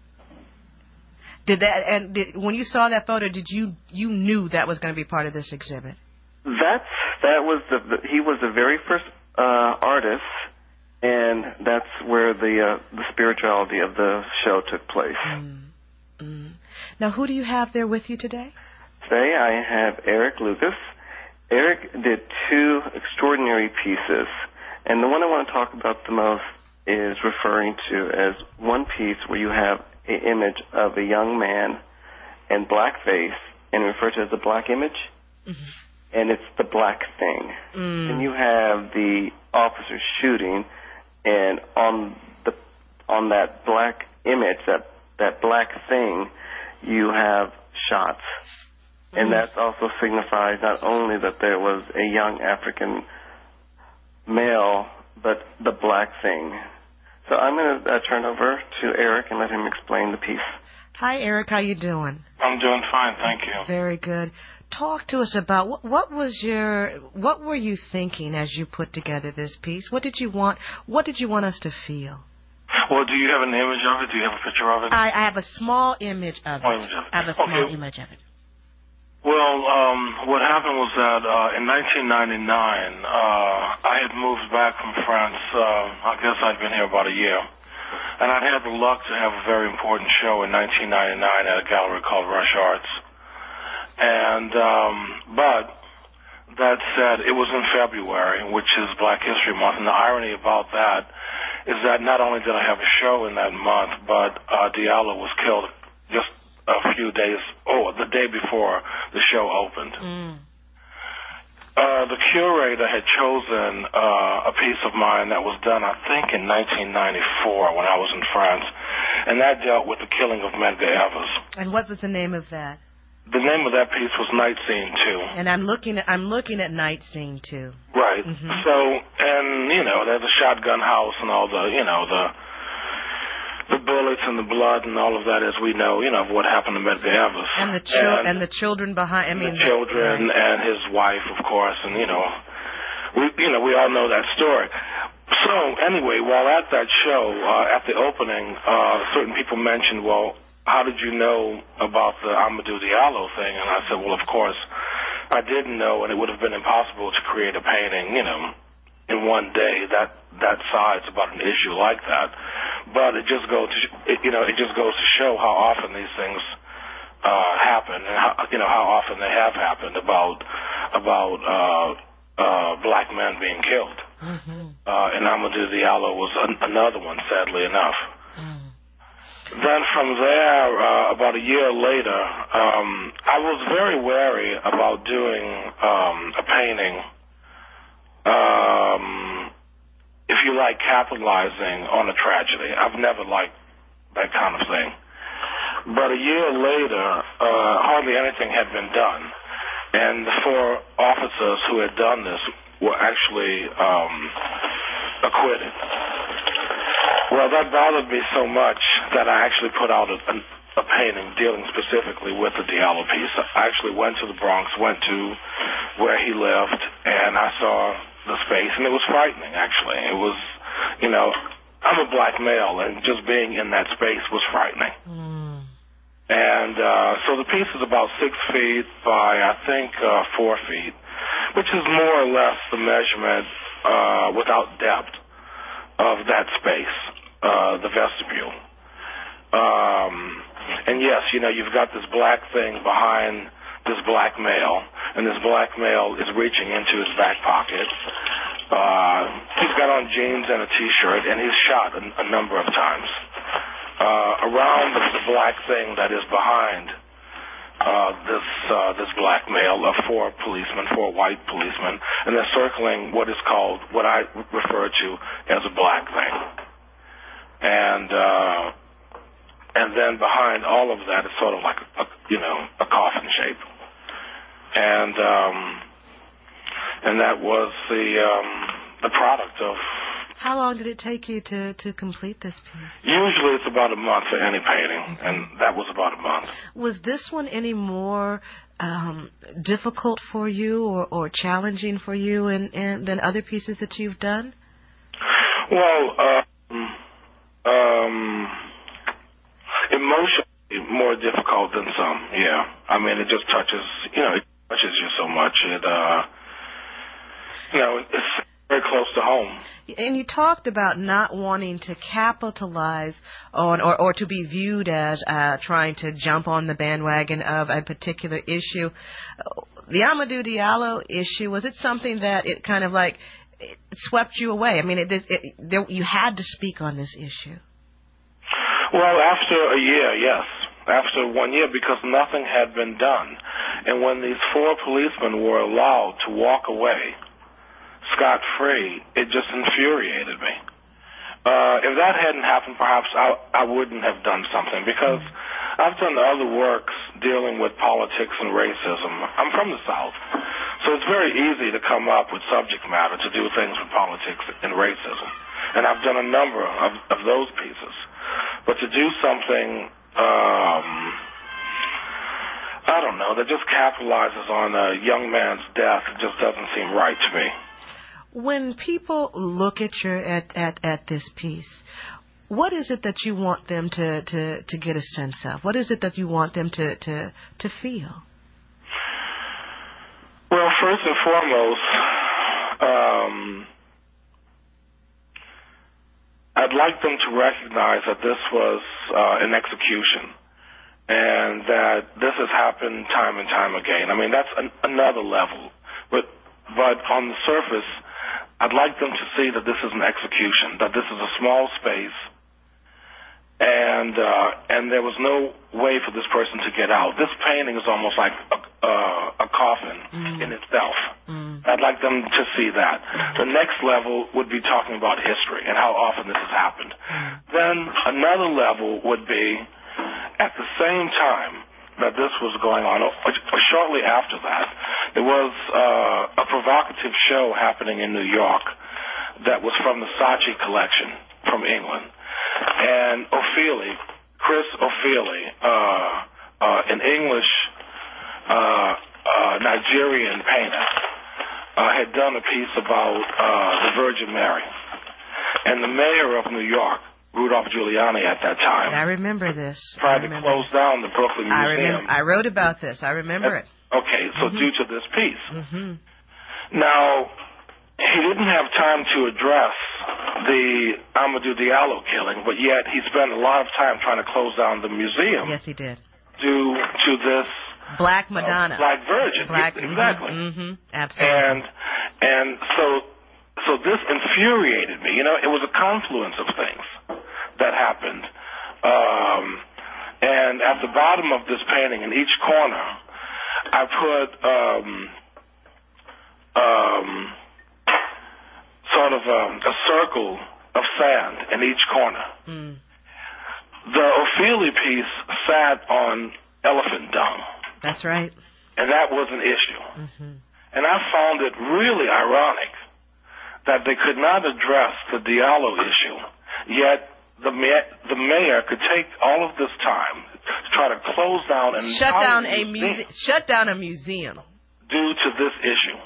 When you saw that photo, you knew that was going to be part of this exhibit? He was the very first artist, and that's where the spirituality of the show took place. Now, who do you have there with you today? today I have Eric Lucas. Eric did two extraordinary pieces, and the one I want to talk about the most is referring to as one piece where you have an image of a young man in blackface and referred to as the black image, and it's the black thing. And you have the officer shooting, and on that black image, that black thing, you have shots. And that also signifies not only that there was a young African male, but the black thing. So I'm going to turn over to Eric and let him explain the piece. Hi, Eric. How you doing? I'm doing fine, thank you. Very good. Talk to us about what were you thinking as you put together this piece? What did you want us to feel? Well, do you have an image of it? Do you have a picture of it? I have a small image of it. I have a small image of it. Well, what happened was that in 1999, I had moved back from France. I guess I'd been here about a year. And I'd had the luck to have a very important show in 1999 at a gallery called Rush Arts. And, but that said, it was in February, which is Black History Month. And the irony about that is that not only did I have a show in that month, but Diallo was killed just a few days, the day before the show opened. The curator had chosen a piece of mine that was done, I think, in 1994 when I was in France, and that dealt with the killing of Medgar Evers. And what was the name of that? The name of that piece was Night Scene 2. And I'm looking at Night Scene 2. Right. So, and, there's a shotgun house and all the, the bullets and the blood and all of that, as we know, of what happened to Medgar Evers. And the children behind, the children and his wife, of course, and, we all know that story. So, anyway, while at that show, at the opening, certain people mentioned, well, how did you know about the Amadou Diallo thing? And I said, well, of course, I didn't know, and it would have been impossible to create a painting, in one day that size about an issue like that. But it just goes to show how often these things happen, and how often they have happened about black men being killed. And Amadou Diallo was another one, sadly enough. Then from there, about a year later, I was very wary about doing a painting, if you like, capitalizing on a tragedy. I've never liked that kind of thing. But a year later, hardly anything had been done. And the four officers who had done this were actually acquitted. Well, that bothered me so much that I actually put out a painting dealing specifically with the Diallo piece. I actually went to the Bronx, went to where he lived, and I saw the space, and it was frightening, actually. It was, I'm a black male, and just being in that space was frightening. And so the piece is about 6 feet by, I think, 4 feet, which is more or less the measurement without depth of that space, the vestibule. And yes, you've got this black thing behind this black male, and this black male is reaching into his back pocket. He's got on jeans and a T-shirt, and he's shot a number of times. Around the black thing that is behind this black male are 4 white policemen, and they're circling what I refer to as a black thing. And then behind all of that is sort of like a coffin shape. And that was the product of. How long did it take you to complete this piece? Usually it's about a month for any painting, and that was about a month. Was this one any more difficult for you or challenging for you than other pieces that you've done? Well, emotionally more difficult than some, yeah. I mean, it just touches you so much. very close to home. And you talked about not wanting to capitalize on or to be viewed as trying to jump on the bandwagon of a particular issue. The Amadou Diallo issue, was it something that it kind of like it swept you away? I mean, you had to speak on this issue. Well, after a year, yes. After 1 year, because nothing had been done. And when these 4 policemen were allowed to walk away scot-free, it just infuriated me. If that hadn't happened, perhaps I wouldn't have done something, because I've done other works dealing with politics and racism. I'm from the South, so it's very easy to come up with subject matter to do things with politics and racism. And I've done a number of those pieces. But to do something, I don't know, that just capitalizes on a young man's death, it just doesn't seem right to me. When people look at at this piece, what is it that you want them to get a sense of? What is it that you want them to feel? Well, first and foremost, I'd like them to recognize that this was an execution, and that this has happened time and time again. I mean, that's another level. But on the surface, I'd like them to see that this is an execution, that this is a small space, and there was no way for this person to get out. This painting is almost like a coffin in itself. I'd like them to see that. The next level would be talking about history and how often this has happened. Then another level would be, at the same time that this was going on, or shortly after that, there was a provocative show happening in New York that was from the Saatchi collection from England. And Chris Ofili, an English Nigerian painter, had done a piece about the Virgin Mary. And the mayor of New York, Rudolph Giuliani at that time, I remember this. Tried to close down the Brooklyn Museum. I wrote about this. I remember it. Okay, so due to this piece. Now, he didn't have time to address the Amadou Diallo killing, but yet he spent a lot of time trying to close down the museum. Yes, he did. Due to this Black Madonna. Black Virgin. Exactly. Absolutely. And so this infuriated me. You know, it was a confluence of things that happened. And at the bottom of this painting, in each corner, I put sort of a circle of sand in each corner. The Ofili piece sat on elephant dung. That's right. And that was an issue. And I found it really ironic that they could not address the Diallo issue, yet the mayor could take all of this time to try to close down and shut down a museum due to this issue.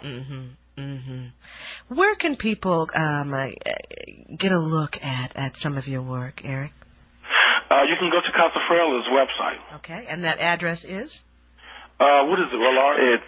Where can people get a look at some of your work, Eric? You can go to Casafrela's website. Okay, and that address is? What is it, Rollard? It's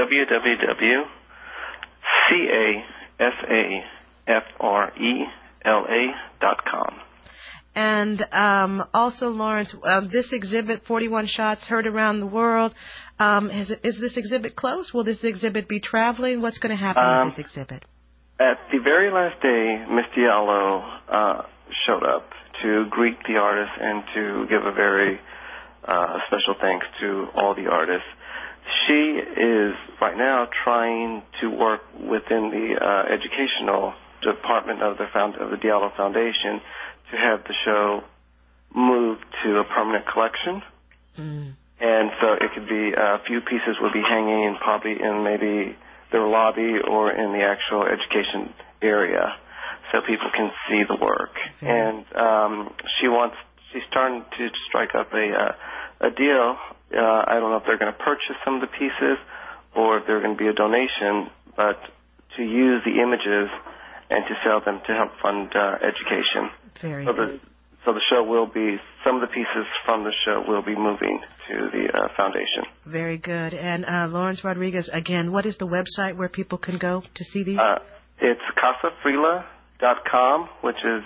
www.casafrela.com. And also, Lawrence, this exhibit, 41 Shots Heard Around the World, is this exhibit closed? Will this exhibit be traveling? What's going to happen with this exhibit? At the very last day, Miss Diallo showed up to greet the artists and to give a very special thanks to all the artists. She is right now trying to work within the educational department of the Diallo Foundation to have the show moved to a permanent collection. And so it could be a few pieces would be hanging probably in maybe their lobby or in the actual education area so people can see the work. And she's starting to strike up a deal. I don't know if they're going to purchase some of the pieces or if they're going to be a donation, but to use the images and to sell them to help fund education. Very good. So the show will be, some of the pieces from the show will be moving to the foundation. Very good. And Lawrence Rodriguez, again, what is the website where people can go to see these? It's casafrila.com, which is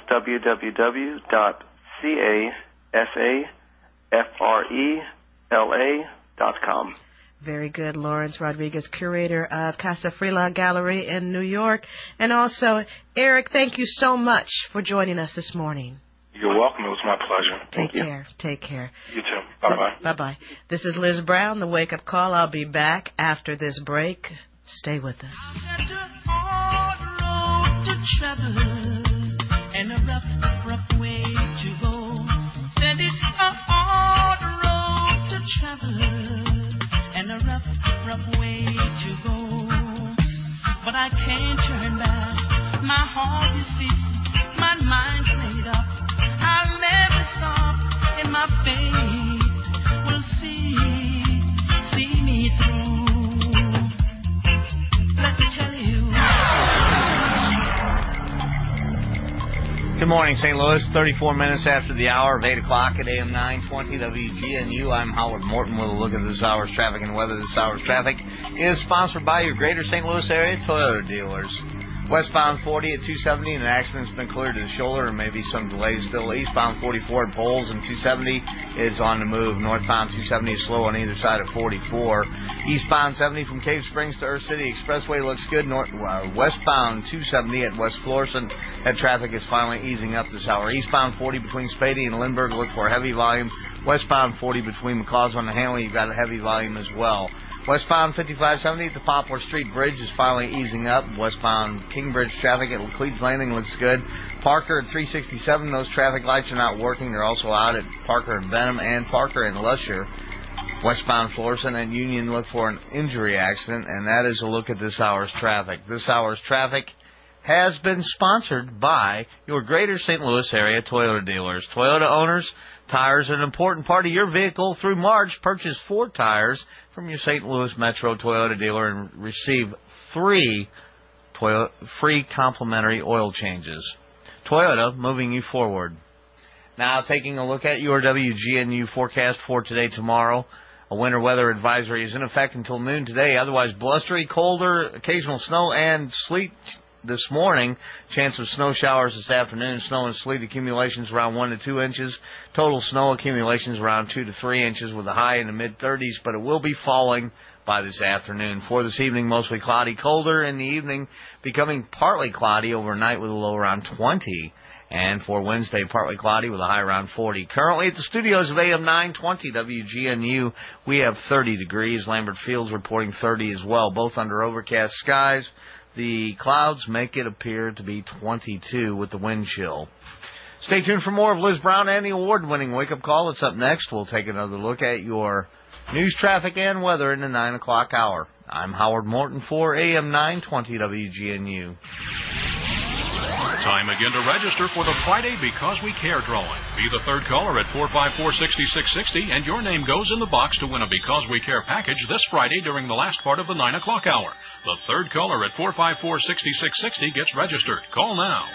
www.casafrela.com. Very good. Lawrence Rodriguez, curator of Casa Frila Gallery in New York. And also, Eric, thank you so much for joining us this morning. You're welcome. It was my pleasure. Take care. Take care. You too. Bye-bye. Bye-bye. This is Liz Brown, the Wake Up Call. I'll be back after this break. Stay with us. And a rough way to go. Said it's a hard road to travel, and a rough way to go. But I can't turn back. My heart is fixed, my mind's made up. I'll never stop in my faith. Will see me through. Let me tell you. Good morning, St. Louis. 34 minutes after the hour of 8 o'clock at AM 920 WGNU. I'm Howard Morton with a look at this hour's traffic and weather. This hour's traffic is sponsored by your greater St. Louis area Toyota dealers. Westbound 40 at 270, an accident's been cleared to the shoulder, and maybe some delays still. Eastbound 44 at Poles and 270 is on the move. Northbound 270 is slow on either side of 44. Eastbound 70 from Cave Springs to Earth City Expressway looks good. Westbound 270 at West Florissant, that traffic is finally easing up this hour. Eastbound 40 between Spady and Lindbergh, look for a heavy volume. Westbound 40 between McCausland and Hanley, you've got a heavy volume as well. Westbound 5570 at the Poplar Street Bridge is finally easing up. Westbound Kingbridge traffic at Cleats Landing looks good. Parker at 367, those traffic lights are not working. They're also out at Parker and Benham and Parker and Lusher. Westbound Florissant and Union look for an injury accident, and that is a look at this hour's traffic. This hour's traffic has been sponsored by your greater St. Louis area Toyota dealers. Toyota owners, tires are an important part of your vehicle. Through March, purchase 4 tires from your St. Louis Metro Toyota dealer and receive 3 free complimentary oil changes. Toyota, moving you forward. Now, taking a look at your WGNU forecast for today, tomorrow. A winter weather advisory is in effect until noon today. Otherwise, blustery, colder, occasional snow and sleet this morning. Chance of snow showers this afternoon. Snow and sleet accumulations around 1 to 2 inches. Total snow accumulations around 2 to 3 inches with a high in the mid-30s, but it will be falling by this afternoon. For this evening, mostly cloudy, colder in the evening, becoming partly cloudy overnight with a low around 20. And for Wednesday, partly cloudy with a high around 40. Currently at the studios of AM 920 WGNU, we have 30 degrees. Lambert Fields reporting 30 as well, both under overcast skies. The clouds make it appear to be 22 with the wind chill. Stay tuned for more of Liz Brown and the award-winning Wake Up Call. That's up next. We'll take another look at your news, traffic, and weather in the 9 o'clock hour. I'm Howard Morton for AM 920 WGNU. Time again to register for the Friday Because We Care drawing. Be the third caller at 454-6660, and your name goes in the box to win a Because We Care package this Friday during the last part of the 9 o'clock hour. The third caller at 454-6660 gets registered. Call now.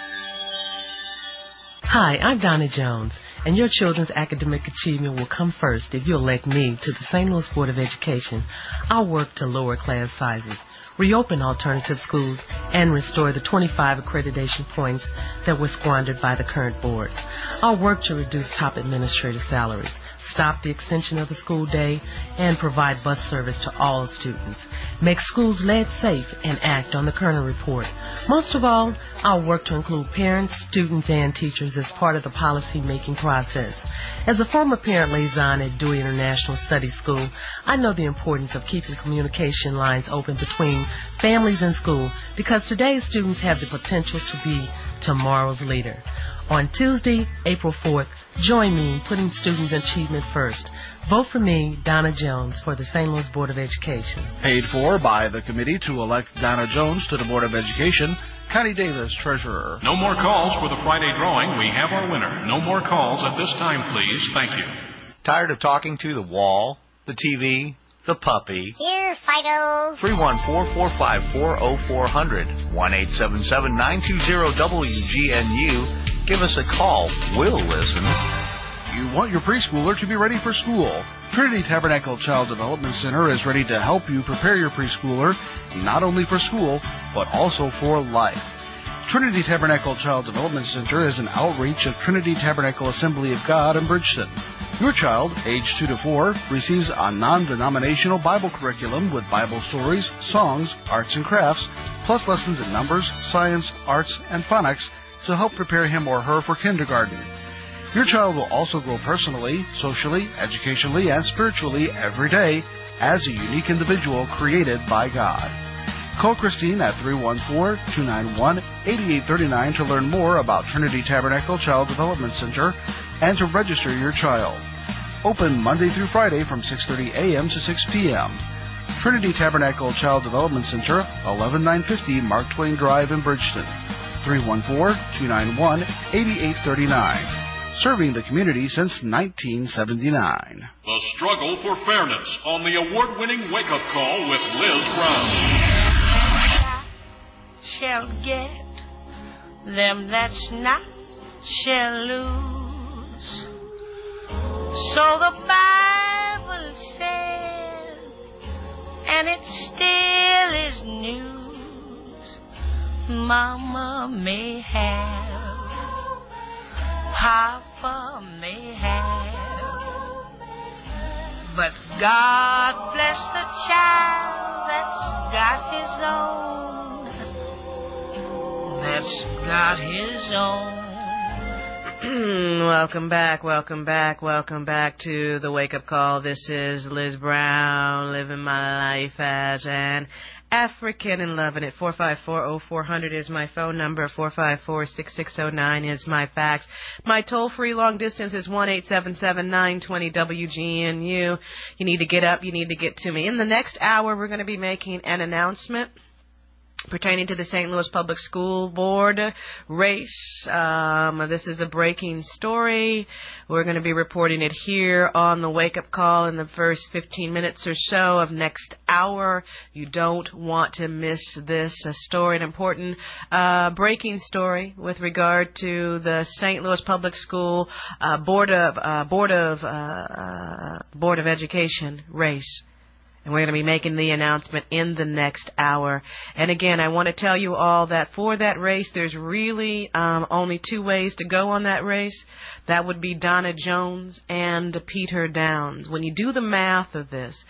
Hi, I'm Donna Jones, and your children's academic achievement will come first if you elect me to the St. Louis Board of Education. I'll work to lower class sizes, reopen alternative schools, and restore the 25 accreditation points that were squandered by the current board. I'll work to reduce top administrative salaries, stop the extension of the school day, and provide bus service to all students, make schools lead safe, and act on the Kerner Report. Most of all, I'll work to include parents, students, and teachers as part of the policy-making process. As a former parent liaison at Dewey International Study School, I know the importance of keeping communication lines open between families and school because today's students have the potential to be tomorrow's leader. On Tuesday, April 4th, join me in putting student achievement first. Vote for me, Donna Jones, for the St. Louis Board of Education. Paid for by the committee to elect Donna Jones to the Board of Education. Connie Davis, Treasurer. No more calls for the Friday drawing. We have our winner. No more calls at this time, please. Thank you. Tired of talking to the wall, the TV, the puppy? Here, Fido. 314-454-0400. 1-877-920-WGNU. Give us a call. We'll listen. You want your preschooler to be ready for school. Trinity Tabernacle Child Development Center is ready to help you prepare your preschooler, not only for school, but also for life. Trinity Tabernacle Child Development Center is an outreach of Trinity Tabernacle Assembly of God in Bridgeton. Your child, age 2 to 4, receives a non-denominational Bible curriculum with Bible stories, songs, arts and crafts, plus lessons in numbers, science, arts, and phonics to help prepare him or her for kindergarten. Your child will also grow personally, socially, educationally, and spiritually every day as a unique individual created by God. Call Christine at 314-291-8839 to learn more about Trinity Tabernacle Child Development Center and to register your child. Open Monday through Friday from 6:30 a.m. to 6 p.m. Trinity Tabernacle Child Development Center, 11950 Mark Twain Drive in Bridgeton. 314-291-8839. Serving the community since 1979. The struggle for fairness on the award-winning Wake Up Call with Liz Brown. Shall get, them that's not shall lose. So the Bible said, and it still is news. Mama may have, Papa may have, but God bless the child that's got his own. That's got his own. Welcome back to the Wake Up Call. This is Liz Brown, living my life as an African and loving it. 454-0400 is my phone number. 454-6609 is my fax. My toll-free long distance is 1-877-920-WGNU. You need to get up. You need to get to me. In the next hour, we're going to be making an announcement pertaining to the St. Louis Public School Board race. This is a breaking story. We're going to be reporting it here on the Wake Up Call in the first 15 minutes or so of next hour. You don't want to miss this story, an important breaking story with regard to the St. Louis Public School Board of Education race. And we're going to be making the announcement in the next hour. And again, I want to tell you all that for that race, there's really only two ways to go on that race. That would be Donna Jones and Peter Downs. When you do the math of this,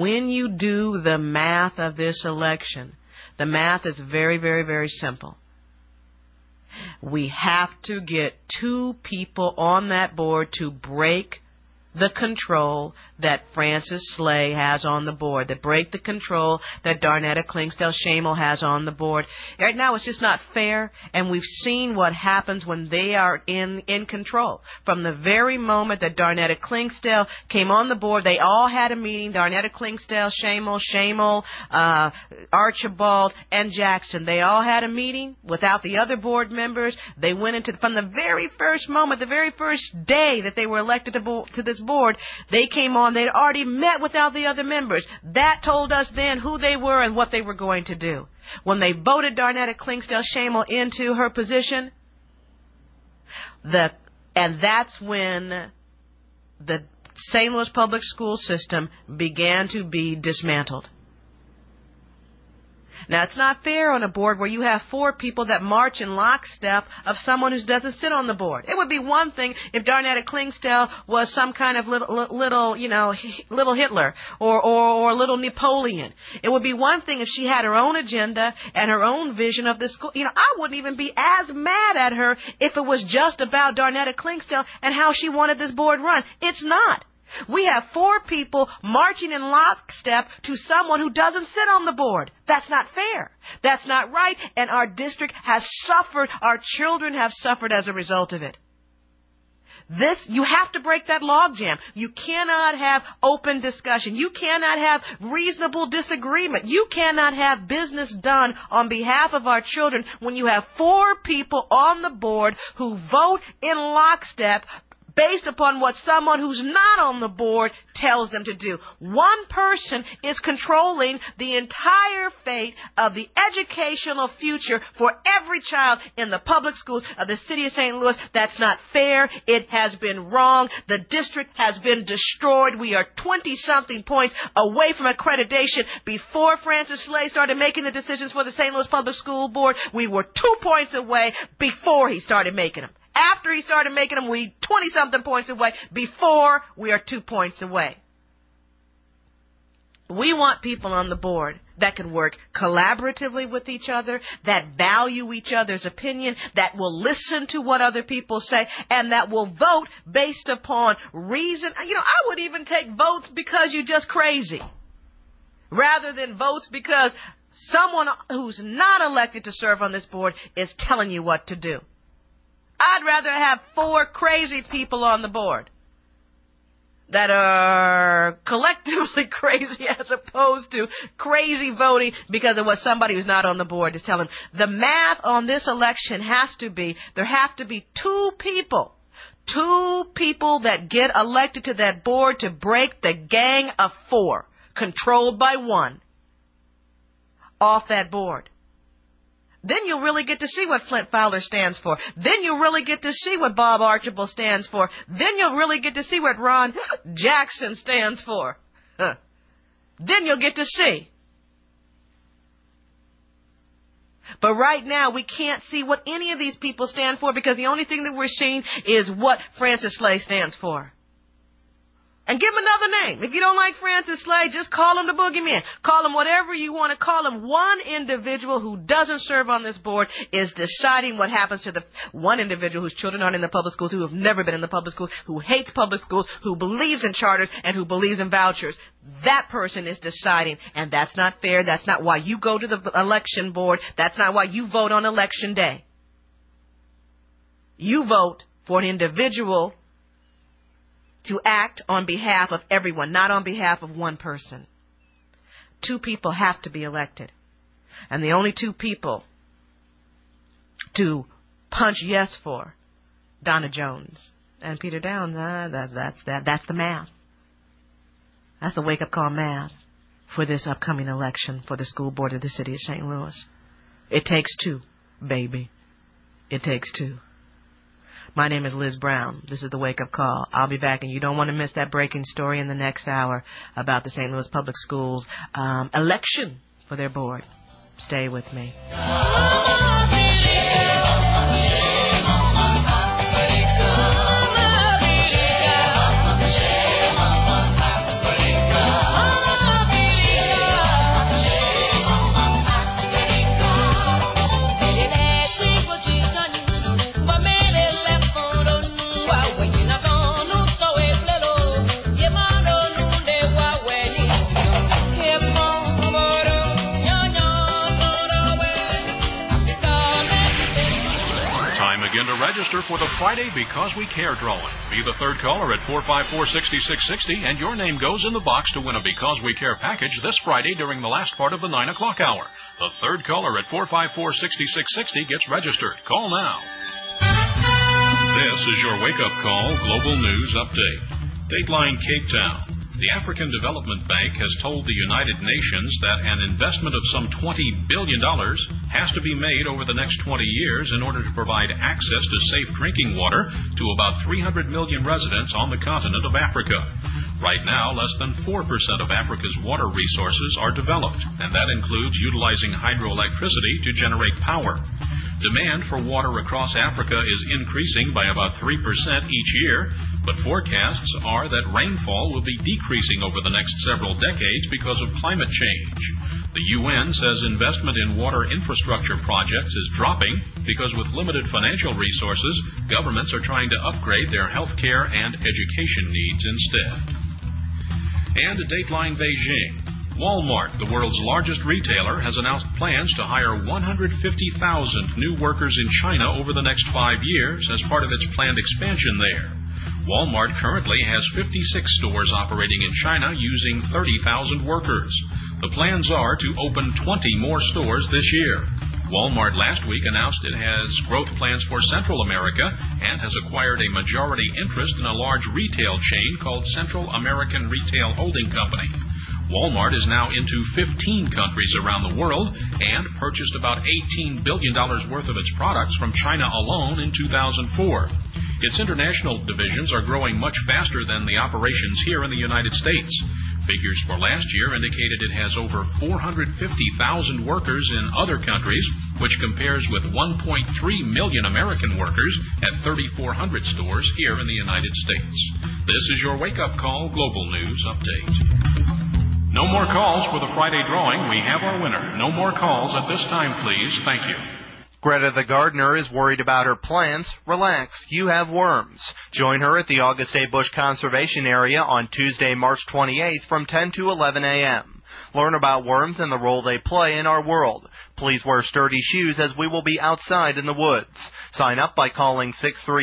election, the math is very, very, very simple. We have to get two people on that board to break the control that Francis Slay has on the board, that break the control that Darnetta Klingsdale-Shamel has on the board. Right now, it's just not fair, and we've seen what happens when they are in control. From the very moment that Darnetta Klingsdale came on the board, they all had a meeting, Darnetta Klingsdale-Shamel, Archibald, and Jackson. They all had a meeting without the other board members. They went into, from the very first moment, the very first day that they were elected to this board, they came on. They'd already met without the other members. That told us then who they were and what they were going to do. When they voted Darnetta Klingsdale-Shamel into her position, and that's when the St. Louis public school system began to be dismantled. Now, it's not fair on a board where you have four people that march in lockstep of someone who doesn't sit on the board. It would be one thing if Darnetta Klingsdale was some kind of little Hitler or little Napoleon. It would be one thing if she had her own agenda and her own vision of the school. I wouldn't even be as mad at her if it was just about Darnetta Klingsdale and how she wanted this board run. It's not. We have four people marching in lockstep to someone who doesn't sit on the board. That's not fair. That's not right. And our district has suffered. Our children have suffered as a result of it. You have to break that logjam. You cannot have open discussion. You cannot have reasonable disagreement. You cannot have business done on behalf of our children when you have four people on the board who vote in lockstep based upon what someone who's not on the board tells them to do. One person is controlling the entire fate of the educational future for every child in the public schools of the city of St. Louis. That's not fair. It has been wrong. The district has been destroyed. We are 20-something points away from accreditation. Before Francis Slay started making the decisions for the St. Louis Public School Board, we were 2 points away before he started making them. After he started making them, we 20-something points away. Before, we are 2 points away. We want people on the board that can work collaboratively with each other, that value each other's opinion, that will listen to what other people say, and that will vote based upon reason. You know, I would even take votes because you're just crazy, rather than votes because someone who's not elected to serve on this board is telling you what to do. I'd rather have 4 crazy people on the board that are collectively crazy as opposed to crazy voting because of what somebody who's not on the board is telling. The math on this election has to be, there have to be 2 people that get elected to that board to break the gang of 4, controlled by 1, off that board. Then you'll really get to see what Flint Fowler stands for. Then you'll really get to see what Bob Archibald stands for. Then you'll really get to see what Ron Jackson stands for. Then you'll get to see. But right now, we can't see what any of these people stand for because the only thing that we're seeing is what Francis Slay stands for. And give him another name. If you don't like Francis Slay, just call him the boogeyman. Call him whatever you want to call him. One individual who doesn't serve on this board is deciding what happens to the one individual whose children aren't in the public schools, who have never been in the public schools, who hates public schools, who believes in charters, and who believes in vouchers. That person is deciding, and that's not fair. That's not why you go to the election board. That's not why you vote on election day. You vote for an individual to act on behalf of everyone, not on behalf of one person. 2 people have to be elected. And the only 2 people to punch yes for, Donna Jones and Peter Downs. That's the math. That's the wake-up call math for this upcoming election for the school board of the city of St. Louis. It takes 2, baby. It takes 2. My name is Liz Brown. This is the Wake Up Call. I'll be back, and you don't want to miss that breaking story in the next hour about the St. Louis Public Schools election for their board. Stay with me. To register for the Friday Because We Care drawing. Be the third caller at 454-6660, and your name goes in the box to win a Because We Care package this Friday during the last part of the 9 o'clock hour. The third caller at 454-6660 gets registered. Call now. This is your wake-up call global news update. Dateline Cape Town. The African Development Bank has told the United Nations that an investment of some $20 billion has to be made over the next 20 years in order to provide access to safe drinking water to about 300 million residents on the continent of Africa. Right now, less than 4% of Africa's water resources are developed, and that includes utilizing hydroelectricity to generate power. Demand for water across Africa is increasing by about 3% each year, but forecasts are that rainfall will be decreasing over the next several decades because of climate change. The UN says investment in water infrastructure projects is dropping because with limited financial resources, governments are trying to upgrade their health care and education needs instead. And Dateline Beijing. Walmart, the world's largest retailer, has announced plans to hire 150,000 new workers in China over the next 5 years as part of its planned expansion there. Walmart currently has 56 stores operating in China using 30,000 workers. The plans are to open 20 more stores this year. Walmart last week announced it has growth plans for Central America and has acquired a majority interest in a large retail chain called Central American Retail Holding Company. Walmart is now into 15 countries around the world and purchased about $18 billion worth of its products from China alone in 2004. Its international divisions are growing much faster than the operations here in the United States. Figures for last year indicated it has over 450,000 workers in other countries, which compares with 1.3 million American workers at 3,400 stores here in the United States. This is your wake-up call Global News Update. No more calls for the Friday drawing. We have our winner. No more calls at this time, please. Thank you. Greta the gardener is worried about her plants. Relax, you have worms. Join her at the August A. Bush Conservation Area on Tuesday, March 28th from 10 to 11 a.m. Learn about worms and the role they play in our world. Please wear sturdy shoes as we will be outside in the woods. Sign up by calling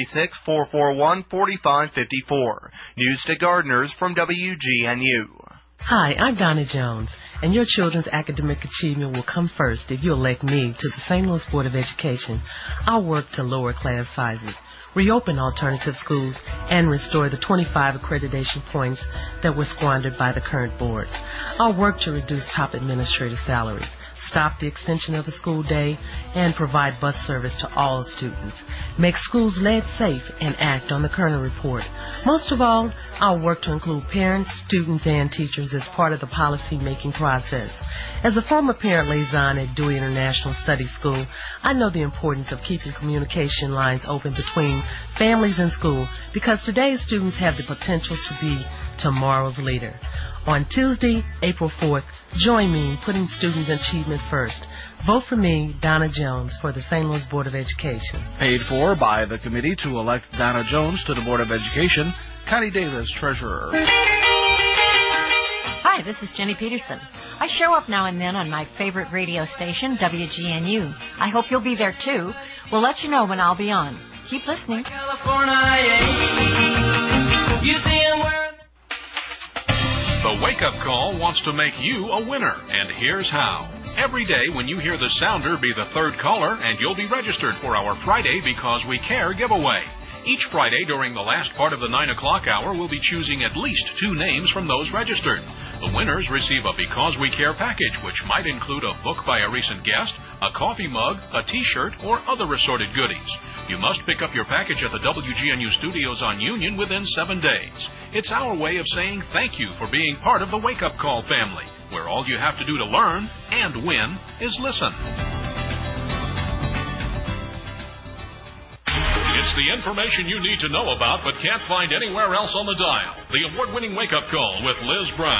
636-441-4554. News to Gardeners from WGNU. Hi, I'm Donna Jones, and your children's academic achievement will come first if you elect me to the St. Louis Board of Education. I'll work to lower class sizes, reopen alternative schools, and restore the 25 accreditation points that were squandered by the current board. I'll work to reduce top administrative salaries, stop the extension of the school day, and provide bus service to all students, make schools lead safe, and act on the Kerner Report. Most of all, I'll work to include parents, students, and teachers as part of the policy-making process. As a former parent liaison at Dewey International Study School, I know the importance of keeping communication lines open between families and school because today's students have the potential to be tomorrow's leader. On Tuesday, April 4th, join me in putting student achievement first. Vote for me, Donna Jones, for the St. Louis Board of Education. Paid for by the committee to elect Donna Jones to the Board of Education. Connie Davis, Treasurer. Hi, this is Jenny Peterson. I show up now and then on my favorite radio station, WGNU. I hope you'll be there, too. We'll let you know when I'll be on. Keep listening. The Wake Up Call wants to make you a winner, and here's how. Every day when you hear the sounder, be the third caller, and you'll be registered for our Friday Because We Care giveaway. Each Friday during the last part of the 9 o'clock hour, we'll be choosing at least 2 names from those registered. The winners receive a Because We Care package, which might include a book by a recent guest, a coffee mug, a T-shirt, or other assorted goodies. You must pick up your package at the WGNU studios on Union within 7 days. It's our way of saying thank you for being part of the Wake Up Call family, where all you have to do to learn and win is listen. It's the information you need to know about but can't find anywhere else on the dial. The award-winning Wake Up Call with Liz Brown.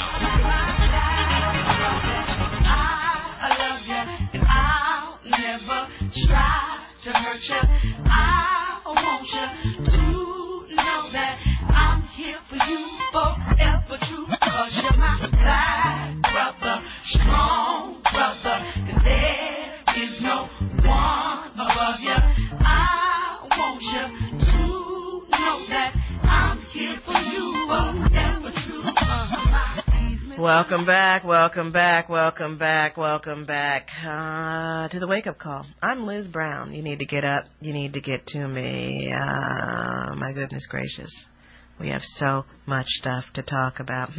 I love you, and I'll never try to hurt you. I want you to know that I'm here for you forever, true. 'Cause you're my black brother, strong brother, 'cause there is no one above you. I want you to know that I'm here for you forever, true. Welcome back, welcome back, welcome back, welcome back to the Wake Up Call. I'm Liz Brown. You need to get up. You need to get to me. My goodness gracious. We have so much stuff to talk about.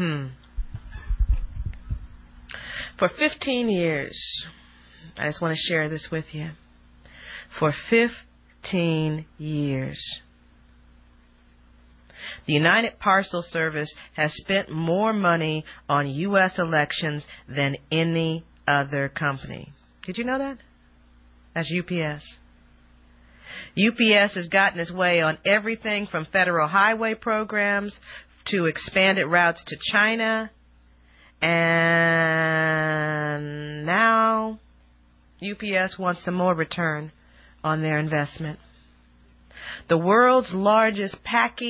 For 15 years, I just want to share this with you. For 15 years, the United Parcel Service has spent more money on U.S. elections than any other company. Did you know that? That's UPS. UPS has gotten its way on everything from federal highway programs to expanded routes to China. And now UPS wants some more return on their investment. The world's largest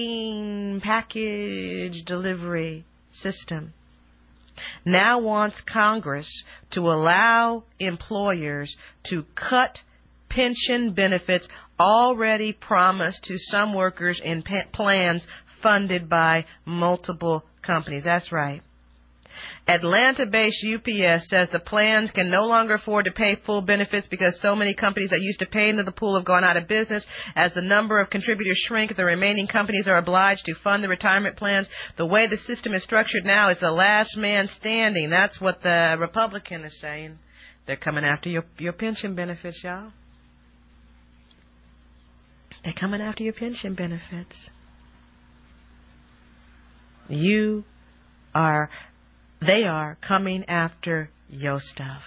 package delivery system now wants Congress to allow employers to cut pension benefits already promised to some workers in plans funded by multiple companies. That's right. Atlanta-based UPS says the plans can no longer afford to pay full benefits because so many companies that used to pay into the pool have gone out of business. As the number of contributors shrink, the remaining companies are obliged to fund the retirement plans. The way the system is structured now is the last man standing. That's what the Republican is saying. They're coming after your pension benefits, y'all. They're coming after your pension benefits. They are coming after your stuff.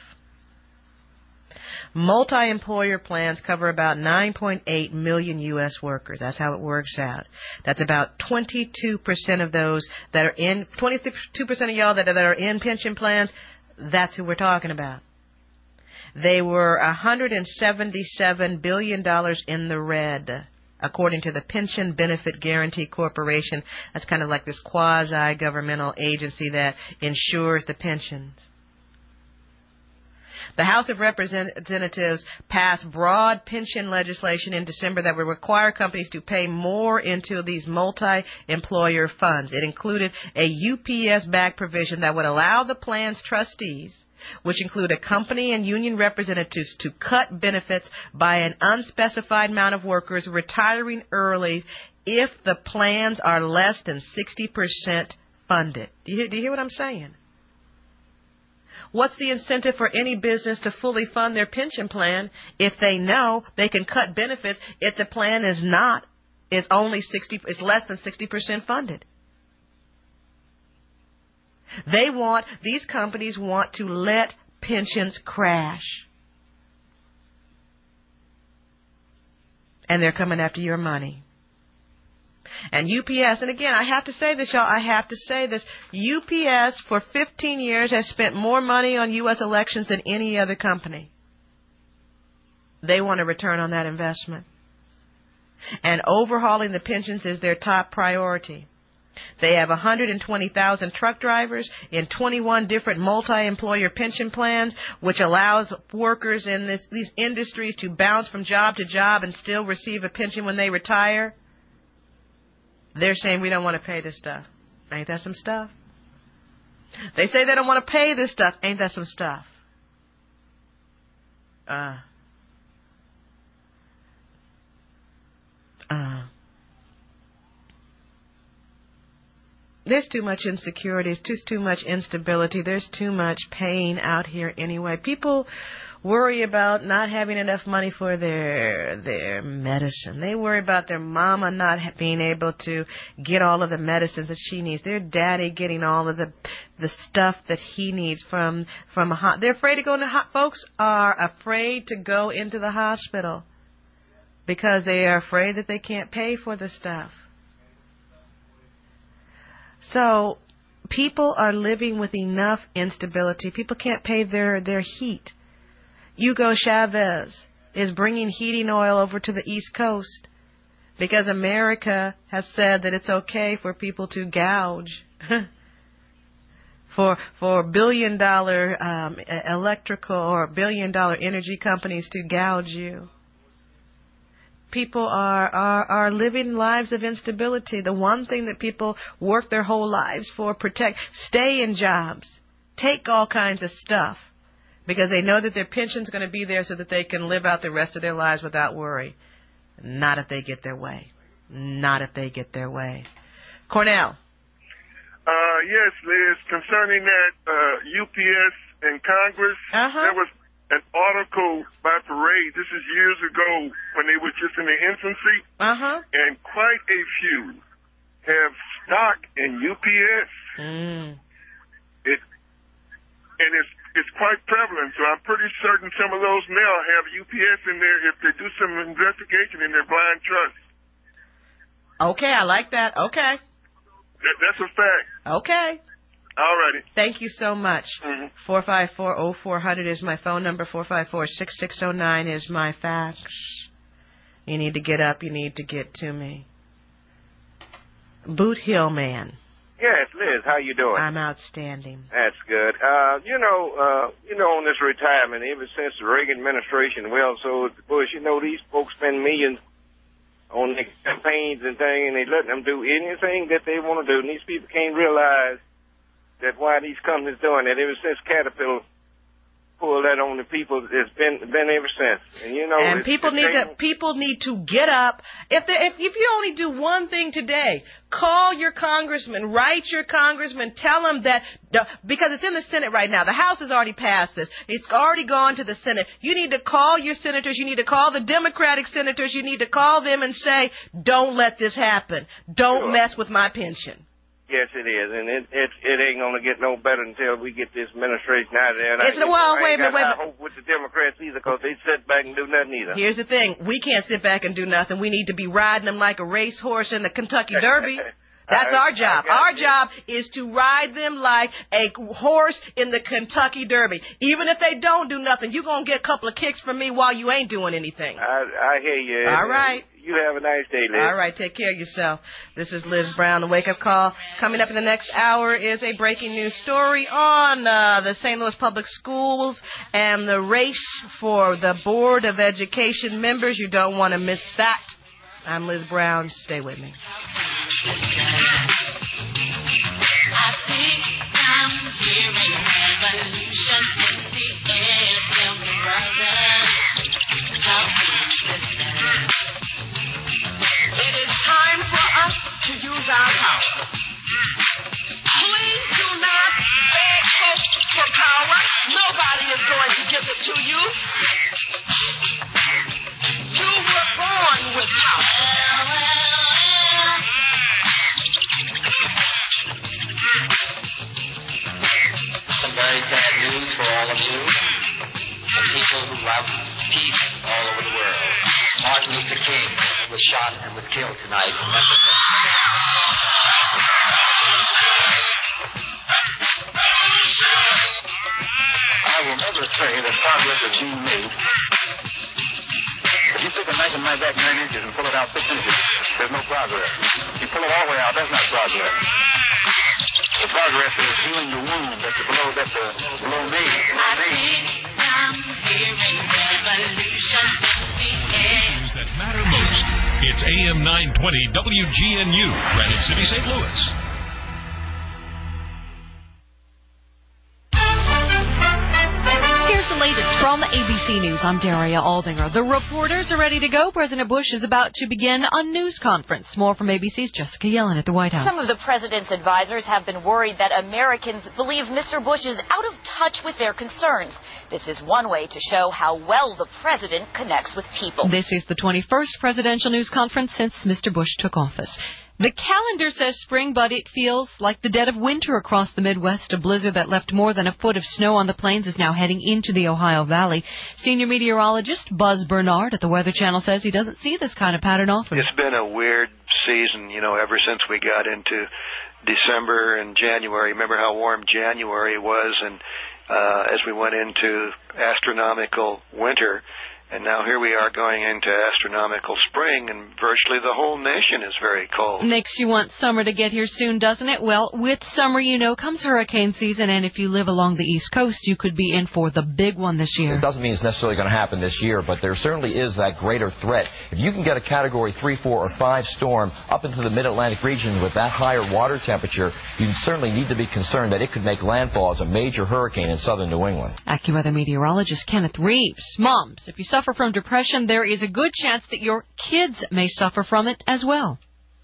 Multi-employer plans cover about 9.8 million U.S. workers. That's how it works out. That's about 22% of those that are in, 22% of y'all that are in pension plans. That's who we're talking about. They were $177 billion in the red, according to the Pension Benefit Guaranty Corporation. That's kind of like this quasi-governmental agency that insures the pensions. The House of Representatives passed broad pension legislation in December that would require companies to pay more into these multi-employer funds. It included a UPS-backed provision that would allow the plan's trustees, which include a company and union representatives, to cut benefits by an unspecified amount of workers retiring early if the plans are less than 60% funded. Do you hear what I'm saying? What's the incentive for any business to fully fund their pension plan if they know they can cut benefits if the plan is less than 60% funded? These companies want to let pensions crash. And they're coming after your money. And UPS, and again, I have to say this, y'all, UPS for 15 years has spent more money on U.S. elections than any other company. They want a return on that investment. And overhauling the pensions is their top priority. They have 120,000 truck drivers in 21 different multi-employer pension plans, which allows workers in these industries to bounce from job to job and still receive a pension when they retire. They're saying we don't want to pay this stuff. Ain't that some stuff? They say they don't want to pay this stuff. Ain't that some stuff? There's too much insecurity. There's too much instability. There's too much pain out here anyway. People worry about not having enough money for their medicine. They worry about their mama not being able to get all of the medicines that she needs. Their daddy getting all of the stuff that he needs from a they're afraid to go into folks are afraid to go into the hospital because they are afraid that they can't pay for the stuff. So people are living with enough instability. People can't pay their heat. Hugo Chavez is bringing heating oil over to the East Coast because America has said that it's okay for people to gouge for billion-dollar electrical or billion-dollar energy companies to gouge you. People are living lives of instability. The one thing that people work their whole lives for, stay in jobs, take all kinds of stuff, because they know that their pension's going to be there so that they can live out the rest of their lives without worry. Not if they get their way. Not if they get their way. Cornell. Yes, Liz, concerning that UPS and Congress, there was an article by Parade, this is years ago when they were just in their infancy, and quite a few have stock in UPS. It's quite prevalent, so I'm pretty certain some of those now have UPS in there if they do some investigation in their blind trust. Okay, I like that. Okay. That's a fact. Okay. All righty. Thank you so much. 454-0400 is my phone number. 454-6609 is my fax. You need to get up. You need to get to me. Boot Hill Man. Yes, Liz, how you doing? I'm outstanding. That's good. On this retirement, ever since the Reagan administration, so Bush, these folks spend millions on their campaigns and things, and they let them do anything that they want to do, and these people can't realize that why these companies doing that. Ever since Caterpillar pulled that on the people, it's been ever since. And you know, and people need to get up. If you only do one thing today, call your congressman, write your congressman, tell him that because it's in the Senate right now. The House has already passed this. It's already gone to the Senate. You need to call your senators. You need to call the Democratic senators. You need to call them and say, don't let this happen. Don't mess with my pension. Yes, it is, and it ain't gonna get no better until we get this administration out of there. And wait a minute. I hope with the Democrats either, because they sit back and do nothing either. Here's the thing: we can't sit back and do nothing. We need to be riding them like a racehorse in the Kentucky Derby. That's our job. Our job is to ride them like a horse in the Kentucky Derby. Even if they don't do nothing, you're going to get a couple of kicks from me while you ain't doing anything. I hear you. All right. You have a nice day, Liz. All right. Take care of yourself. This is Liz Brown, the Wake Up Call. Coming up in the next hour is a breaking news story on the St. Louis Public Schools and the race for the Board of Education members. You don't want to miss that. I'm Liz Brown. Stay with me. I think I'm hearing revolution in the air. Tell me, brothers, talk to listen. It is time for us to use our power. Please do not beg folks for power. Nobody is going to give it to you. You were born with power. Some very sad news for all of you, the people who love peace all over the world. Martin Luther King was shot and was killed tonight in Memphis. I will never say that progress is being made. If you take a knife and knife back 9 inches and pull it out 6 inches, there's no progress. You pull it all the way out, that's not progress. The progress is healing the wound that's below me. I think I'm hearing revolution in the air. Issues that matter most. It's AM 920 WGNU, Granite City, St. Louis. Here's the latest from ABC News. I'm Daria Aldinger. The reporters are ready to go. President Bush is about to begin a news conference. More from ABC's Jessica Yellen at the White House. Some of the president's advisors have been worried that Americans believe Mr. Bush is out of touch with their concerns. This is one way to show how well the president connects with people. This is the 21st presidential news conference since Mr. Bush took office. The calendar says spring, but it feels like the dead of winter across the Midwest. A blizzard that left more than a foot of snow on the plains is now heading into the Ohio Valley. Senior meteorologist Buzz Bernard at the Weather Channel says he doesn't see this kind of pattern often. It's been a weird season, ever since we got into December and January. Remember how warm January was, and as we went into astronomical winter. And now here we are going into astronomical spring, and virtually the whole nation is very cold. Makes you want summer to get here soon, doesn't it? Well, with summer, comes hurricane season, and if you live along the East Coast, you could be in for the big one this year. It doesn't mean it's necessarily going to happen this year, but there certainly is that greater threat. If you can get a Category 3, 4, or 5 storm up into the Mid-Atlantic region with that higher water temperature, you certainly need to be concerned that it could make landfall as a major hurricane in southern New England. AccuWeather meteorologist Kenneth Reeves. Moms, if you suffer from depression, there is a good chance that your kids may suffer from it as well.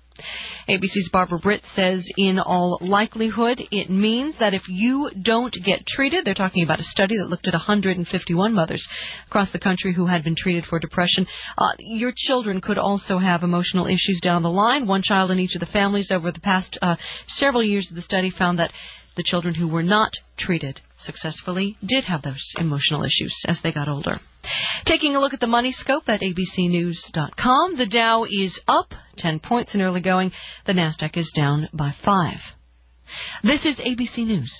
ABC's Barbara Britt says in all likelihood it means that if you don't get treated, they're talking about a study that looked at 151 mothers across the country who had been treated for depression. Your children could also have emotional issues down the line. One child in each of the families over the past several years of the study found that the children who were not treated successfully did have those emotional issues as they got older. Taking a look at the money scope at abcnews.com, the Dow is up 10 points in early going. The Nasdaq is down by 5. This is ABC News.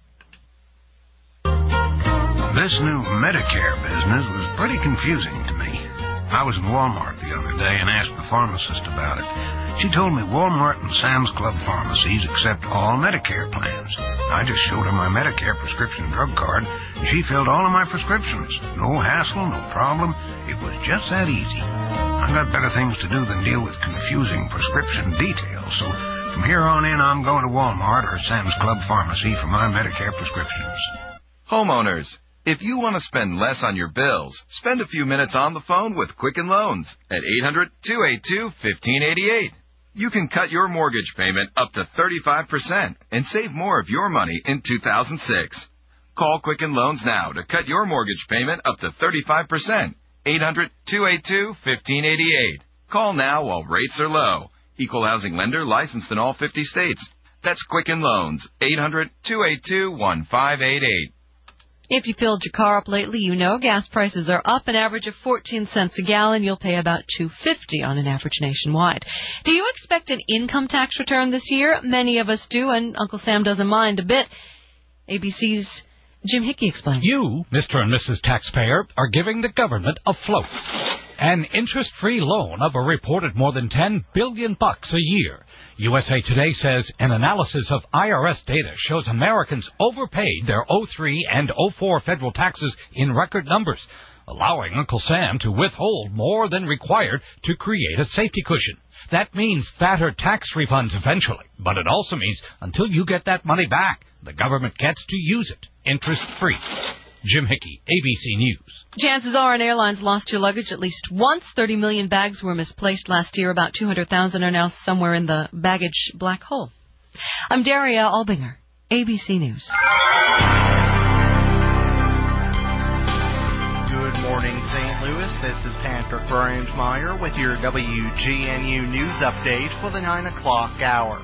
This new Medicare business was pretty confusing to me. I was in Walmart the other day and asked the pharmacist about it. She told me Walmart and Sam's Club pharmacies accept all Medicare plans. I just showed her my Medicare prescription drug card, and she filled all of my prescriptions. No hassle, no problem. It was just that easy. I've got better things to do than deal with confusing prescription details, so From here on in, I'm going to Walmart or Sam's Club Pharmacy for my Medicare prescriptions. Homeowners, if you want to spend less on your bills, spend a few minutes on the phone with Quicken Loans at 800-282-1588. You can cut your mortgage payment up to 35% and save more of your money in 2006. Call Quicken Loans now to cut your mortgage payment up to 35%. 800-282-1588. Call now while rates are low. Equal housing lender licensed in all 50 states. That's Quicken Loans. 800-282-1588. If you filled your car up lately, you know gas prices are up an average of 14 cents a gallon. You'll pay about $2.50 on an average nationwide. Do you expect an income tax return this year? Many of us do, and Uncle Sam doesn't mind a bit. ABC's Jim Hickey explains. You, Mr. and Mrs. Taxpayer, are giving the government a float. An interest-free loan of a reported more than $10 billion a year. USA Today says an analysis of IRS data shows Americans overpaid their 03 and 04 federal taxes in record numbers, allowing Uncle Sam to withhold more than required to create a safety cushion. That means fatter tax refunds eventually, but it also means until you get that money back, the government gets to use it, interest-free. Jim Hickey, ABC News. Chances are an airline's lost your luggage at least once. 30 million bags were misplaced last year. About 200,000 are now somewhere in the baggage black hole. I'm Daria Albinger, ABC News. Good morning, St. Louis. This is Patrick Brandmeier with your WGNU News Update for the 9 o'clock hour.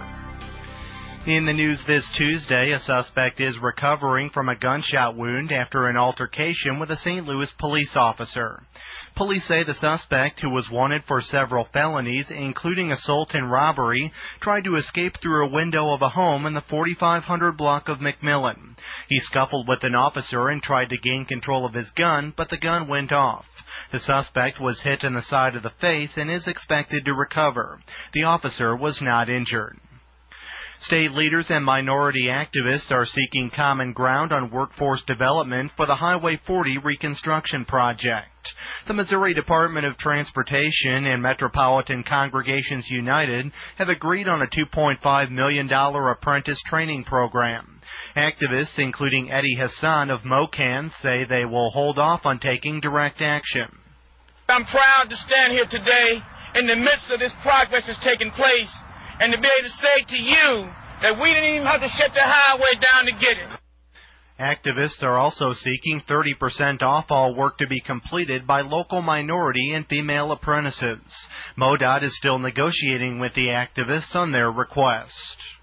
In the news this Tuesday, a suspect is recovering from a gunshot wound after an altercation with a St. Louis police officer. Police say the suspect, who was wanted for several felonies, including assault and robbery, tried to escape through a window of a home in the 4500 block of McMillan. He scuffled with an officer and tried to gain control of his gun, but the gun went off. The suspect was hit in the side of the face and is expected to recover. The officer was not injured. State leaders and minority activists are seeking common ground on workforce development for the Highway 40 reconstruction project. The Missouri Department of Transportation and Metropolitan Congregations United have agreed on a $2.5 million apprentice training program. Activists, including Eddie Hassan of MoCan, say they will hold off on taking direct action. I'm proud to stand here today in the midst of this progress that's taking place, and to be able to say to you that we didn't even have to shut the highway down to get it. Activists are also seeking 30% off all work to be completed by local minority and female apprentices. MoDOT is still negotiating with the activists on their request.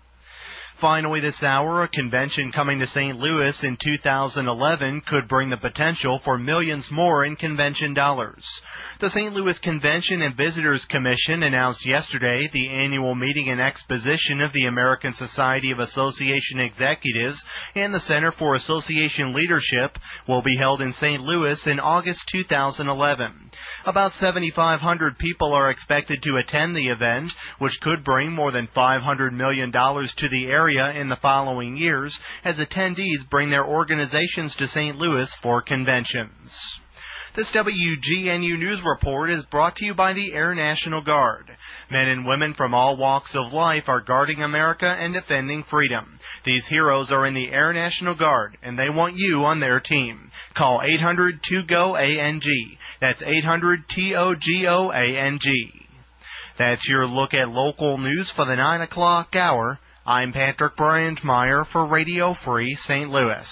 Finally this hour, a convention coming to St. Louis in 2011 could bring the potential for millions more in convention dollars. The St. Louis Convention and Visitors Commission announced yesterday the annual meeting and exposition of the American Society of Association Executives and the Center for Association Leadership will be held in St. Louis in August 2011. About 7,500 people are expected to attend the event, which could bring more than $500 million to the area in the following years as attendees bring their organizations to St. Louis for conventions. This WGNU News Report is brought to you by the Air National Guard. Men and women from all walks of life are guarding America and defending freedom. These heroes are in the Air National Guard, and they want you on their team. Call 800-2GO-ANG. That's 800-TOGOANG. That's your look at local news for the 9 o'clock hour. I'm Patrick Brandmeier for Radio Free St. Louis.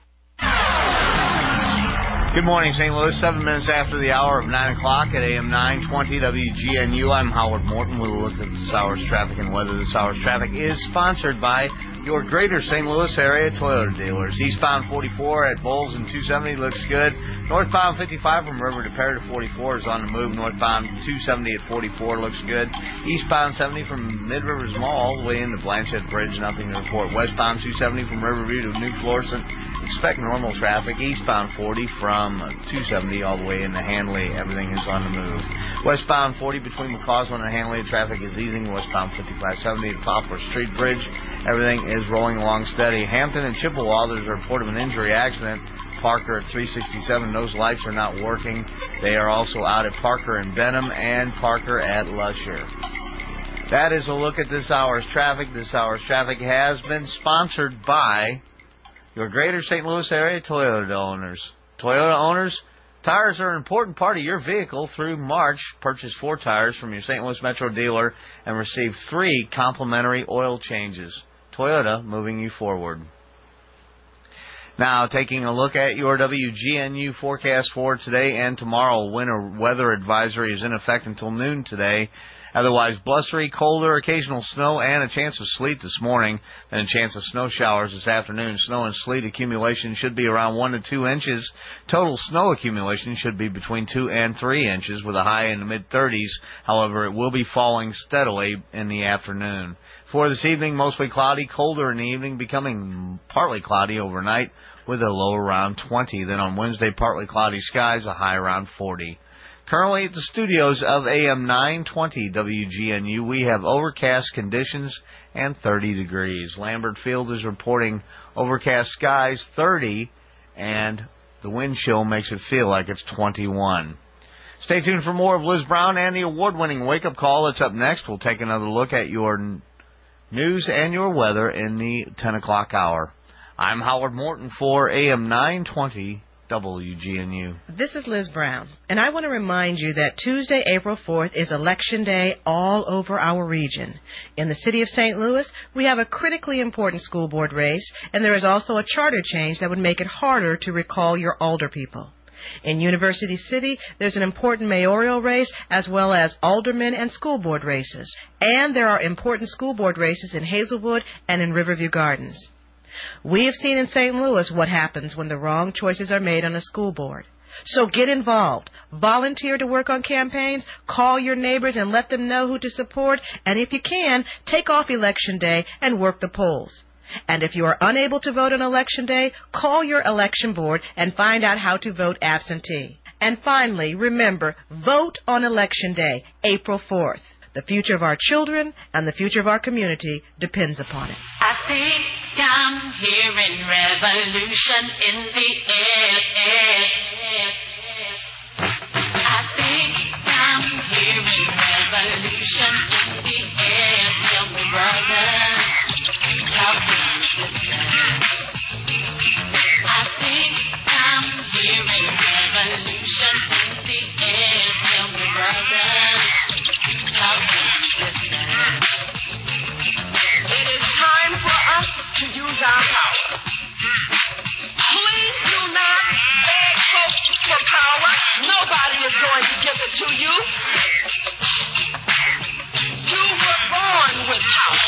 Good morning, St. Louis. 7 minutes after the hour of 9 o'clock at AM 920 WGNU. I'm Howard Morton. We will look at this hour's traffic and weather. This hour's traffic is sponsored by your greater St. Louis area Toyota dealers. Eastbound 44 at Bowles and 270 looks good. Northbound 55 from River to Perry to 44 is on the move. Northbound 270 at 44 looks good. Eastbound 70 from Mid-Rivers Mall all the way into Blanchette Bridge, nothing to report. Westbound 270 from Riverview to New Florissant, expect normal traffic. Eastbound 40 from 270 all the way into Hanley, everything is on the move. Westbound 40 between McCausland and Hanley, traffic is easing. Westbound 5570 at Poplar Street Bridge, everything is rolling along steady. Hampton and Chippewa, there's a report of an injury accident. Parker at 367, those lights are not working. They are also out at Parker and Benham and Parker at Lusher. That is a look at this hour's traffic. This hour's traffic has been sponsored by your greater St. Louis area Toyota owners. Toyota owners, tires are an important part of your vehicle. Through March, purchase 4 tires from your St. Louis Metro dealer and receive 3 complimentary oil changes. Toyota, moving you forward. Now, taking a look at your WGNU forecast for today and tomorrow. Winter weather advisory is in effect until noon today. Otherwise, blustery, colder, occasional snow, and a chance of sleet this morning, and a chance of snow showers this afternoon. Snow and sleet accumulation should be around 1 to 2 inches. Total snow accumulation should be between 2 and 3 inches, with a high in the mid-30s. However, it will be falling steadily in the afternoon. For this evening, mostly cloudy, colder in the evening, becoming partly cloudy overnight, with a low around 20. Then on Wednesday, partly cloudy skies, a high around 40. Currently at the studios of AM 920 WGNU, we have overcast conditions and 30 degrees. Lambert Field is reporting overcast skies, 30, and the wind chill makes it feel like it's 21. Stay tuned for more of Liz Brown and the award-winning Wake Up Call. That's up next. We'll take another look at your news and your weather in the 10 o'clock hour. I'm Howard Morton for AM 920 WGNU. This is Liz Brown, and I want to remind you that Tuesday, April 4th is Election Day all over our region. In the city of St. Louis, we have a critically important school board race, and there is also a charter change that would make it harder to recall your alder people. In University City, there's an important mayoral race as well as aldermen and school board races. And there are important school board races in Hazelwood and in Riverview Gardens. We have seen in St. Louis what happens when the wrong choices are made on a school board. So get involved. Volunteer to work on campaigns. Call your neighbors and let them know who to support. And if you can, take off Election Day and work the polls. And if you are unable to vote on Election Day, call your election board and find out how to vote absentee. And finally, remember, vote on Election Day, April 4th. The future of our children and the future of our community depends upon it. I think I'm hearing revolution in the air. I think I'm hearing revolution in the air. Tell me, brother, talk to me, sister. I think I'm hearing revolution in the air. Tell me, brother. It is time for us to use our power. Please do not beg folks for power. Nobody is going to give it to you. You were born with power.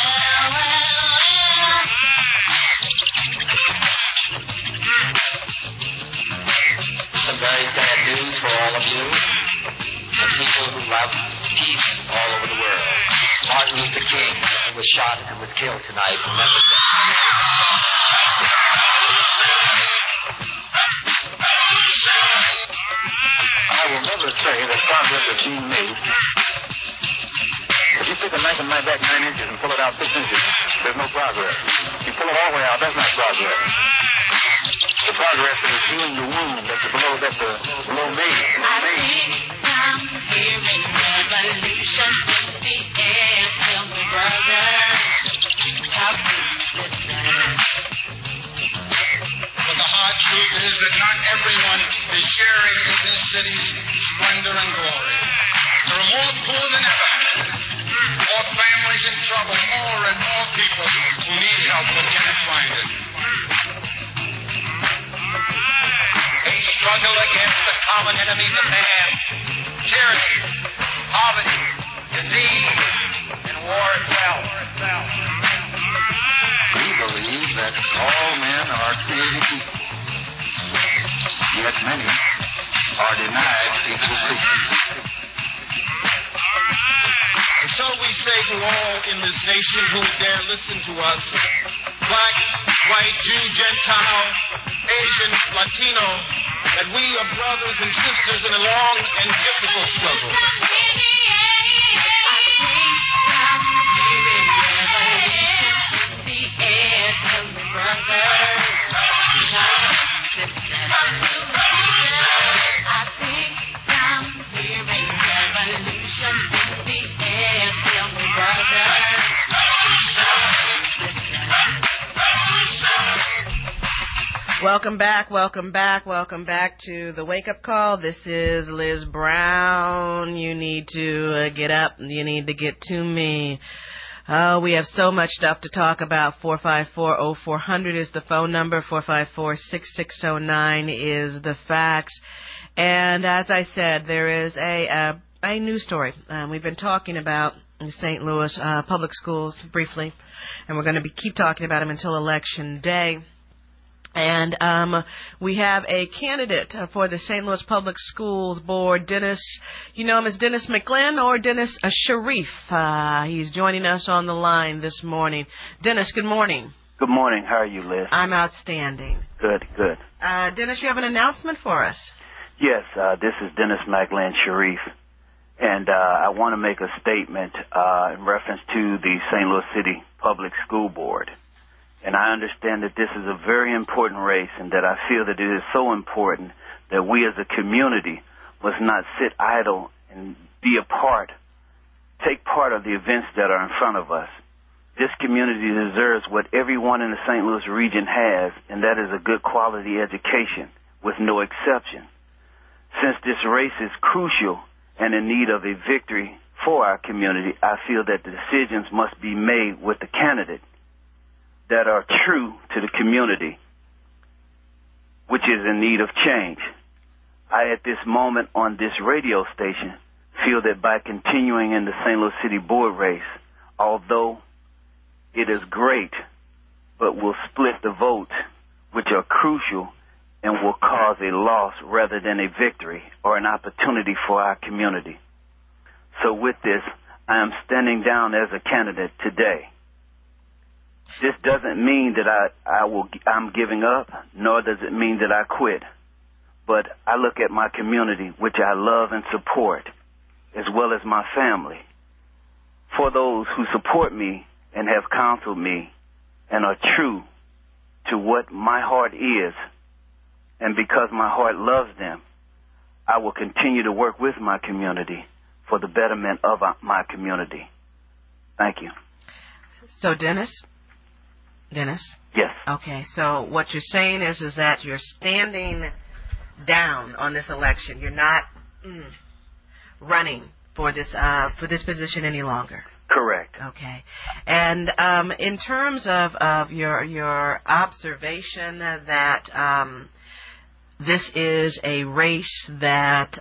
Some very sad news for all of you. The people who love peace all over the world. Martin Luther King was shot and was killed tonight in Memphis. I will never say that progress is being made. If you take a knife and knife back 9 inches and pull it out 6 inches, there's no progress. You pull it all the way out, that's not progress. The progress is healing the wound that's below me. I think I'm hearing revolution in the air. Tell me, brother, how can you listen? But the hard truth is that not everyone is sharing in this city's splendor and glory. There are more poor than ever, more families in trouble, more and more people who need help but can't find it. They struggle against the common enemies of man: tyranny, poverty, disease, and war itself. We believe that all men are created equal, yet many are denied equal treatment. And so we say to all in this nation who dare listen to us, black, white, Jew, Gentile, Asian, Latino, that we are brothers and sisters in a long and difficult struggle. Brother. Welcome back to the Wake Up Call. This is Liz Brown. You need to get up. You need to get to me. We have so much stuff to talk about. 454-0400 is the phone number. 454-6609 is the fax. And as I said, there is a news story. We've been talking about the St. Louis public schools briefly, and we're going to keep talking about them until Election Day. And we have a candidate for the St. Louis Public Schools Board, Dennis. You know him as Dennis McGlynn or Dennis Sharif. He's joining us on the line this morning. Dennis, good morning. Good morning. How are you, Liz? I'm outstanding. Good. Dennis, you have an announcement for us. Yes, this is Dennis McGlynn Sharif. And I want to make a statement in reference to the St. Louis City Public School Board. And I understand that this is a very important race and that I feel that it is so important that we as a community must not sit idle and take part of the events that are in front of us. This community deserves what everyone in the St. Louis region has, and that is a good quality education with no exception. Since this race is crucial and in need of a victory for our community, I feel that the decisions must be made with the candidate that are true to the community, which is in need of change. I, at this moment on this radio station, feel that by continuing in the St. Louis City Board race, although it is great, but will split the votes, which are crucial and will cause a loss rather than a victory or an opportunity for our community. So with this, I am standing down as a candidate today. This doesn't mean that I'm giving up, nor does it mean that I quit. But I look at my community, which I love and support, as well as my family. For those who support me and have counseled me and are true to what my heart is, and because my heart loves them, I will continue to work with my community for the betterment of my community. Thank you. So, Dennis? Yes. Okay, so what you're saying is that you're standing down on this election. You're not running for this position any longer. Correct. Okay. And in terms of your observation that this is a race that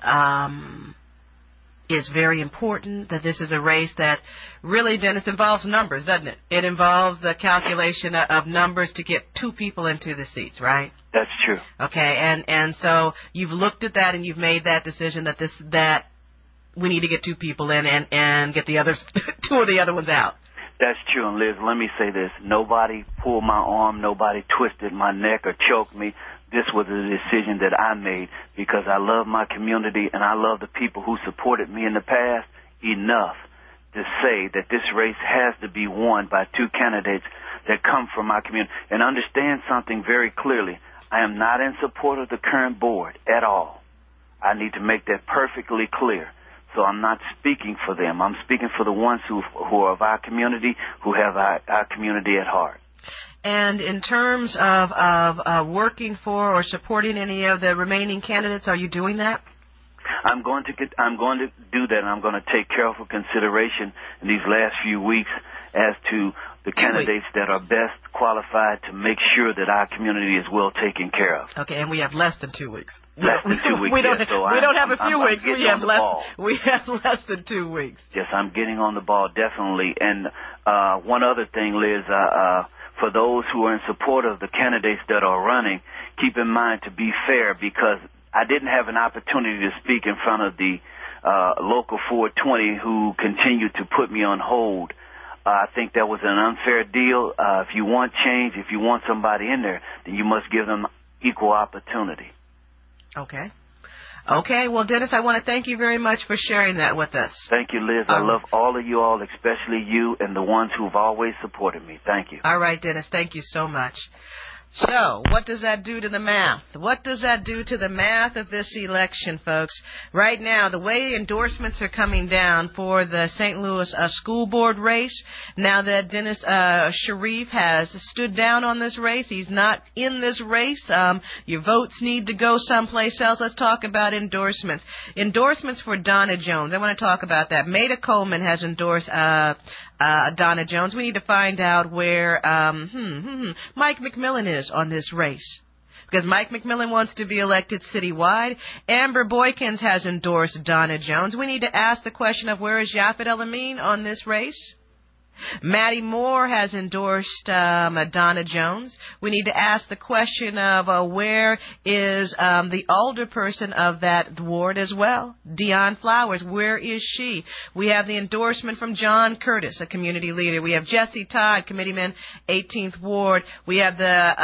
is very important, that this is a race that really, Dennis, involves numbers, doesn't it? It involves the calculation of numbers to get two people into the seats, right? That's true. Okay, and so you've looked at that and you've made that decision that we need to get two people in and get the others, two of the other ones out. That's true. And Liz, let me say this. Nobody pulled my arm. Nobody twisted my neck or choked me. This was a decision that I made because I love my community and I love the people who supported me in the past enough to say that this race has to be won by two candidates that come from my community. And understand something very clearly. I am not in support of the current board at all. I need to make that perfectly clear. So I'm not speaking for them. I'm speaking for the ones who are of our community, who have our community at heart. And in terms of working for or supporting any of the remaining candidates, are you doing that? I'm going to do that, and I'm going to take careful consideration in these last few weeks as to the candidates that are best qualified to make sure that our community is well taken care of. Okay, and we have less than 2 weeks. Less than 2 weeks. We don't have a few weeks. We have less than 2 weeks. Yes, I'm getting on the ball, definitely. And one other thing, Liz, for those who are in support of the candidates that are running, keep in mind to be fair, because I didn't have an opportunity to speak in front of the local 420 who continued to put me on hold. I think that was an unfair deal. If you want change, if you want somebody in there, then you must give them equal opportunity. Okay. Okay, well, Dennis, I want to thank you very much for sharing that with us. Thank you, Liz. I love all of you all, especially you and the ones who've always supported me. Thank you. All right, Dennis, thank you so much. So, what does that do to the math? What does that do to the math of this election, folks? Right now, the way endorsements are coming down for the St. Louis school board race, now that Dennis Sharif has stood down on this race, he's not in this race. Your votes need to go someplace else. Let's talk about endorsements. Endorsements for Donna Jones. I want to talk about that. Maida Coleman has endorsed Donna Jones. We need to find out where Mike McMillan is on this race, because Mike McMillan wants to be elected citywide. Amber Boykins has endorsed Donna Jones. We need to ask the question of where is Yaphet El-Amin on this race. Maddie Moore has endorsed Donna Jones. We need to ask the question of where is the alderperson of that ward as well, Dion Flowers. Where is she? We have the endorsement from John Curtis, a community leader. We have Jesse Todd, committeeman, 18th Ward. We have the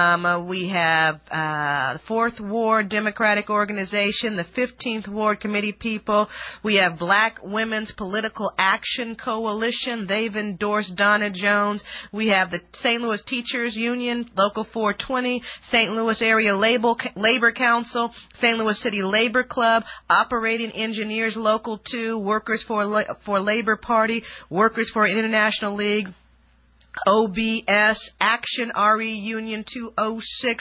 4th Ward Democratic Organization, the 15th Ward committee people. We have Black Women's Political Action Coalition. They've endorsed Donna Jones. We have the St. Louis Teachers Union, Local 420, St. Louis Area Labor Council, St. Louis City Labor Club, Operating Engineers Local 2, Workers for Labor Party, Workers for International League, OBS, Action RE Union 206,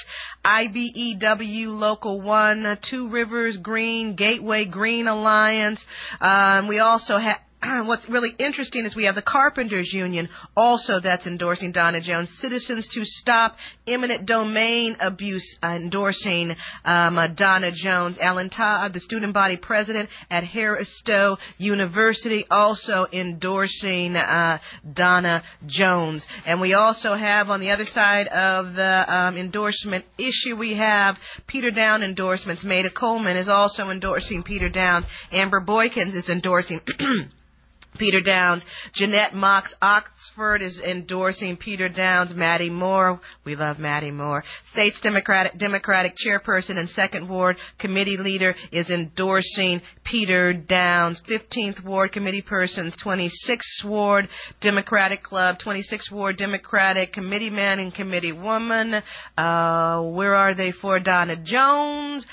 IBEW Local 1, Two Rivers Green, Gateway Green Alliance. We also have what's really interesting is we have the Carpenters Union also that's endorsing Donna Jones. Citizens to Stop Eminent Domain Abuse endorsing Donna Jones. Alan Todd, the student body president at Harris Stowe University, also endorsing Donna Jones. And we also have on the other side of the endorsement issue, we have Peter Down endorsements. Maida Coleman is also endorsing Peter Downs. Amber Boykins is endorsing Peter Downs. Jeanette Mox Oxford is endorsing Peter Downs. Maddie Moore, we love Maddie Moore. States Democratic chairperson and 2nd Ward committee leader is endorsing Peter Downs. 15th Ward committee persons, 26th Ward Democratic Club, 26th Ward Democratic committee man and committee woman. Where are they for Donna Jones?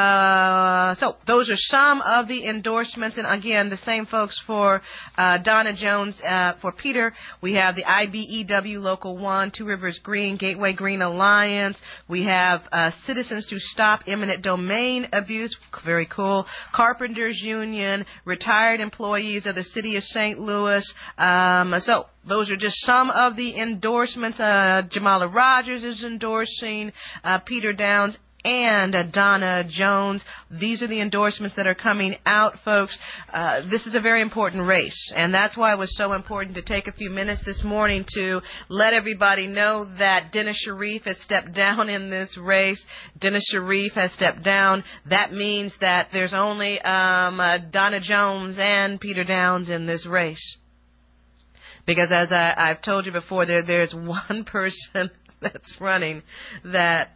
So those are some of the endorsements, and again, the same folks for Donna Jones. For Peter, we have the IBEW Local 1, Two Rivers Green, Gateway Green Alliance. We have Citizens to Stop Eminent Domain Abuse, very cool. Carpenters Union, retired employees of the City of St. Louis. So those are just some of the endorsements. Jamala Rogers is endorsing Peter Downs and Donna Jones. These are the endorsements that are coming out, folks. This is a very important race, and that's why it was so important to take a few minutes this morning to let everybody know that Dennis Sharif has stepped down in this race. Dennis Sharif has stepped down. That means that there's only Donna Jones and Peter Downs in this race. Because as I've told you before, there's one person that's running that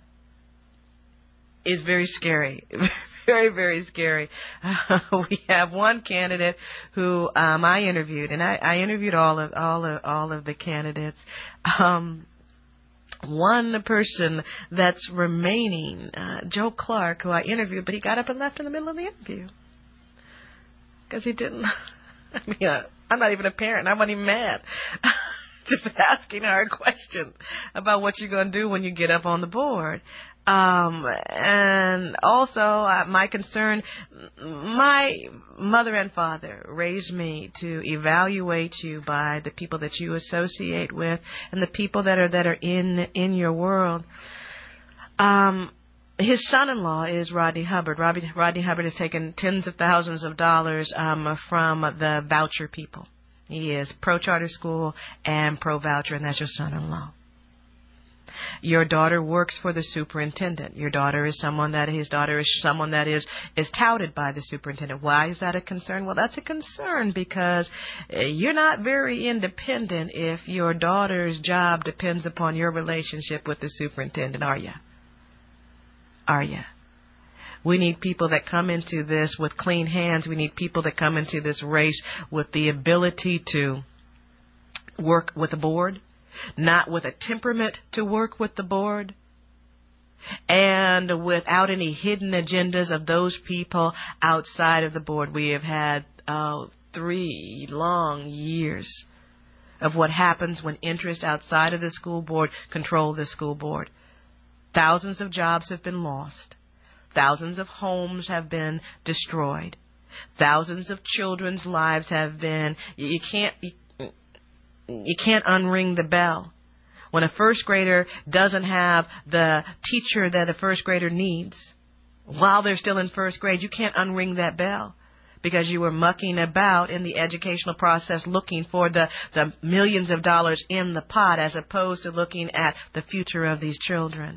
is very scary. Very, very scary. We have one candidate who I interviewed, and I interviewed all of the candidates. One person that's remaining, Joe Clark, who I interviewed, but he got up and left in the middle of the interview because he didn't. I mean, I'm not even a parent. I wasn't even mad. Just asking her a question about what you're going to do when you get up on the board. And also, my concern, my mother and father raised me to evaluate you by the people that you associate with and the people that are in your world. His son-in-law is Rodney Hubbard. Rodney Hubbard has taken tens of thousands of dollars from the voucher people. He is pro-charter school and pro-voucher, and that's your son-in-law. Your daughter works for the superintendent. Your daughter is someone that is touted by the superintendent. Why is that a concern? Well, that's a concern because you're not very independent if your daughter's job depends upon your relationship with the superintendent, are you? Are you? We need people that come into this with clean hands. We need people that come into this race with the ability to work with the board, not with a temperament to work with the board. and without any hidden agendas of those people outside of the board. We have had 3 long years of what happens when interests outside of the school board control the school board. Thousands of jobs have been lost. Thousands of homes have been destroyed. Thousands of children's lives have been... You can't unring the bell. When a first grader doesn't have the teacher that a first grader needs, while they're still in first grade, you can't unring that bell because you were mucking about in the educational process looking for the millions of dollars in the pot as opposed to looking at the future of these children.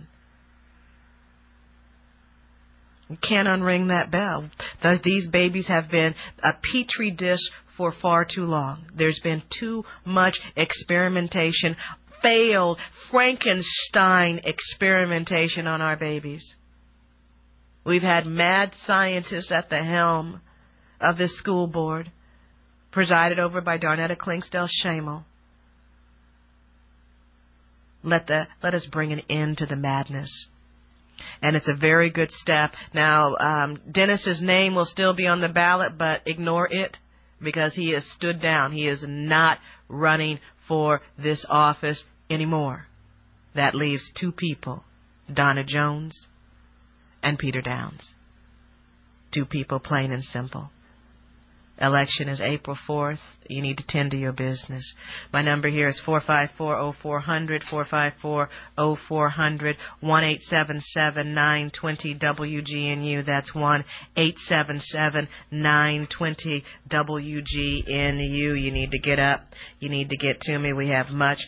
You can't unring that bell. These babies have been a petri dish for far too long. There's been too much experimentation, failed Frankenstein experimentation on our babies. We've had mad scientists at the helm of this school board, presided over by Darnetta Klingsdale Shamel. Let us bring an end to the madness. And it's a very good step. Now, Dennis's name will still be on the ballot, but ignore it because he has stood down. He is not running for this office anymore. That leaves 2 people, Donna Jones and Peter Downs. 2 people, plain and simple. Election is April 4th. You need to tend to your business. My number here is 454-0400, 454-0400, 1-877-920-WGNU. That's 1-877-920-WGNU. You need to get up. You need to get to me. We have much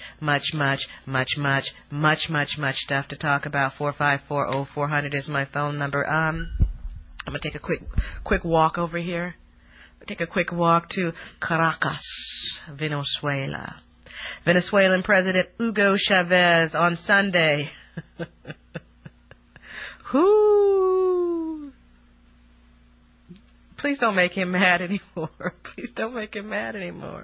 stuff to talk about. 454-0400 is my phone number. I'm going to take a quick walk over here. Take a quick walk to Caracas, Venezuela. Venezuelan President Hugo Chavez on Sunday. Whoo! Please don't make him mad anymore. Please don't make him mad anymore.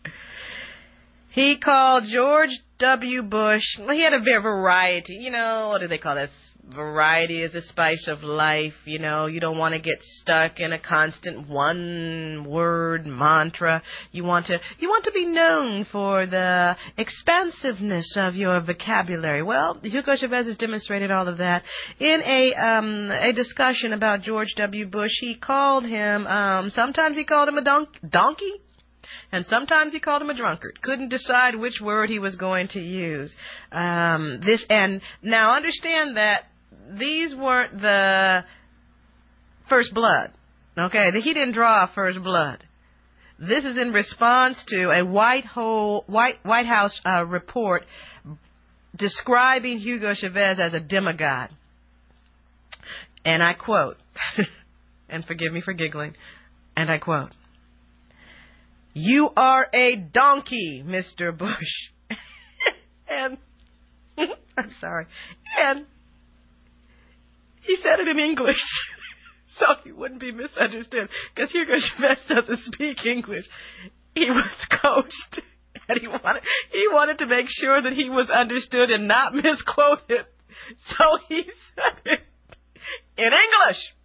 He called George W. Bush. He had a variety. You know, what do they call this? Variety is the spice of life. You know, you don't want to get stuck in a constant one-word mantra. You want to be known for the expansiveness of your vocabulary. Well, Hugo Chavez has demonstrated all of that in a discussion about George W. Bush. He called him. Sometimes he called him a donkey. And sometimes he called him a drunkard. Couldn't decide which word he was going to use. And now understand that these weren't the first blood. Okay, he didn't draw first blood. This is in response to a White House report describing Hugo Chavez as a demigod. And I quote, and forgive me for giggling, and I quote, "You are a donkey, Mr. Bush." And, I'm sorry, and he said it in English so he wouldn't be misunderstood because Hugo Chavez doesn't speak English. He was coached and he wanted to make sure that he was understood and not misquoted. So he said it in English.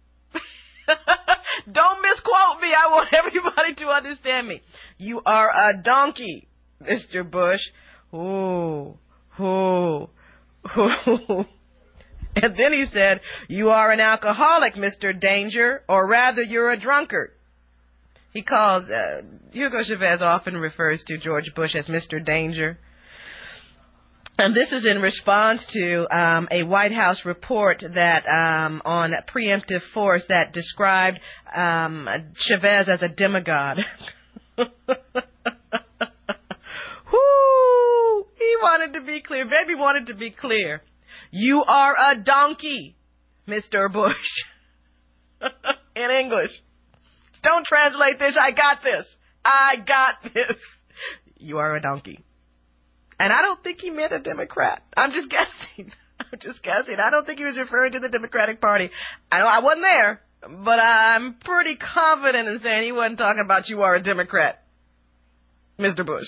Don't misquote me. I want everybody to understand me. "You are a donkey, Mr. Bush." Ooh. And then he said, "You are an alcoholic, Mr. Danger, or rather you're a drunkard." He calls, Hugo Chavez often refers to George Bush as Mr. Danger. And this is in response to a White House report that on preemptive force that described Chavez as a demigod. Whoo! He wanted to be clear. Baby wanted to be clear. "You are a donkey, Mr. Bush." In English. Don't translate this. I got this. You are a donkey. And I don't think he meant a Democrat. I'm just guessing. I don't think he was referring to the Democratic Party. I wasn't there, but I'm pretty confident in saying he wasn't talking about "you are a Democrat, Mr. Bush."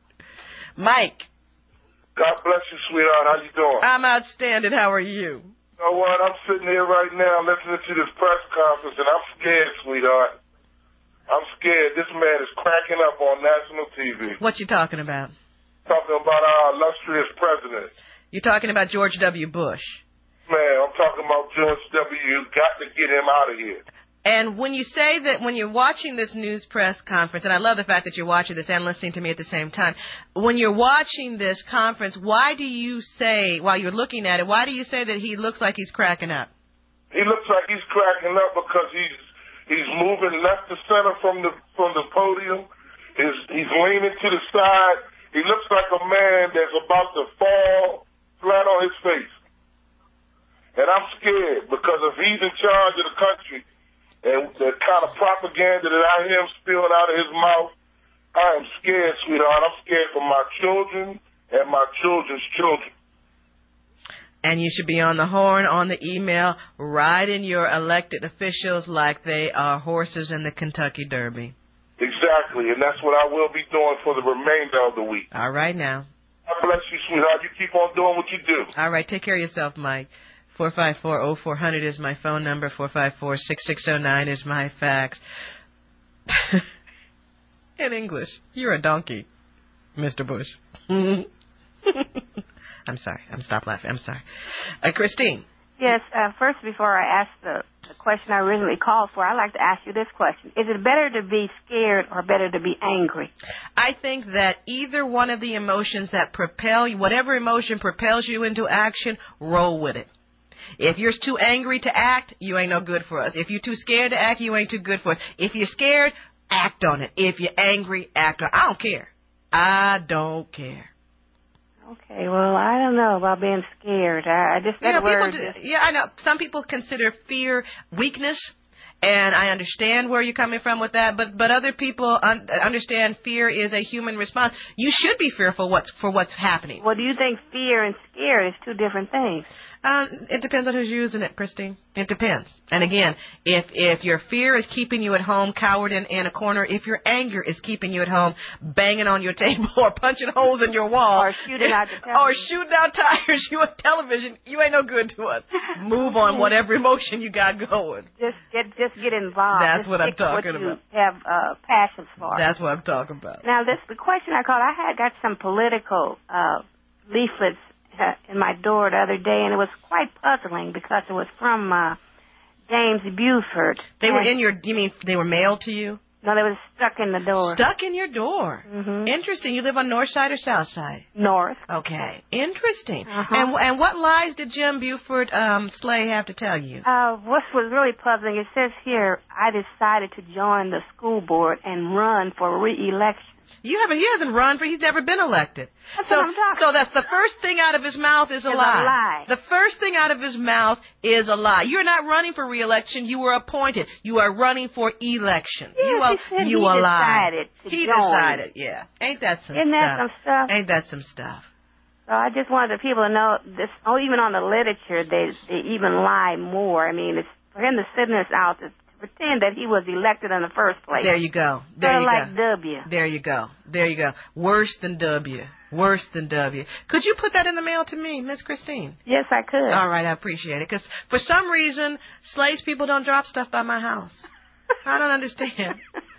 Mike. God bless you, sweetheart. How you doing? I'm outstanding. How are you? You know what? I'm sitting here right now listening to this press conference, and I'm scared, sweetheart. I'm scared. This man is cracking up on national TV. What you talking about? Talking about our illustrious president. You're talking about George W. Bush. Man, I'm talking about George W. You got to get him out of here. And when you say that, when you're watching this news press conference, and I love the fact that you're watching this and listening to me at the same time, when you're watching this conference, why do you say, while you're looking at it, why do you say that he looks like he's cracking up? He looks like he's cracking up because he's moving left to center from the podium. He's leaning to the side. He looks like a man that's about to fall flat on his face. And I'm scared because if he's in charge of the country, and the kind of propaganda that I hear him spilling out of his mouth, I am scared, sweetheart. I'm scared for my children and my children's children. And you should be on the horn, on the email, riding your elected officials like they are horses in the Kentucky Derby. Exactly, and that's what I will be doing for the remainder of the week. All right now. God bless you, sweetheart. You keep on doing what you do. All right, take care of yourself, Mike. 454-0400 is my phone number. 454-6609 is my fax. In English, you're a donkey, Mr. Bush. I'm sorry. Stop laughing. I'm sorry. Christine. Yes, first, before I ask the question I originally called for, I'd like to ask you this question. Is it better to be scared or better to be angry? I think that either one of the emotions that propel you, whatever emotion propels you into action, roll with it. If you're too angry to act, you ain't no good for us. If you're too scared to act, you ain't too good for us. If you're scared, act on it. If you're angry, act on it. I don't care. I don't care. Okay, well, I don't know about being scared. I just that word. Yeah, I know. Some people consider fear weakness, and I understand where you're coming from with that. But other people understand fear is a human response. You should be fearful for what's happening. Well, do you think fear and scared is two different things? It depends on who's using it, Christine. It depends. And again, if your fear is keeping you at home, cowered in a corner, if your anger is keeping you at home, banging on your table or punching holes in your wall, or shooting out the television, or shooting out tires, you on television, you ain't no good to us. Move on whatever emotion you got going. Just get involved. That's what I'm talking about. You have passions for. That's what I'm talking about. Now, the question I called, I got some political leaflets in my door the other day, and it was quite puzzling because it was from James Buford. They were in your, you mean they were mailed to you? No, they were stuck in the door. Stuck in your door? Mm-hmm. Interesting. You live on North Side or South Side? North. Okay. Interesting. Uh-huh. And what lies did Jim Buford Slay have to tell you? What was really puzzling, it says here, I decided to join the school board and run for re-election. He hasn't run he's never been elected. That's what I'm talking so that's the first thing out of his mouth is a lie. The first thing out of his mouth is a lie. You're not running for re-election. You were appointed. You are running for election. Yes, you a lie. He decided, yeah. Ain't that some Isn't stuff? that some stuff? Ain't that some stuff? So I just wanted the people to know this. Oh, even on the literature, they even lie more. I mean, it's for him to send this out to pretend that he was elected in the first place. There you go. Like W. There you go. Worse than W. Worse than W. Could you put that in the mail to me, Miss Christine? Yes, I could. All right, I appreciate it. Because for some reason, Slade's people don't drop stuff by my house. I don't understand.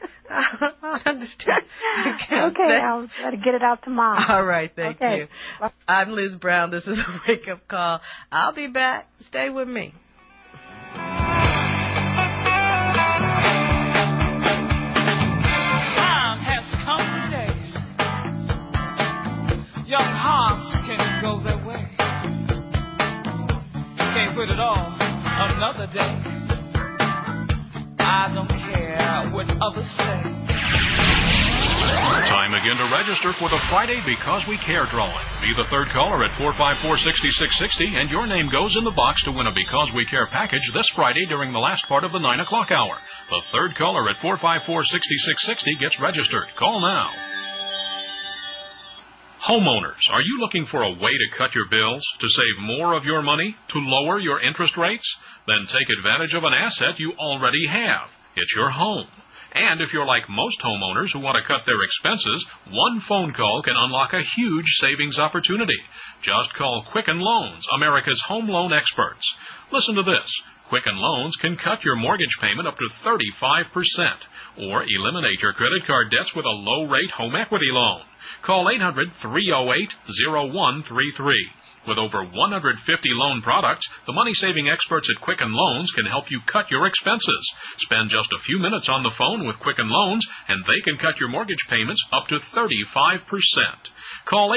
I don't understand. Okay, I'll try to get it out tomorrow. All right, thank you. I'm Liz Brown. This is a wake-up call. I'll be back. Stay with me. Young hearts can go their way. Can't quit it all another day. I don't care what others say. Time again to register for the Friday Because We Care drawing. Be the third caller at 454-6660, and your name goes in the box to win a Because We Care package this Friday during the last part of the 9 o'clock hour. The third caller at 454-6660 gets registered. Call now. Homeowners, are you looking for a way to cut your bills, to save more of your money, to lower your interest rates? Then take advantage of an asset you already have. It's your home. And if you're like most homeowners who want to cut their expenses, one phone call can unlock a huge savings opportunity. Just call Quicken Loans, America's home loan experts. Listen to this. Quicken Loans can cut your mortgage payment up to 35% or eliminate your credit card debts with a low-rate home equity loan. Call 800-308-0133. With over 150 loan products, the money-saving experts at Quicken Loans can help you cut your expenses. Spend just a few minutes on the phone with Quicken Loans, and they can cut your mortgage payments up to 35%. Call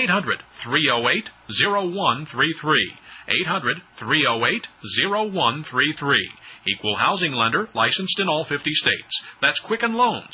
800-308-0133. 800-308-0133. Equal housing lender, licensed in all 50 states. That's Quicken Loans.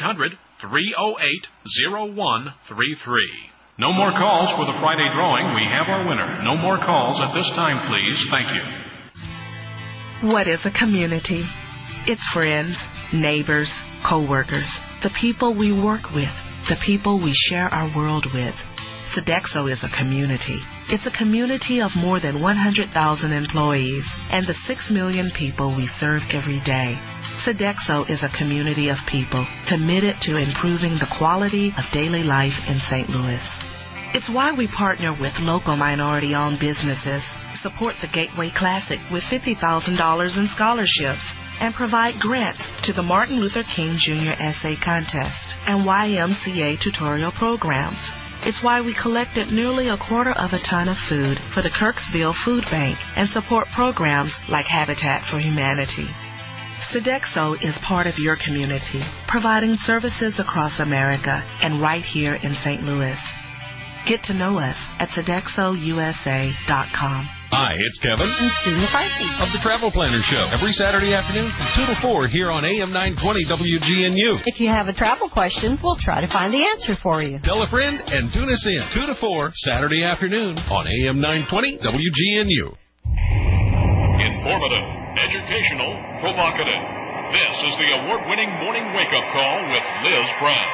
800-308-0133. No more calls for the Friday drawing. We have our winner. No more calls at this time, please. Thank you. What is a community? It's friends, neighbors, co-workers, the people we work with, the people we share our world with. Sodexo is a community. It's a community of more than 100,000 employees and the 6 million people we serve every day. Sodexo is a community of people committed to improving the quality of daily life in St. Louis. It's why we partner with local minority-owned businesses, support the Gateway Classic with $50,000 in scholarships, and provide grants to the Martin Luther King Jr. Essay Contest and YMCA tutorial programs. It's why we collected nearly 1/4 of a ton of food for the Kirksville Food Bank and support programs like Habitat for Humanity. Sodexo is part of your community, providing services across America and right here in St. Louis. Get to know us at SodexoUSA.com. Hi, it's Kevin and Sue McCarthy of the Travel Planner Show. Every Saturday afternoon from 2 to 4 here on AM 920 WGNU. If you have a travel question, we'll try to find the answer for you. Tell a friend and tune us in 2 to 4 Saturday afternoon on AM 920 WGNU. Informative, educational, provocative. This is the award-winning morning wake-up call with Liz Brown.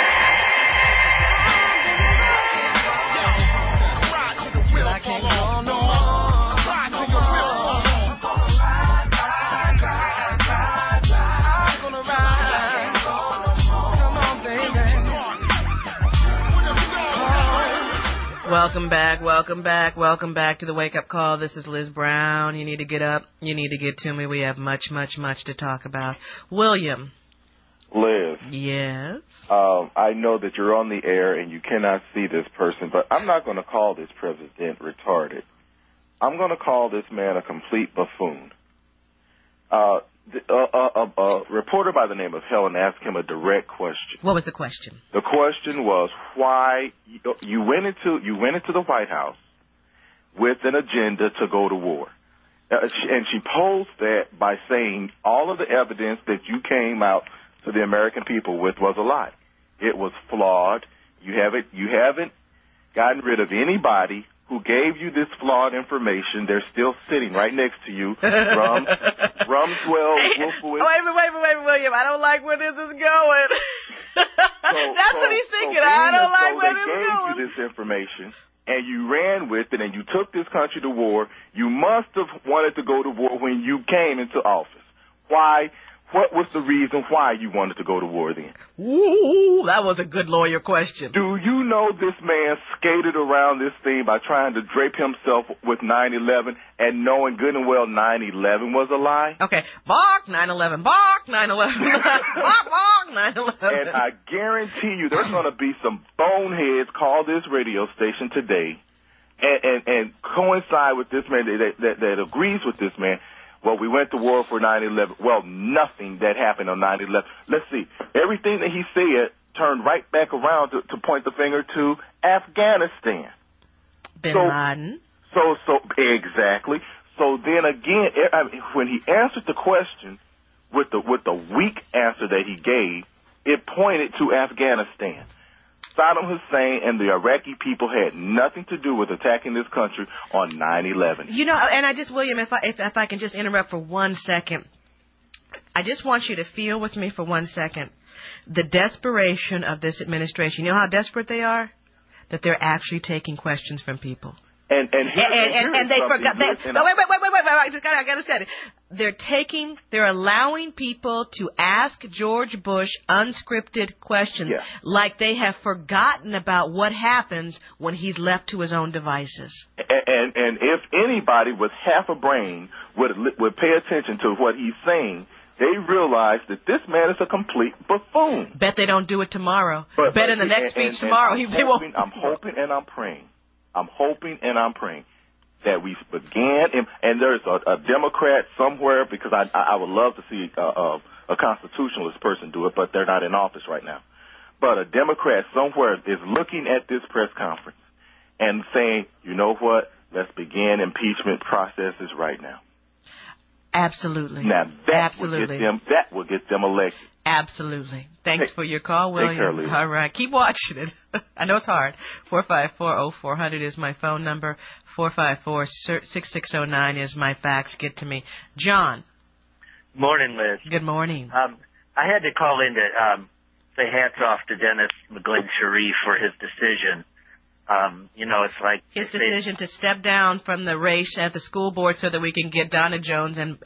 I can't go on no more. Welcome back to the Wake Up Call. This is Liz Brown. You need to get up. You need to get to me. We have much to talk about. William. Liz. Yes? I know that you're on the air and you cannot see this person, but I'm not going to call this president retarded. I'm going to call this man a complete buffoon. A reporter by the name of Helen asked him a direct question. What was the question? The question was why you went into the White House with an agenda to go to war. And she posed that by saying all of the evidence that you came out to the American people with was a lie. It was flawed. You haven't gotten rid of anybody who gave you this flawed information. They're still sitting right next to you. Rumswell, Wolfowitz. Wait, William. I don't like where this is going. That's what he's thinking. I don't like where this is going. They gave you this information, and you ran with it, and you took this country to war. You must have wanted to go to war when you came into office. Why? What was the reason why you wanted to go to war then? Ooh, that was a good lawyer question. Do you know this man skated around this thing by trying to drape himself with 9/11 and knowing good and well 9/11 was a lie? Okay, bark 9/11, bark 9/11, bark 9/11. And I guarantee you there's going to be some boneheads call this radio station today and coincide with this man that agrees with this man. Well, we went to war for 9/11. Well, nothing that happened on 9/11. Let's see. Everything that he said turned right back around to point the finger to Afghanistan. Bin Laden. So exactly. So then again, when he answered the question with the weak answer that he gave, it pointed to Afghanistan. Saddam Hussein and the Iraqi people had nothing to do with attacking this country on 9/11. You know, and William, if I can just interrupt for 1 second, I just want you to feel with me for 1 second the desperation of this administration. You know how desperate they are? That they're actually taking questions from people. And they forgot. I got to say it. They're allowing people to ask George Bush unscripted questions, like they have forgotten about what happens when he's left to his own devices. And if anybody with half a brain would pay attention to what he's saying, they realize that this man is a complete buffoon. Bet they don't do it tomorrow. Bet in the next speech tomorrow they won't. I'm hoping and I'm praying. That we began, and there's a Democrat somewhere, because I would love to see a constitutionalist person do it, but they're not in office right now. But a Democrat somewhere is looking at this press conference and saying, you know what, let's begin impeachment processes right now. Absolutely. Now that will get them elected. Absolutely. Thanks for your call, William. Take care, Lisa. All right. Keep watching it. I know it's hard. 454-0400 is my phone number. 454-6609 is my fax. Get to me. John. Morning, Liz. Good morning. I had to call in to say hats off to Dennis McGlynn Sharif for his decision. It's like his decision to step down from the race at the school board so that we can get Donna Jones and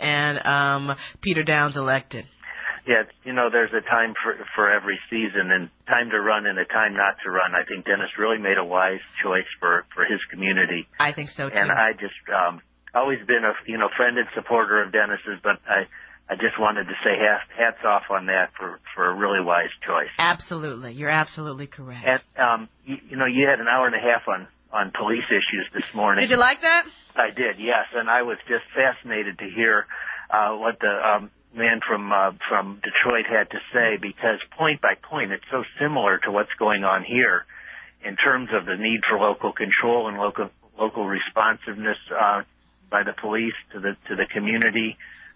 Peter Downs elected. Yeah, there's a time for every season, and time to run and a time not to run. I think Dennis really made a wise choice for his community. I think so too. And I just always been a friend and supporter of Dennis's, but I just wanted to say hats off on that for a really wise choice. Absolutely, you're absolutely correct. And you had an hour and a half on police issues this morning. Did you like that? I did, yes, and I was just fascinated to hear what the man from Detroit had to say, because point by point it's so similar to what's going on here in terms of the need for local control and local responsiveness by the police to the community,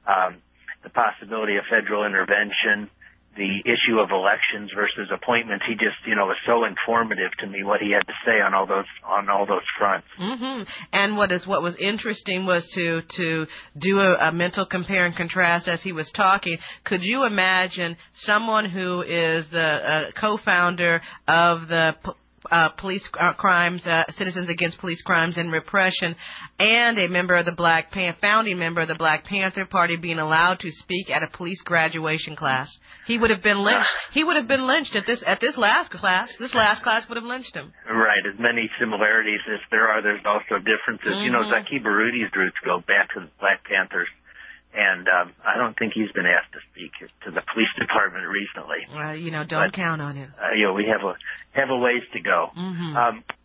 the possibility of federal intervention, the issue of elections versus appointments. He just, was so informative to me what he had to say on all those fronts. Mm-hmm. And what was interesting was to do a mental compare and contrast as he was talking. Could you imagine someone who is the co-founder of the police crimes, Citizens Against Police Crimes and Repression, and a member of the founding member of the Black Panther Party being allowed to speak at a police graduation class? He would have been lynched. He would have been lynched at this last class. This last class would have lynched him. Right. As many similarities as there are, there's also differences. Mm-hmm. Zaki Barudi's roots go back to the Black Panthers. And I don't think he's been asked to speak to the police department recently. Well, don't count on him. We have a ways to go. Mm-hmm.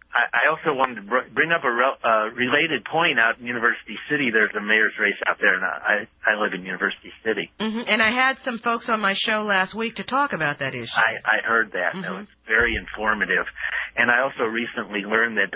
I also wanted to bring up a related point out in University City. There's a mayor's race out there, and I live in University City. Mm-hmm. And I had some folks on my show last week to talk about that issue. I heard that. Mm-hmm. It was very informative. And I also recently learned that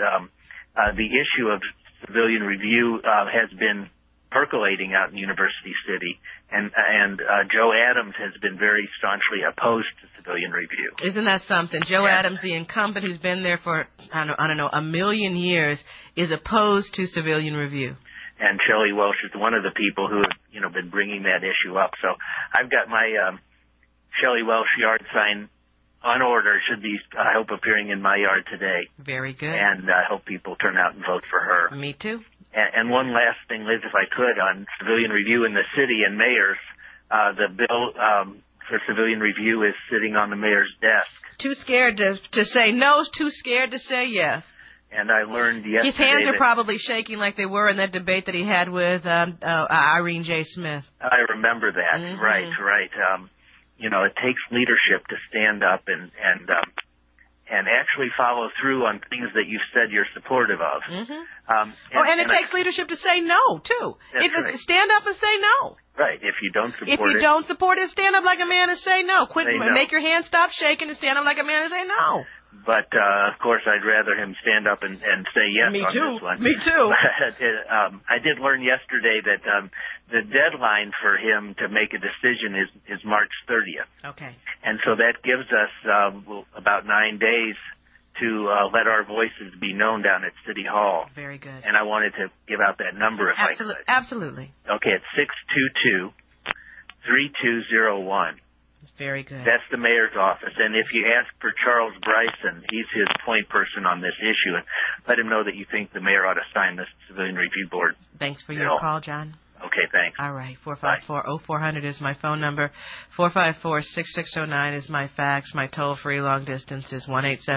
the issue of civilian review has been percolating out in University City, and Joe Adams has been very staunchly opposed to civilian review. Isn't that something? Joe Adams, the incumbent who's been there for, I don't know, a million years, is opposed to civilian review. And Shelley Welsh is one of the people who have, been bringing that issue up. So I've got my Shelley Welsh yard sign on order. Should be, I hope, appearing in my yard today. Very good. And I hope people turn out and vote for her. Me too. And one last thing, Liz, if I could, on civilian review in the city and mayors, the bill for civilian review is sitting on the mayor's desk. Too scared to say no, too scared to say yes. And I learned yesterday his hands are probably shaking like they were in that debate that he had with Irene J. Smith. I remember that. Mm-hmm. Right. It takes leadership to stand up and actually follow through on things that you've said you're supportive of. Mm-hmm. And it takes leadership to say no, too. Right. Stand up and say no. Right. If you don't support it. If you don't support it, stand up like a man and say no. Make your hands stop shaking and stand up like a man and say no. But, of course, I'd rather him stand up and say yes Me on too. this one. Me too. I did learn yesterday that the deadline for him to make a decision is March 30th. Okay. And so that gives us about 9 days to let our voices be known down at City Hall. Very good. And I wanted to give out that number if I could. Absolutely. Okay, it's 622-3201. Very good. That's the mayor's office. And if you ask for Charles Bryson, he's his point person on this issue, and let him know that you think the mayor ought to sign this Civilian Review Board. Thanks for your call, John. Okay, thanks. All right, 454-0400 is my phone number. 454-6609 is my fax. My toll-free long distance is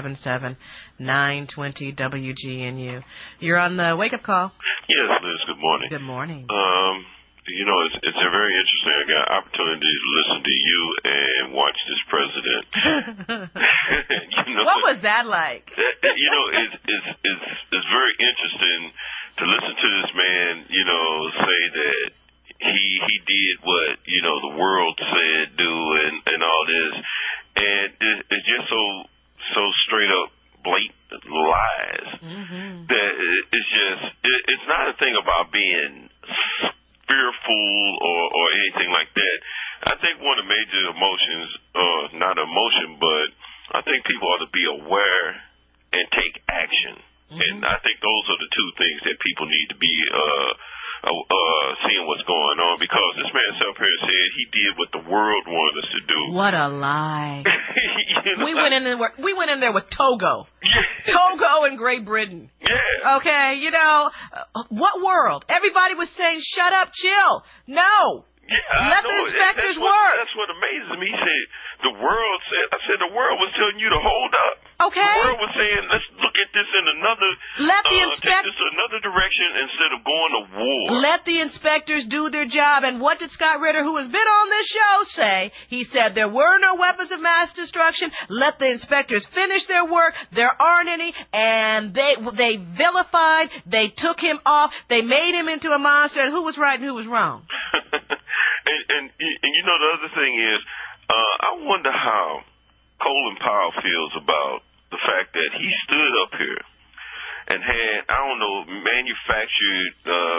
1-877-920-WGNU. You're on the wake-up call. Yes, Liz, good morning. Good morning. You know, it's very interesting. I got an opportunity to listen to you and watch this president. What was that like? You know, it's very interesting to listen to this man, you know, say that he did what, you know, the world said do and all this. And it's just so straight up blatant lies that it's not a thing about being fearful or anything like that. I think one of the major emotions, not emotion, but I think people ought to be aware and take action. And I think those are the two things that people need to be seeing what's going on, because this man sat up here and said he did what the world wanted us to do. What a lie. You know, we went in there with Togo. Togo and Great Britain. Yeah. Okay, you know, what world? Everybody was saying, shut up, chill. No. Yeah, let the inspectors work. That's what amazes me. He said, the world was telling you to hold up. Okay. The world was saying, let's look at this in another, take this in another direction instead of going to war. Let the inspectors do their job. And what did Scott Ritter, who has been on this show, say? He said there were no weapons of mass destruction. Let the inspectors finish their work. There aren't any. And they vilified. They took him off. They made him into a monster. And who was right and who was wrong? And you know, the other thing is, I wonder how Colin Powell feels about the fact that he stood up here and had, I don't know, manufactured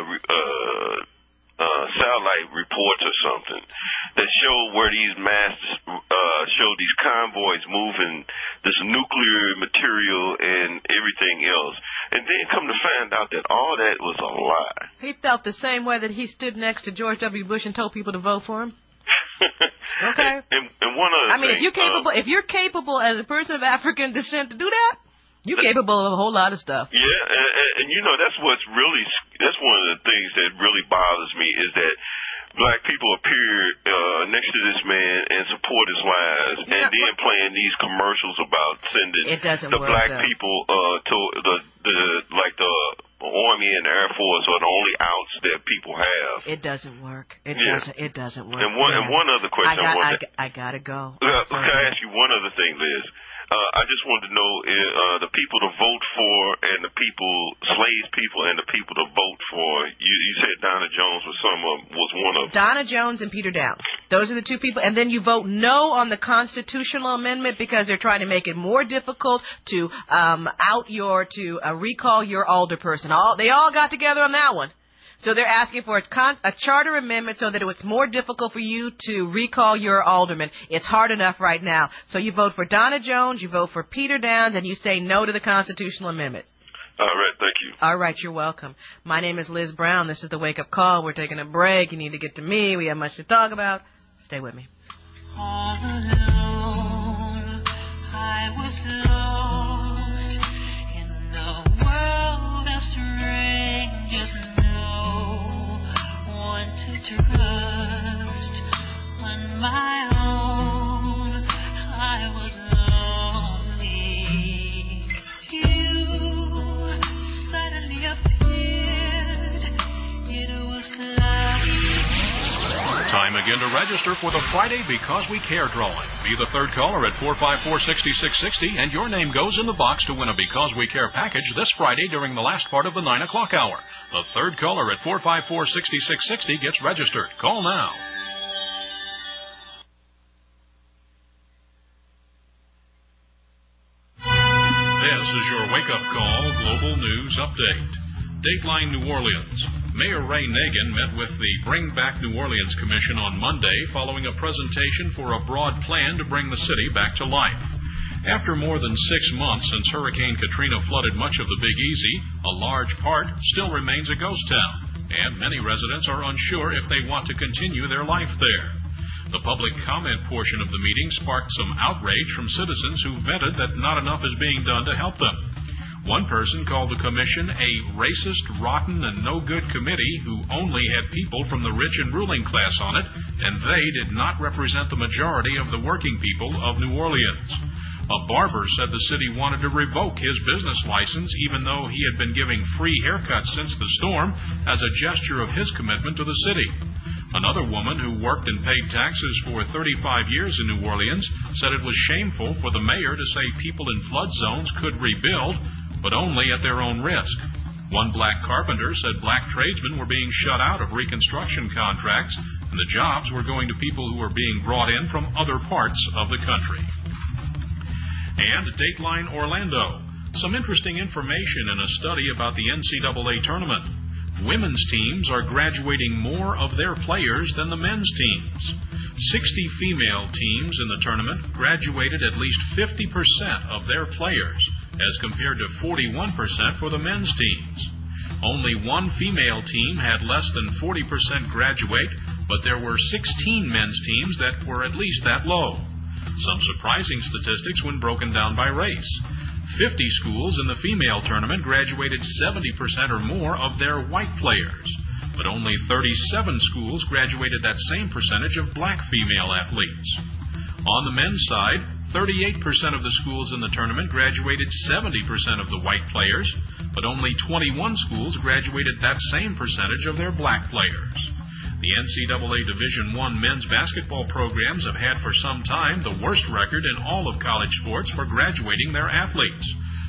satellite reports or something that show where these show these convoys moving this nuclear material and everything else. And then come to find out that all that was a lie. He felt the same way that he stood next to George W. Bush and told people to vote for him. Okay. And one other thing. If you're capable as a person of African descent to do that, you're capable of a whole lot of stuff. Yeah, and you know, that's one of the things that really bothers me is that black people appear next to this man and support his lies, and then playing these commercials about sending the black people to the Army and the Air Force are the only outs that people have. It doesn't work. It doesn't work. And one other question I gotta go. Can I ask you one other thing, Liz? I just wanted to know the people to vote for and the people, slaves people, and the people to vote for. You said Donna Jones was one of them. Donna Jones and Peter Downs. Those are the two people. And then you vote no on the constitutional amendment because they're trying to make it more difficult to recall your alderperson. They all got together on that one. So they're asking for a charter amendment so that it's more difficult for you to recall your alderman. It's hard enough right now. So you vote for Donna Jones, you vote for Peter Downs, and you say no to the constitutional amendment. All right, thank you. All right, you're welcome. My name is Liz Brown. This is the Wake Up Call. We're taking a break. You need to get to me. We have much to talk about. Stay with me. All alone, I was lost in the world of strangers. To trust on my own, I was lonely. You suddenly appeared. It was Time again to register for the Friday Because We Care drawing. Be the third caller at 454-6660, and your name goes in the box to win a Because We Care package this Friday during the last part of the 9 o'clock hour. The third caller at 454-6660 gets registered. Call now. This is your wake-up call global news update. Dateline New Orleans. Mayor Ray Nagin met with the Bring Back New Orleans Commission on Monday following a presentation for a broad plan to bring the city back to life. After more than 6 months since Hurricane Katrina flooded much of the Big Easy, a large part still remains a ghost town, and many residents are unsure if they want to continue their life there. The public comment portion of the meeting sparked some outrage from citizens who vented that not enough is being done to help them. One person called the commission a racist, rotten, and no-good committee who only had people from the rich and ruling class on it, and they did not represent the majority of the working people of New Orleans. A barber said the city wanted to revoke his business license even though he had been giving free haircuts since the storm as a gesture of his commitment to the city. Another woman who worked and paid taxes for 35 years in New Orleans said it was shameful for the mayor to say people in flood zones could rebuild, but only at their own risk. One black carpenter said black tradesmen were being shut out of reconstruction contracts, and the jobs were going to people who were being brought in from other parts of the country. And Dateline Orlando. Some interesting information in a study about the NCAA tournament. Women's teams are graduating more of their players than the men's teams. 60 female teams in the tournament graduated at least 50% of their players, as compared to 41% for the men's teams. Only one female team had less than 40% graduate, but there were 16 men's teams that were at least that low. Some surprising statistics when broken down by race. 50 schools in the female tournament graduated 70% or more of their white players, but only 37 schools graduated that same percentage of black female athletes. On the men's side, 38% of the schools in the tournament graduated 70% of the white players, but only 21 schools graduated that same percentage of their black players. The NCAA Division I men's basketball programs have had for some time the worst record in all of college sports for graduating their athletes.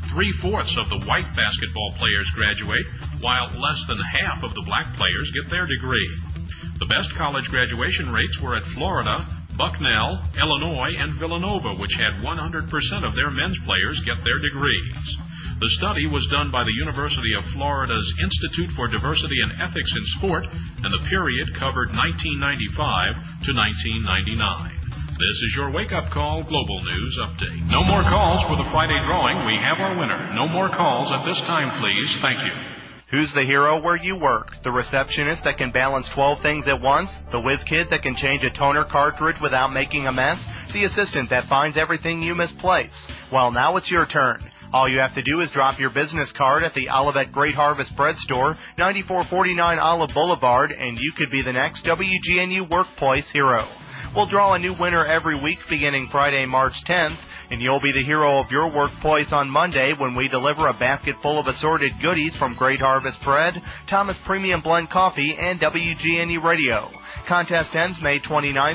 3/4 of the white basketball players graduate, while less than half of the black players get their degree. The best college graduation rates were at Florida, Bucknell, Illinois, and Villanova, which had 100% of their men's players get their degrees. The study was done by the University of Florida's Institute for Diversity and Ethics in Sport, and the period covered 1995 to 1999. This is your wake-up call Global News Update. No more calls for the Friday drawing. We have our winner. No more calls at this time, please. Thank you. Who's the hero where you work? The receptionist that can balance 12 things at once? The whiz kid that can change a toner cartridge without making a mess? The assistant that finds everything you misplace? Well, now it's your turn. All you have to do is drop your business card at the Olivet Great Harvest Bread Store, 9449 Olive Boulevard, and you could be the next WGNU Workplace hero. We'll draw a new winner every week beginning Friday, March 10th, and you'll be the hero of your workplace on Monday when we deliver a basket full of assorted goodies from Great Harvest Bread, Thomas Premium Blend Coffee, and WGNU Radio. Contest ends May 29,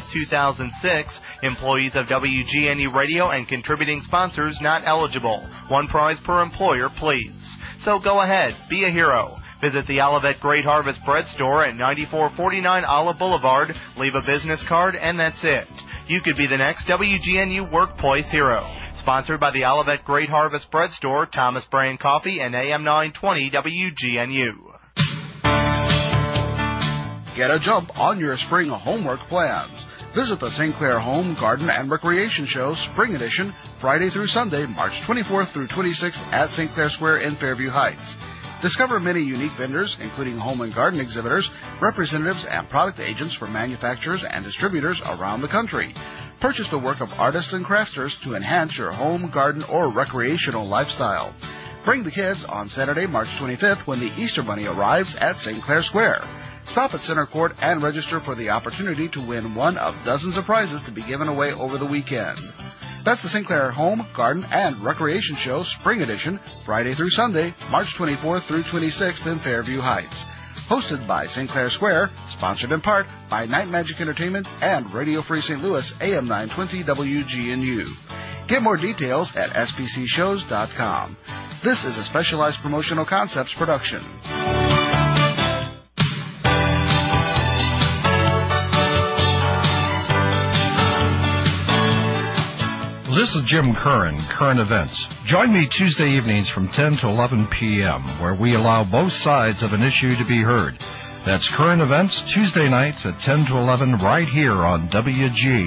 2006. Employees of WGNU Radio and contributing sponsors not eligible. One prize per employer, please. So go ahead, be a hero. Visit the Olivet Great Harvest Bread Store at 9449 Olive Boulevard, leave a business card, and that's it. You could be the next WGNU Workplace hero. Sponsored by the Olivet Great Harvest Bread Store, Thomas Brand Coffee, and AM 920 WGNU. Get a jump on your spring homework plans. Visit the St. Clair Home, Garden, and Recreation Show Spring Edition Friday through Sunday, March 24th through 26th at St. Clair Square in Fairview Heights. Discover many unique vendors, including home and garden exhibitors, representatives, and product agents for manufacturers and distributors around the country. Purchase the work of artists and crafters to enhance your home, garden, or recreational lifestyle. Bring the kids on Saturday, March 25th, when the Easter Bunny arrives at St. Clair Square. Stop at Center Court and register for the opportunity to win one of dozens of prizes to be given away over the weekend. That's the St. Clair Home, Garden, and Recreation Show Spring Edition, Friday through Sunday, March 24th through 26th in Fairview Heights. Hosted by St. Clair Square, sponsored in part by Night Magic Entertainment and Radio Free St. Louis, AM 920 WGNU. Get more details at spcshows.com. This is a Specialized Promotional Concepts production. This is Jim Curran, Current Events. Join me Tuesday evenings from 10 to 11 p.m., where we allow both sides of an issue to be heard. That's Current Events, Tuesday nights at 10 to 11 right here on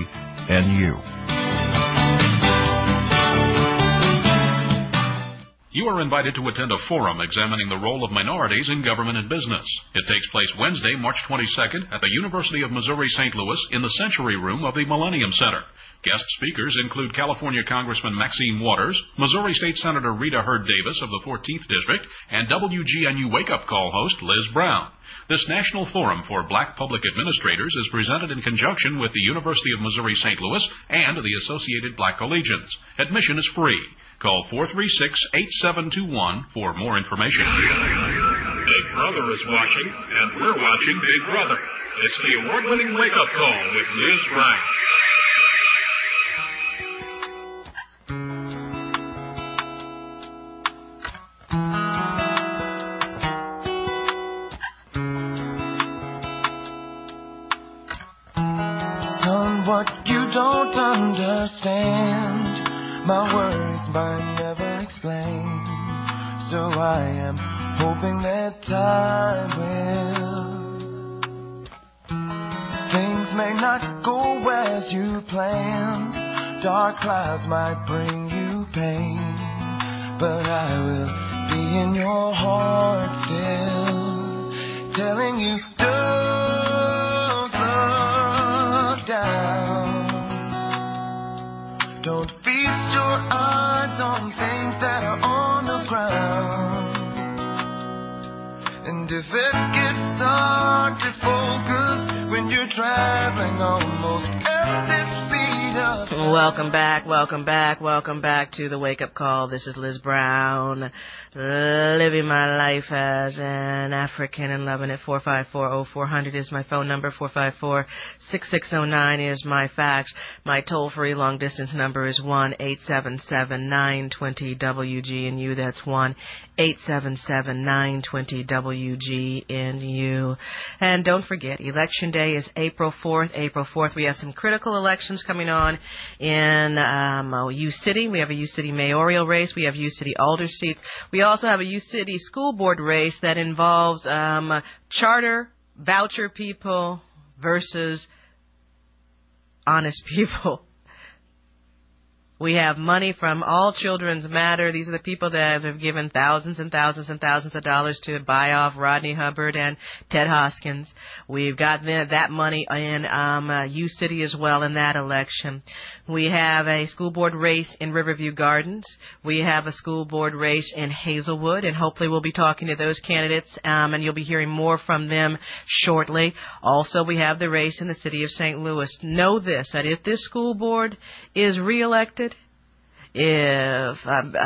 WGNU. You are invited to attend a forum examining the role of minorities in government and business. It takes place Wednesday, March 22nd at the University of Missouri St. Louis in the Century Room of the Millennium Center. Guest speakers include California Congressman Maxine Waters, Missouri State Senator Rita Hurd Davis of the 14th District, and WGNU Wake-Up Call host Liz Brown. This National Forum for Black Public Administrators is presented in conjunction with the University of Missouri St. Louis and the Associated Black Collegians. Admission is free. Call 436-8721 for more information. Big Brother is watching, and we're watching Big Brother. It's the award-winning Wake-Up Call with Liz Brown. What you don't understand, my words might never explain. So I am hoping that time will. Things may not go as you planned. Dark clouds might bring you pain, but I will be in your heart still, telling you don't look down. Don't feast your eyes on things that are on the ground. And if it gets hard to focus when you're traveling almost at this speed of sound. Welcome back to the Wake Up Call. This is Liz Brown, living my life as an African and loving it. 454-0400 is my phone number. 454-6609 is my fax. My toll-free long-distance number is 1-877-920-WGNU. That's 1-877-920-WGNU. And don't forget, Election Day is April 4th. We have some critical elections coming on in U-City. We have a U-City mayoral race. We have U-City alder seats. We also have a U-City school board race that involves charter voucher people versus honest people. We have money from All Children's Matter. These are the people that have given thousands and thousands and thousands of dollars to buy off Rodney Hubbard and Ted Hoskins. We've got that money in U-City as well in that election. We have a school board race in Riverview Gardens. We have a school board race in Hazelwood, and hopefully we'll be talking to those candidates, and you'll be hearing more from them shortly. Also, we have the race in the city of St. Louis. Know this, that if this school board is reelected, if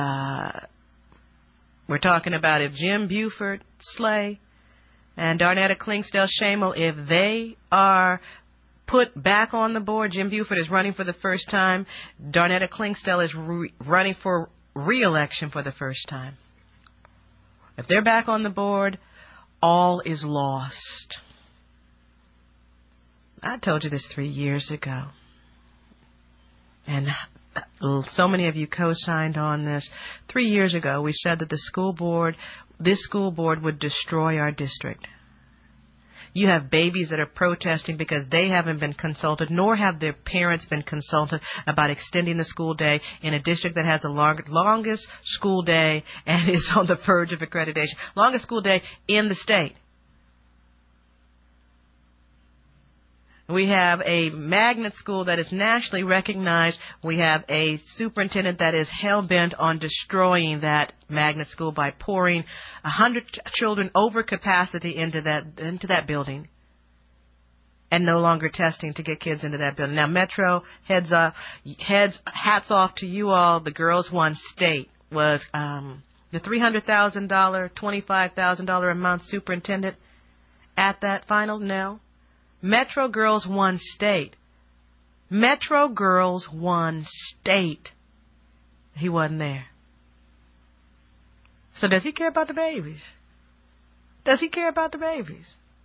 we're talking about if Jim Buford, Slay, and Darnetta Klingsdale-Shamel, if they are put back on the board, Jim Buford is running for the first time, Darnetta Klingsdale is running for re-election for the first time. If they're back on the board, all is lost. I told you this 3 years ago. And so many of you co-signed on this. 3 years ago, we said that this school board would destroy our district. You have babies that are protesting because they haven't been consulted, nor have their parents been consulted about extending the school day in a district that has the longest school day and is on the verge of accreditation. Longest school day in the state. We have a magnet school that is nationally recognized. We have a superintendent that is hell-bent on destroying that magnet school by pouring 100 children over capacity into that building and no longer testing to get kids into that building. Now, Metro, hats off to you all. The girls won state. Was the $300,000, $25,000 a month superintendent at that final? No. Metro Girls won state. Metro Girls won state. He wasn't there. So does he care about the babies? Does he care about the babies?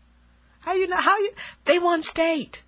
They won state.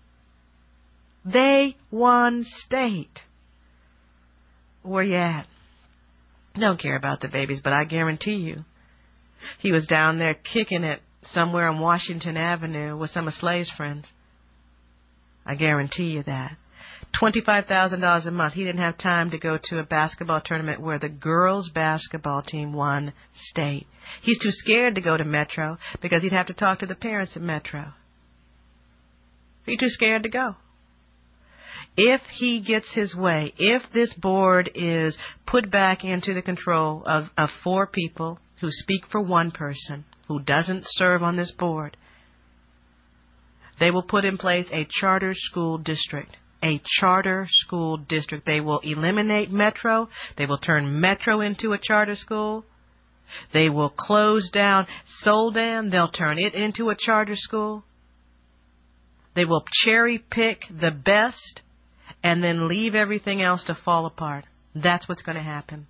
They won state. Where you at? Don't care about the babies, but I guarantee you, he was down there kicking it somewhere on Washington Avenue with some of Slay's friends. I guarantee you that. $25,000 a month. He didn't have time to go to a basketball tournament where the girls' basketball team won state. He's too scared to go to Metro because he'd have to talk to the parents at Metro. He's too scared to go. If he gets his way, if this board is put back into the control of 4 people who speak for one person who doesn't serve on this board, they will put in place a charter school district. A charter school district. They will eliminate Metro. They will turn Metro into a charter school. They will close down Soldan. They'll turn it into a charter school. They will cherry pick the best and then leave everything else to fall apart. That's what's going to happen.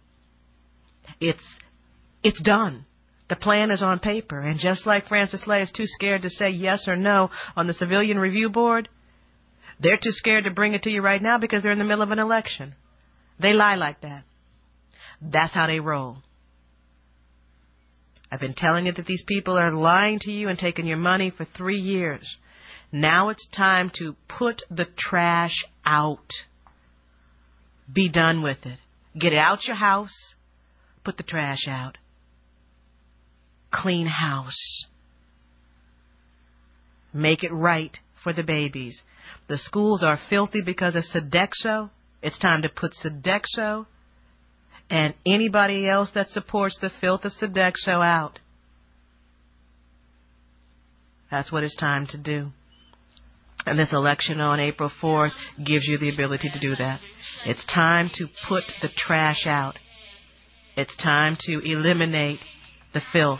It's done. The plan is on paper. And just like Francis Lay is too scared to say yes or no on the Civilian Review Board, they're too scared to bring it to you right now because they're in the middle of an election. They lie like that. That's how they roll. I've been telling you that these people are lying to you and taking your money for 3 years. Now it's time to put the trash out. Be done with it. Get it out your house. Put the trash out. Clean house. Make it right for the babies. The schools are filthy because of Sodexo. It's time to put Sodexo and anybody else that supports the filth of Sodexo out. That's what it's time to do. And this election on April 4th gives you the ability to do that. It's time to put the trash out. It's time to eliminate the filth.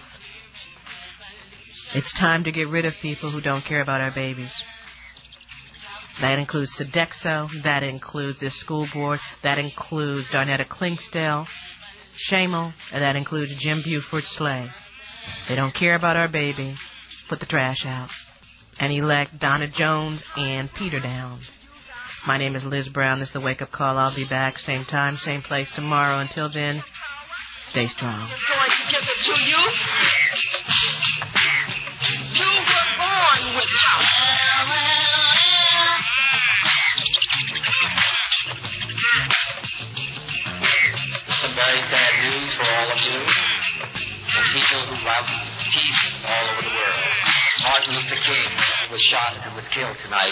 It's time to get rid of people who don't care about our babies. That includes Sodexo. That includes this school board. That includes Darnetta Klingsdale, Shamel, and that includes Jim Buford Slay. They don't care about our baby. Put the trash out. And elect Donna Jones and Peter Downs. My name is Liz Brown. This is the Wake Up Call. I'll be back same time, same place tomorrow. Until then, stay strong. Just going to give it to you. You were born with power. Some very sad news for all of you. The people who love peace all over the world. Martin Luther King was shot and was killed tonight.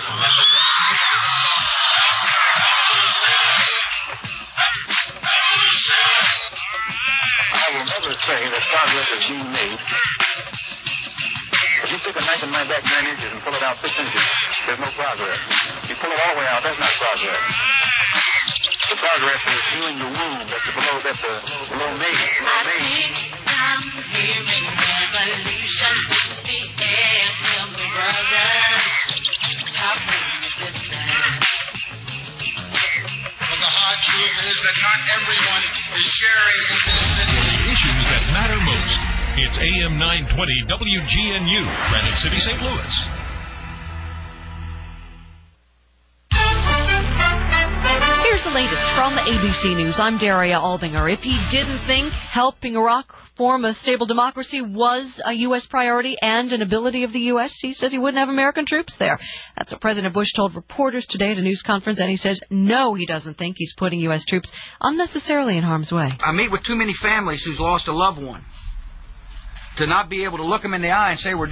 I will never say that progress is being made. If you take a knife and knife back 9 inches and pull it out 6 inches, there's no progress. If you pull it all the way out, that's not progress. The progress is healing the wound that's below me. I'm hearing revolution in the air from the brothers. Top resistance. But the hard truth is that not everyone is sharing in this city. Issues that matter most. It's AM 920 WGNU, Granite City, St. Louis. Here's the latest from ABC News. I'm Daria Albinger. If he didn't think helping Iraq form a stable democracy was a U.S. priority and an ability of the U.S., he says he wouldn't have American troops there. That's what President Bush told reporters today at a news conference, and he says no, he doesn't think he's putting U.S. troops unnecessarily in harm's way. I meet with too many families who's lost a loved one to not be able to look them in the eye and say we're